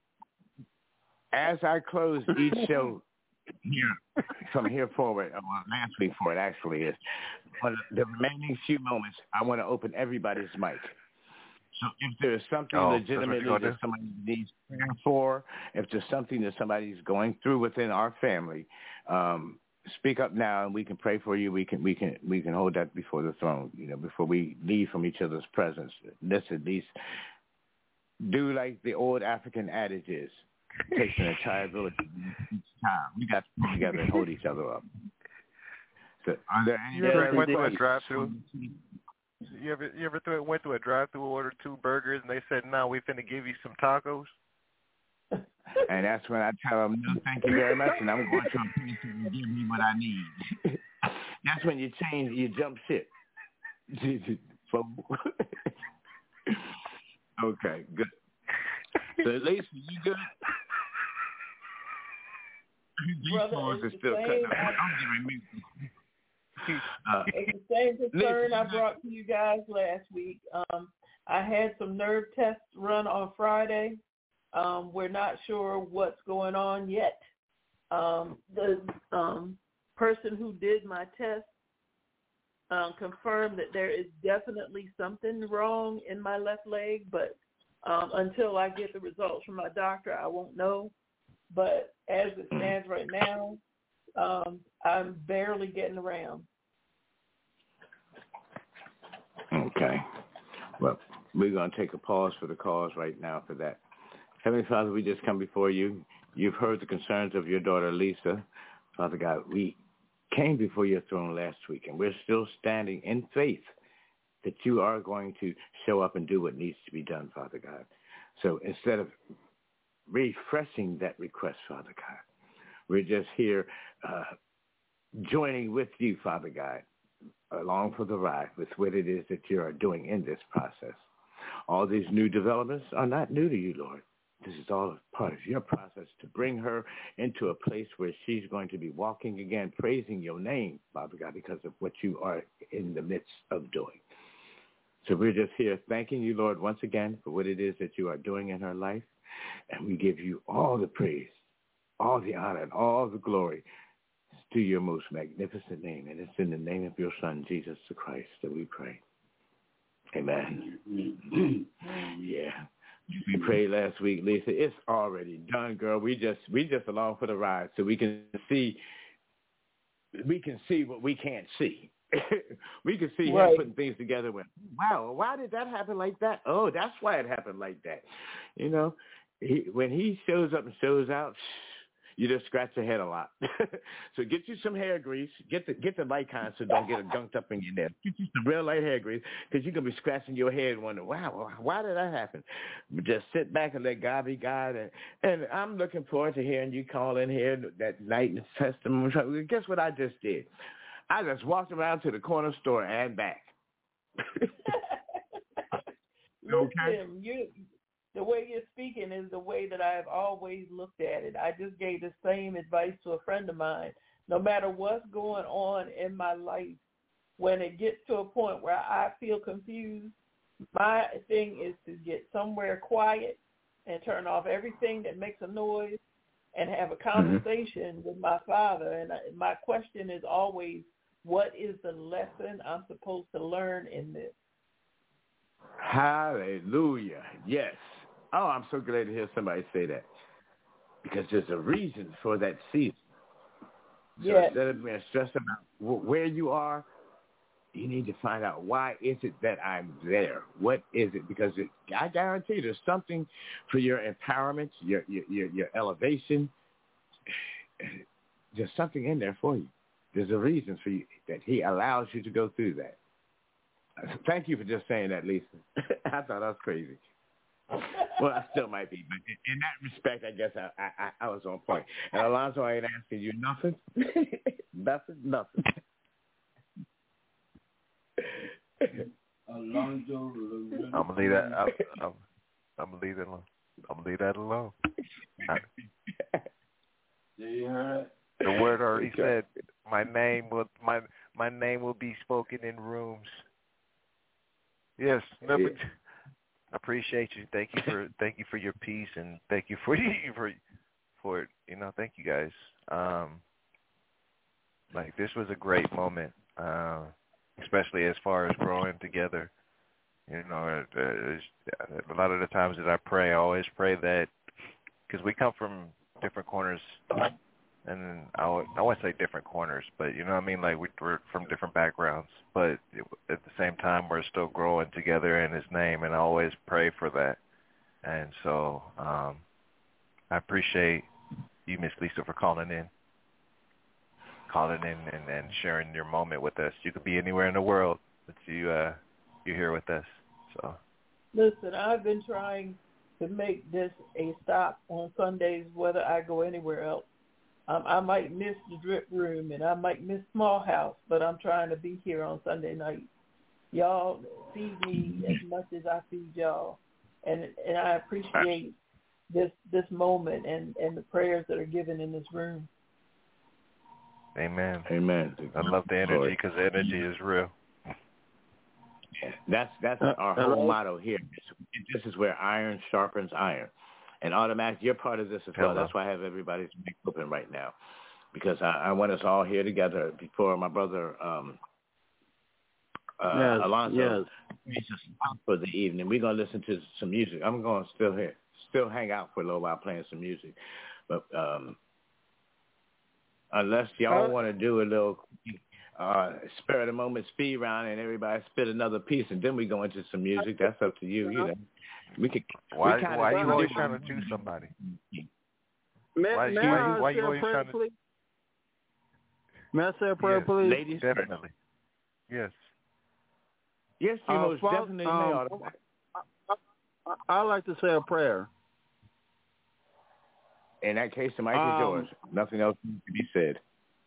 As I close each show here, from here forward, well, last week forward actually is, for the remaining few moments, I want to open everybody's mic. So if there's something oh, legitimately that somebody needs prayer for, if there's something that somebody's going through within our family, um, speak up now, and we can pray for you. We can we can we can hold that before the throne. You know, before we leave from each other's presence. Let's at least do like the old African adage is: takes an entire village each time. We got to come together and hold each other up. So, are there any? You ever went through a drive-through? You ever you ever through, went through a drive-through, ordered two burgers, and they said, "No, we finna give you some tacos." And that's when I tell them, no, thank you very much, and I'm going to a place to give me what I need. That's when you change, you jump ship. Okay, good. So, Lacey, you good? These Brother, phones are it's still the cutting same, up. I, I'm giving me. Uh, it's the same concern listen, I brought to you guys last week. Um, I had some nerve tests run on Friday. Um, we're not sure what's going on yet. Um, the um, person who did my test um, confirmed that there is definitely something wrong in my left leg, but um, until I get the results from my doctor, I won't know. But as it stands right now, um, I'm barely getting around. Okay. Well, we're going to take a pause for the cause right now for that. Heavenly Father, we just come before you. You've heard the concerns of your daughter, Lisa. Father God, we came before your throne last week, and we're still standing in faith that you are going to show up and do what needs to be done, Father God. So instead of refreshing that request, Father God, we're just here uh, joining with you, Father God, along for the ride with what it is that you are doing in this process. All these new developments are not new to you, Lord. This is all a part of your process to bring her into a place where she's going to be walking again, praising your name, Father God, because of what you are in the midst of doing. So we're just here thanking you, Lord, once again for what it is that you are doing in her life. And we give you all the praise, all the honor, and all the glory to your most magnificent name. And it's in the name of your Son, Jesus the Christ, that we pray. Amen. Yeah. We prayed last week, Lisa. It's already done, girl. We just we just along for the ride, so we can see we can see what we can't see. We can see right. him putting things together. When wow, why did that happen like that? Oh, that's why it happened like that. You know, he, when he shows up and shows out, you just scratch your head a lot. So get you some hair grease. Get the get the Lycon so don't get it gunked up in your neck. Get you some real light hair grease because you're going to be scratching your head and wondering, wow, why did that happen? Just sit back and let God be God. And, and I'm looking forward to hearing you call in here that night and testimony. Guess what I just did? I just walked around to the corner store and back. Listen, you, the way you're speaking is the way that I've always looked at it. I just gave the same advice to a friend of mine. No matter what's going on in my life, when it gets to a point where I feel confused, my thing is to get somewhere quiet and turn off everything that makes a noise and have a conversation mm-hmm. with my Father. And my question is always, what is the lesson I'm supposed to learn in this? Hallelujah. Yes. Oh, I'm so glad to hear somebody say that. Because there's a reason for that season. So yes. instead of being stressed about where you are, you need to find out, why is it that I'm there? What is it? Because it, I guarantee you there's something for your empowerment, your, your, your, your elevation. There's something in there for you. There's a reason for you that he allows you to go through that. Thank you for just saying that, Lisa. I thought that was crazy. Well, I still might be, but in that respect, I guess I, I, I was on point. And Alonzo, I ain't asking you nothing. nothing, nothing. Alonzo, I'm gonna leave that. I'm, I'm, I'm gonna leave that alone. I'm gonna leave that alone. Do you hear it? The word already said, my name will my my name will be spoken in rooms. Yes, number two. I appreciate you. Thank you for thank you for your peace, and thank you for for for you know. Thank you guys. Um, like this was a great moment, uh, especially as far as growing together. You know, uh, a lot of the times that I pray, I always pray that because we come from different corners. And I, I wouldn't say different corners, but you know what I mean? Like we, we're from different backgrounds, but at the same time, we're still growing together in his name, and I always pray for that. And so um, I appreciate you, Miss Lisa, for calling in, calling in and, and sharing your moment with us. You could be anywhere in the world, but you, uh, you're here with us. So listen, I've been trying to make this a stop on Sundays, whether I go anywhere else. Um, I might miss the drip room and I might miss Small House, but I'm trying to be here on Sunday night. Y'all feed me as much as I feed y'all, and and I appreciate this this moment and, and the prayers that are given in this room. Amen. Amen. I love the energy because the energy is real. Yeah, that's that's uh, our whole motto here. This is where iron sharpens iron. And automatically, you're part of this as well. Hello. That's why I have everybody's mic open right now, because I, I want us all here together before my brother um, uh, yes, Alonzo yes. reaches out for the evening. We're gonna listen to some music. I'm going to still here, still hang out for a little while playing some music, but um, unless y'all want to do a little uh, spur of the moment speed round, and everybody spit another piece, and then we go into some music. That's up to you. You know, we could. Why? We Why you always trying to choose somebody? May, why? May Why, I why say you a always prayer, trying to? please? May I say a prayer, Yes, please? Ladies, definitely. Yes. Yes, you Uh, most Father, definitely may. um, Arthur. I, I, I like to say a prayer. In that case, the mic is Um, yours. Nothing else needs to be said.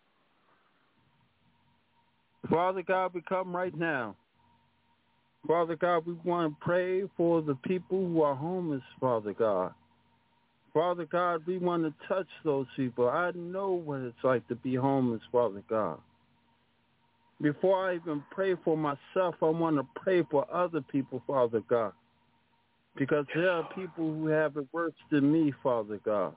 Father God, we come right now. Father God, we want to pray for the people who are homeless, Father God. Father God, we want to touch those people. I know what it's like to be homeless, Father God. Before I even pray for myself, I want to pray for other people, Father God. Because there are people who have it worse than me, Father God.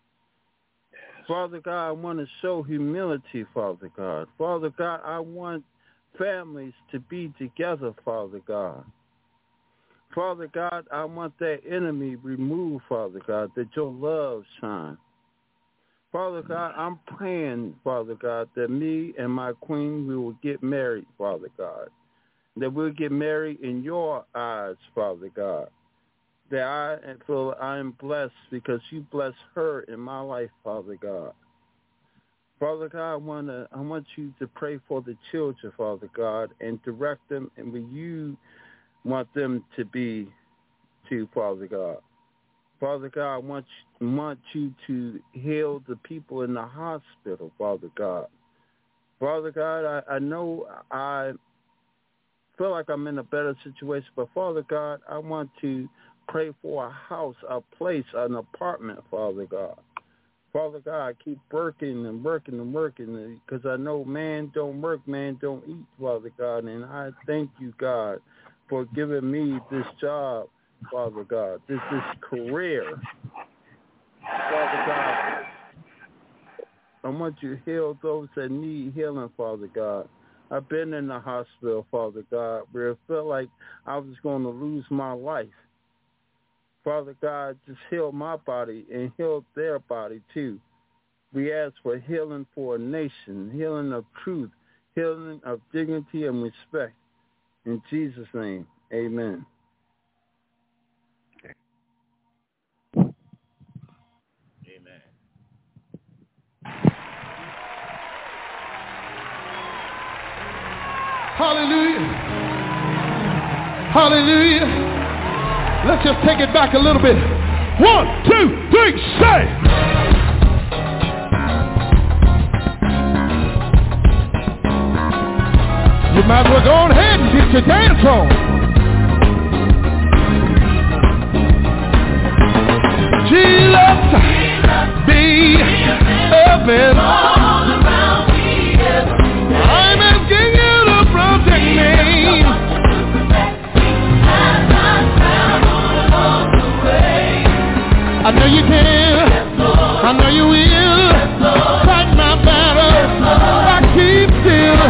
Father God, I want to show humility, Father God. Father God, I want families to be together, Father God. Father God, I want that enemy removed, Father God, that your love shine. Father God, I'm praying, Father God, that me and my queen, we will get married, Father God. That we'll get married in your eyes, Father God. That I feel I am blessed because you bless her in my life, Father God. Father God, I want to, I want you to pray for the children, Father God, and direct them and where you want them to be to, Father God. Father God, I want you, want you to heal the people in the hospital, Father God. Father God, I, I know I feel like I'm in a better situation, but Father God, I want to pray for a house, a place, an apartment, Father God. Father God, I keep working and working and working because I know man don't work, man don't eat, Father God. And I thank you, God, for giving me this job, Father God, this this career. Father God, I want you to heal those that need healing, Father God. I've been in the hospital, Father God, where it felt like I was going to lose my life. Father God, just heal my body and heal their body too. We ask for healing for a nation, healing of truth, healing of dignity and respect. In Jesus' name, amen. Amen. Hallelujah. Hallelujah. Let's just take it back a little bit. One, two, three, say. You might as well go ahead and get your dance on. Jesus, be open all around me. I'm asking you to protect me. I know you can, I know you will, fight my battle, I keep still.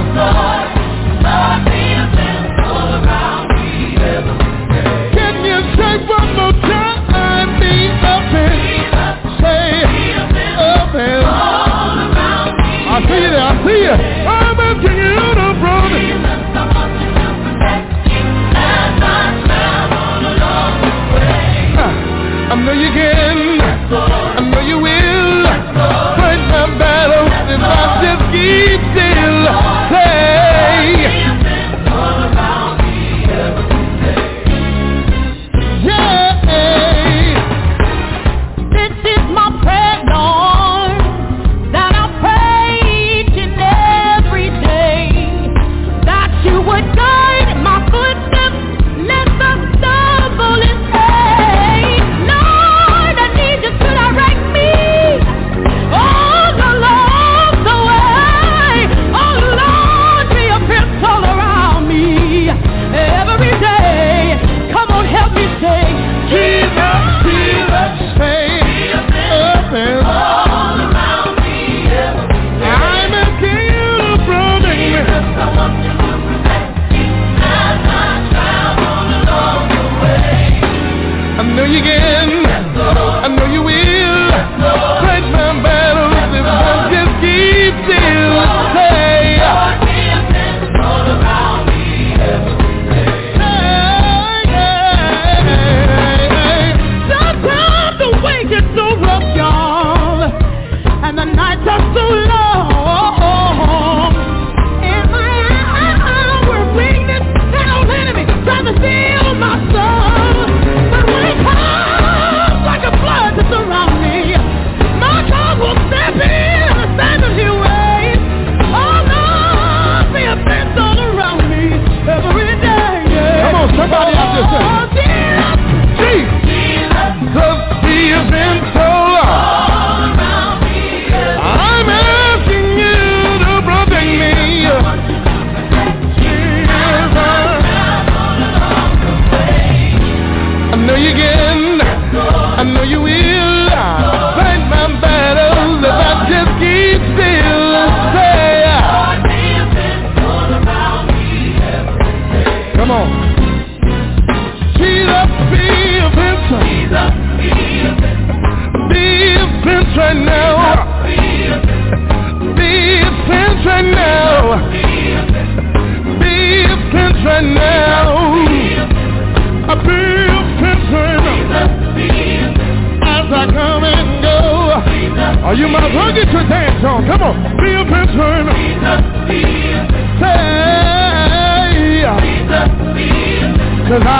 Can you say one more time, be open, say open. I see you there, I see you, I'm asking you to promise. I know you can, I know you will, fight my battle if I just keep still, say, yeah. This is my prayer, Lord, that I pray each and every day, that you would guide my footsteps, let the stumble and say, Lord,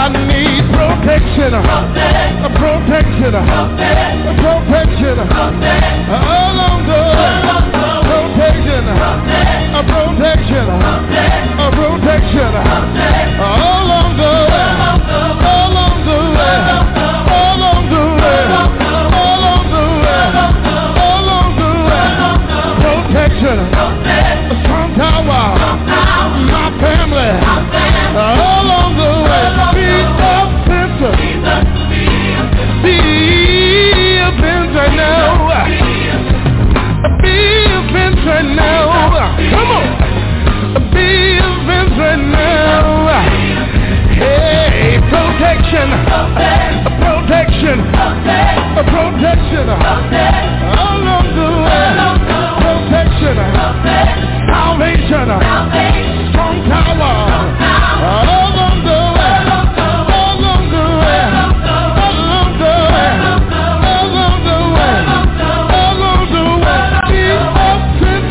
I need protection, a protection, a protection, along the way, protection, a protection, a protection, along the way, along the way, along the way, along the way, along the way, protection, a strong tower, my family, along the way, be a fence, be a fence right now, be a fence right now, come on, be a fence right now, hey, protection, a protection, a protection, along the way, protection, salvation, strong tower, along the way, along the way, along the way, along the way, along the way, be a fence,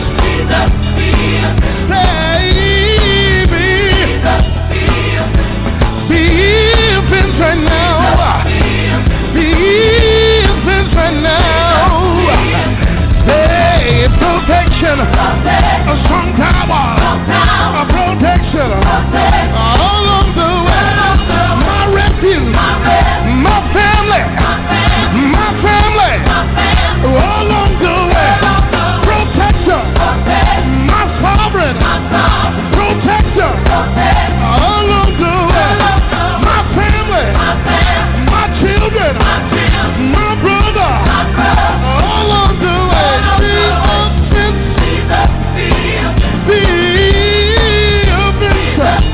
baby, be a fence right now, be a fence right now, hey, protection, a strong tower, a protection, along the way, my refuge, my family, my family, along the way, protector, my sovereign, protector, along the way, my family, my children, my brother, along the way, be a fence, be a fence,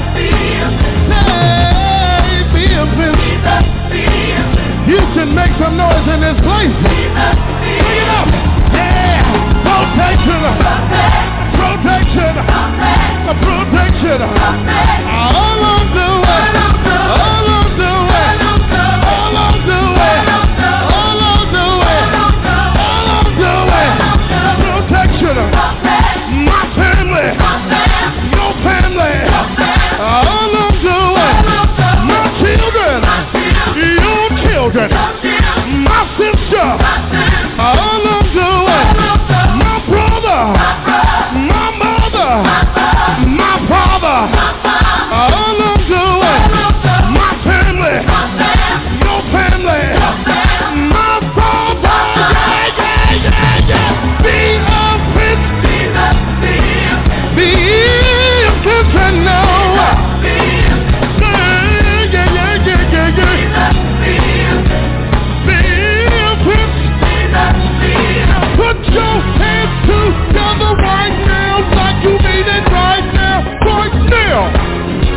hey, be a fence. Houston, make some noise in this place. Bring it up. Yeah, protection, protection, protection, along the way, along the way, along the way, along the way, along the way, protection, my family, your family, along the way, my children, your children, my sister, along the way, my brother, my mother, my father, along the way, my family, your family, my father, yeah, yeah, yeah, yeah, be a fence, be a fence right now, yeah, yeah, yeah, yeah, yeah, yeah. Put your hands together right now, like you mean it right now, right now.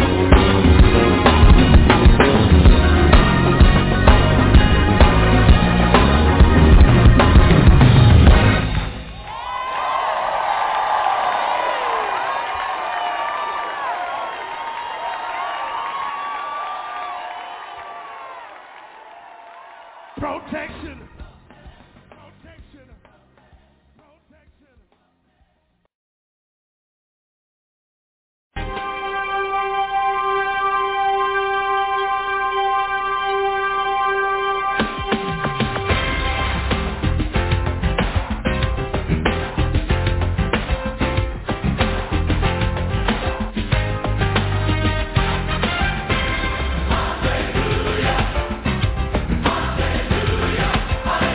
Protection. Protection. Protection. Hallelujah. Hallelujah.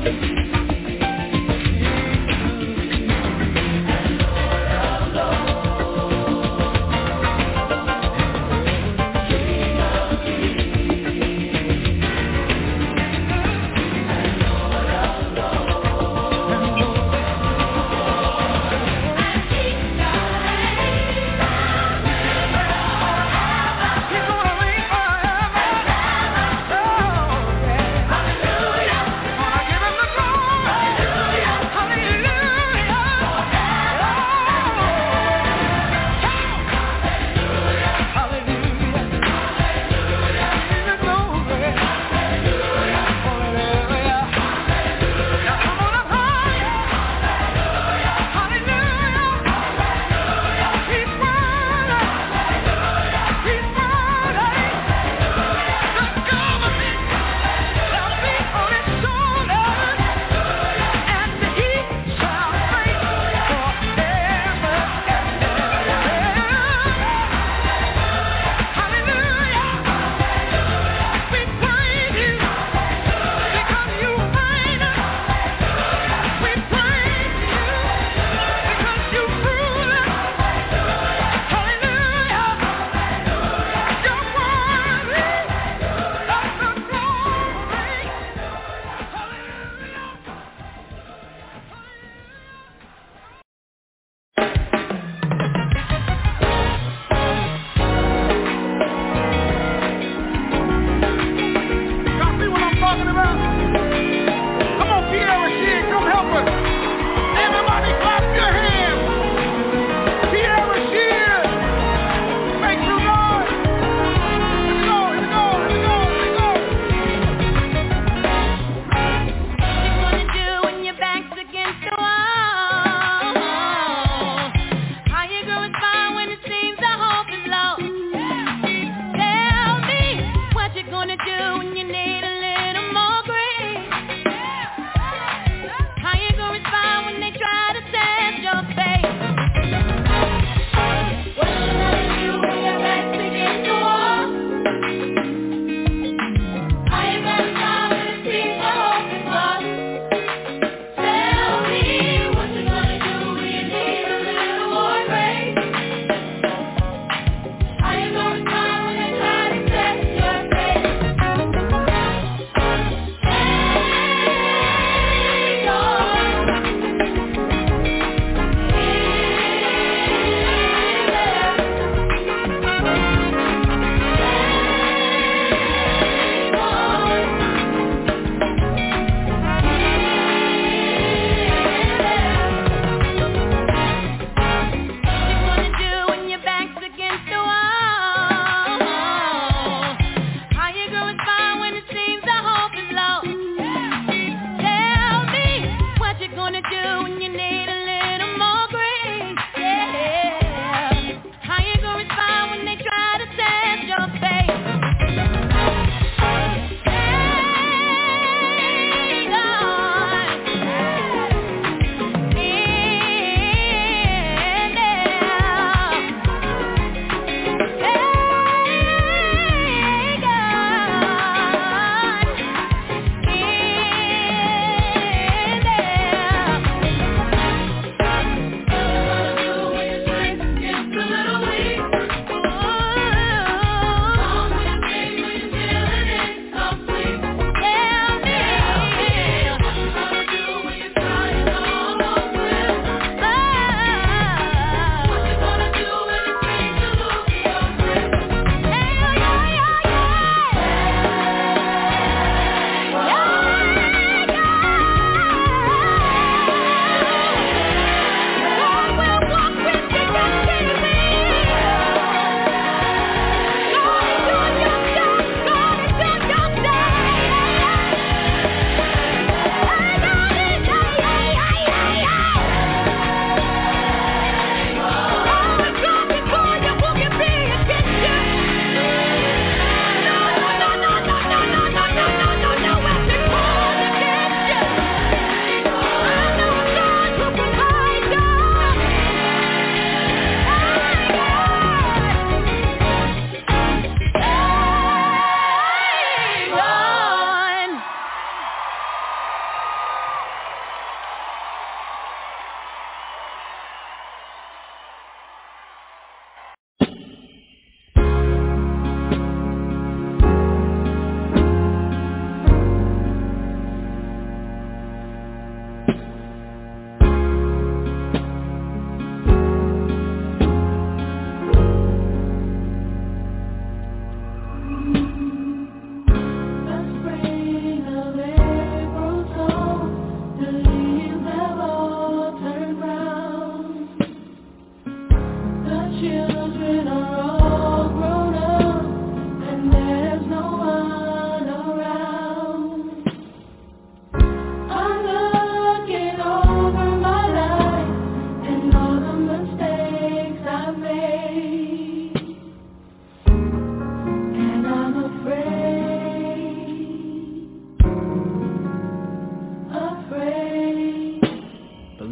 Gonna give him the glory.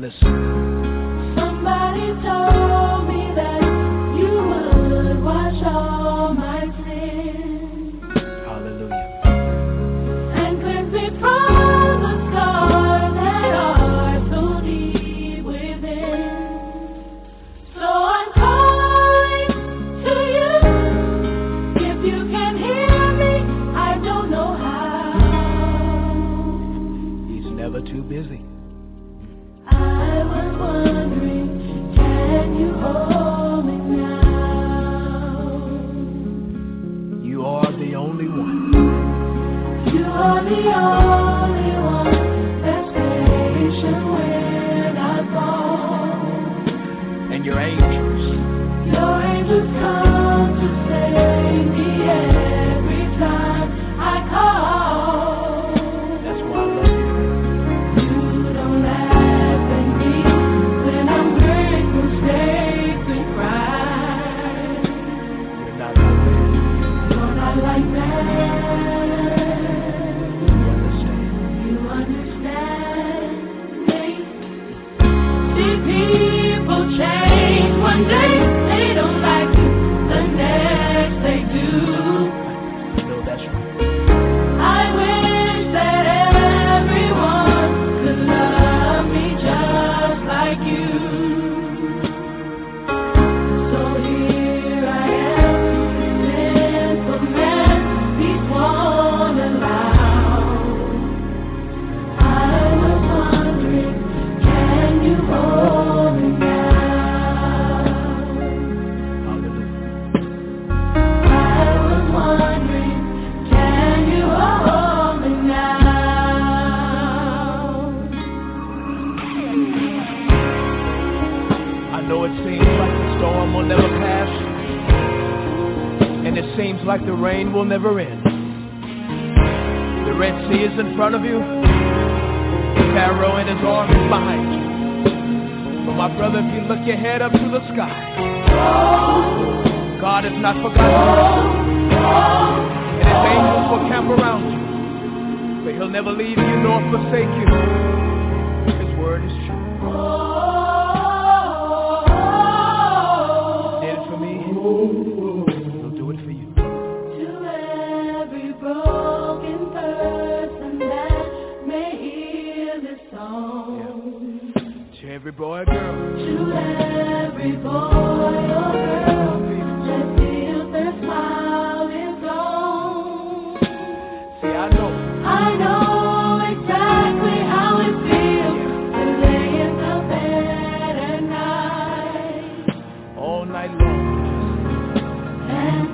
listen. Somebody told me that you would wash all my sins. Hallelujah. And cleanse me from the scars that are so deep within. So I'm calling to you. If you can hear me, I don't know how. He's never too busy. I was wondering, can you hold me now? You are the only one. You are the only one that's patient when I fall. And your angels. Your angels come to save me every time I call. That's why I love you. You don't laugh at me when I'm hurt, mistakes, and cry. You're not like that. You're not like that. You understand. You understand me. See people change one day, they don't like you, the next they do. You know that's right. I wish that everyone could love me just like you. So here I am, sinful man, peace won't allow. I was wondering, can you hold me now? Hallelujah. I was wondering, can you hold me now? I know it seems like the storm will never pass, and it seems like the rain will never end. The Red Sea is in front of you, Pharaoh and his army is behind you. But my brother, if you lift your head up to the sky, God has not forgotten you, and his angels will camp around you. But he'll never leave you nor forsake you. His word is true. Did it for me, he'll do it for you. To every broken person that may hear this song, To every boy and girl, to every boy or girl that feels their smile is gone, see, I know. I know exactly how it feels to lay in the bed at night All night long, and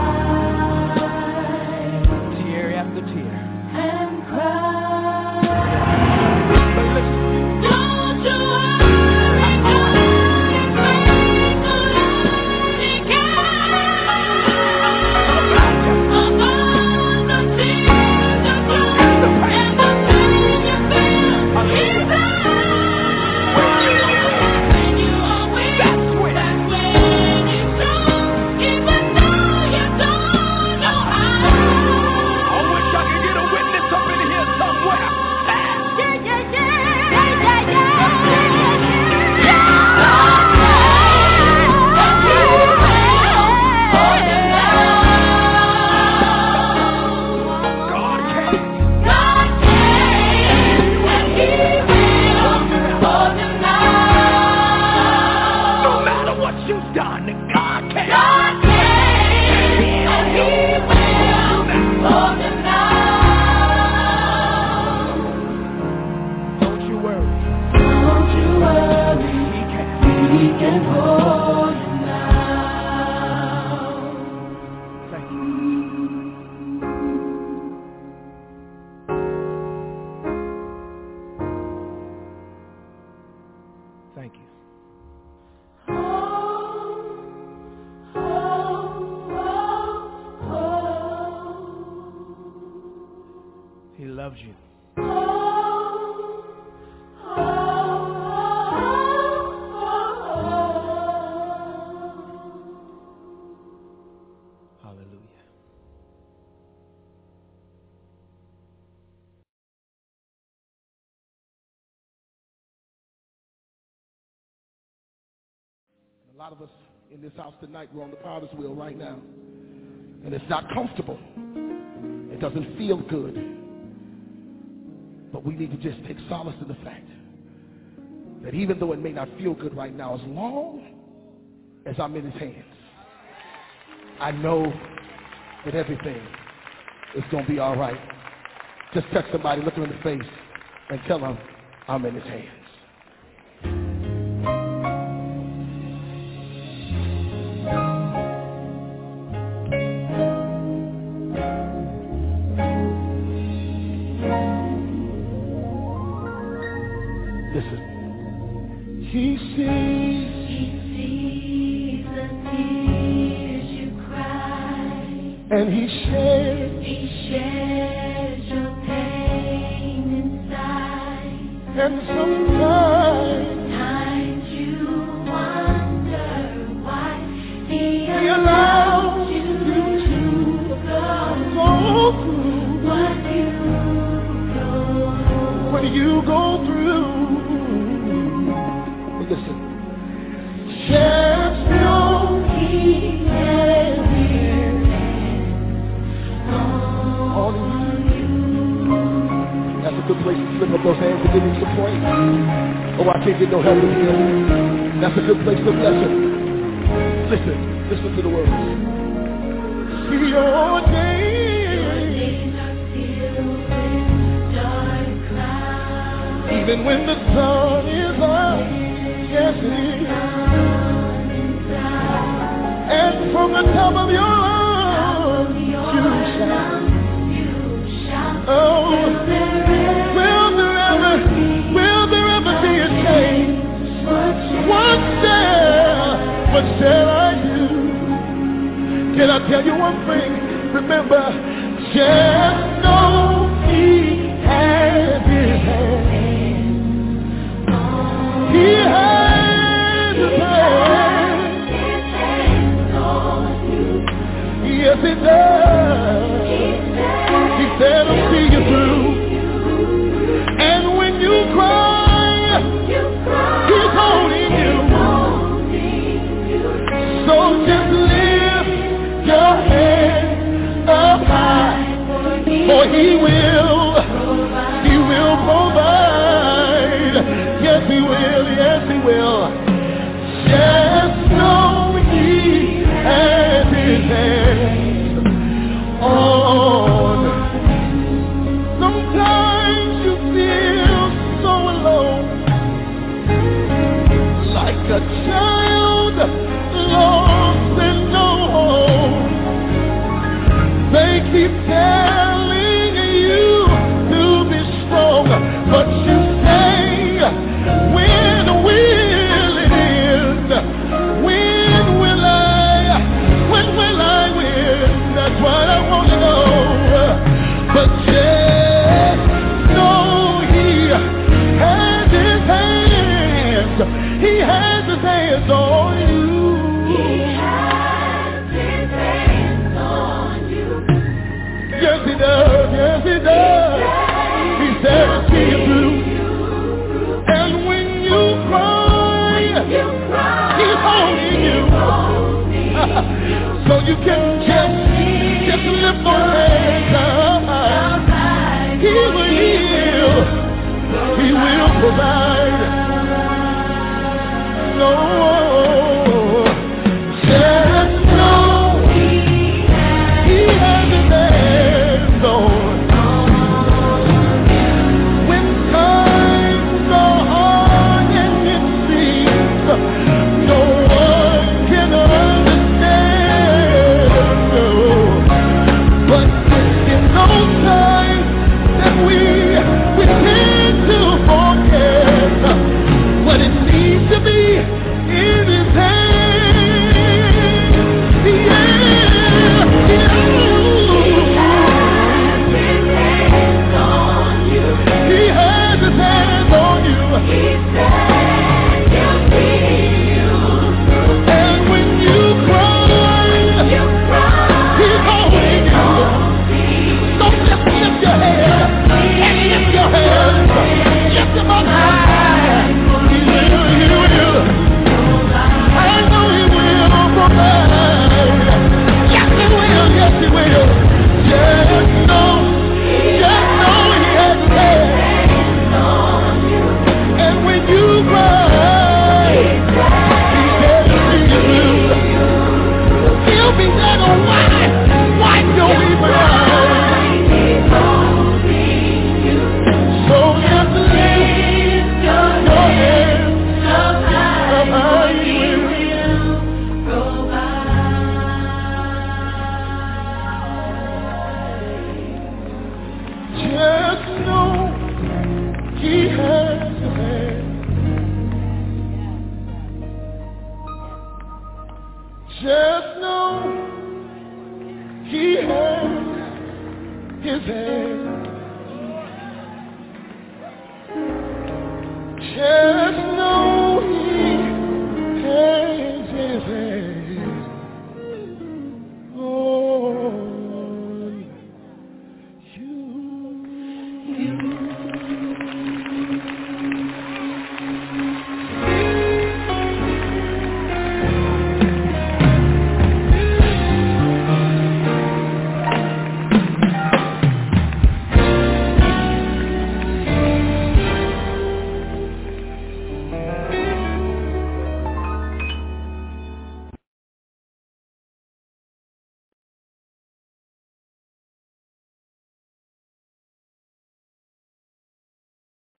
cry tear after tear. and cry. But listen, Don't you worry, God is faithful and He cares about the tears you cry and the pain you feel. He's there when you are weak. That's when He's strong, even though you don't know how. I wish I could get a witness up in here somewhere. Yeah, yeah, yeah, yeah, yeah, God can. God can, and He will hold you now. No matter what you've done, God can. God can, and He will hold you now. Don't you worry. Don't you worry, He can. He can hold you now. Thank you. Thank you. Oh, oh, oh, He loves you. oh, oh, oh. Hallelujah. A lot of us in this house tonight, we're on the potter's wheel right now. And it's not comfortable. It doesn't feel good. But we need to just take solace in the fact that even though it may not feel good right now, as long as I'm in his hands, I know that everything is going to be all right. Just touch somebody, look them in the face, and tell them I'm in his hands. He sees, he sees the tears you cry, and he shares, he shares your pain inside. And sometimes, sometimes you wonder why he, he allows you to go, go through what you go through. What you go through. Listen. Just know he has his hands on you. That's a good place to slip up those hands and give him some praise. Oh, I can't get no help in here. That's a good place to bless him. Listen, listen to the words. See your days even when the sun is up. Yes, it is. And from the top of your lungs, you shout. Oh, will there ever, will there ever be a change? What shall, what shall I do? Can I tell you one thing? Remember, just know he has his hand. He has his hand. Yes, he does. He said, I'll see you through. And when you cry, he's holding you. So just lift your head up high, for he will, he will provide. Yes, he will, yes, he will. Just know he has his hands on. Sometimes you feel so alone, like a child lost and no home. They keep telling you to be strong, but you say, when will it end? When will I, when will I win? That's what I want to know. But just know he has his hands. He has his hands on you. He has his hands on you. Yes, he does. Yes, he does. He said, I'll see you through. And when you cry, he's holding you. So you can just, just lift those hands up. He will heal. He will provide.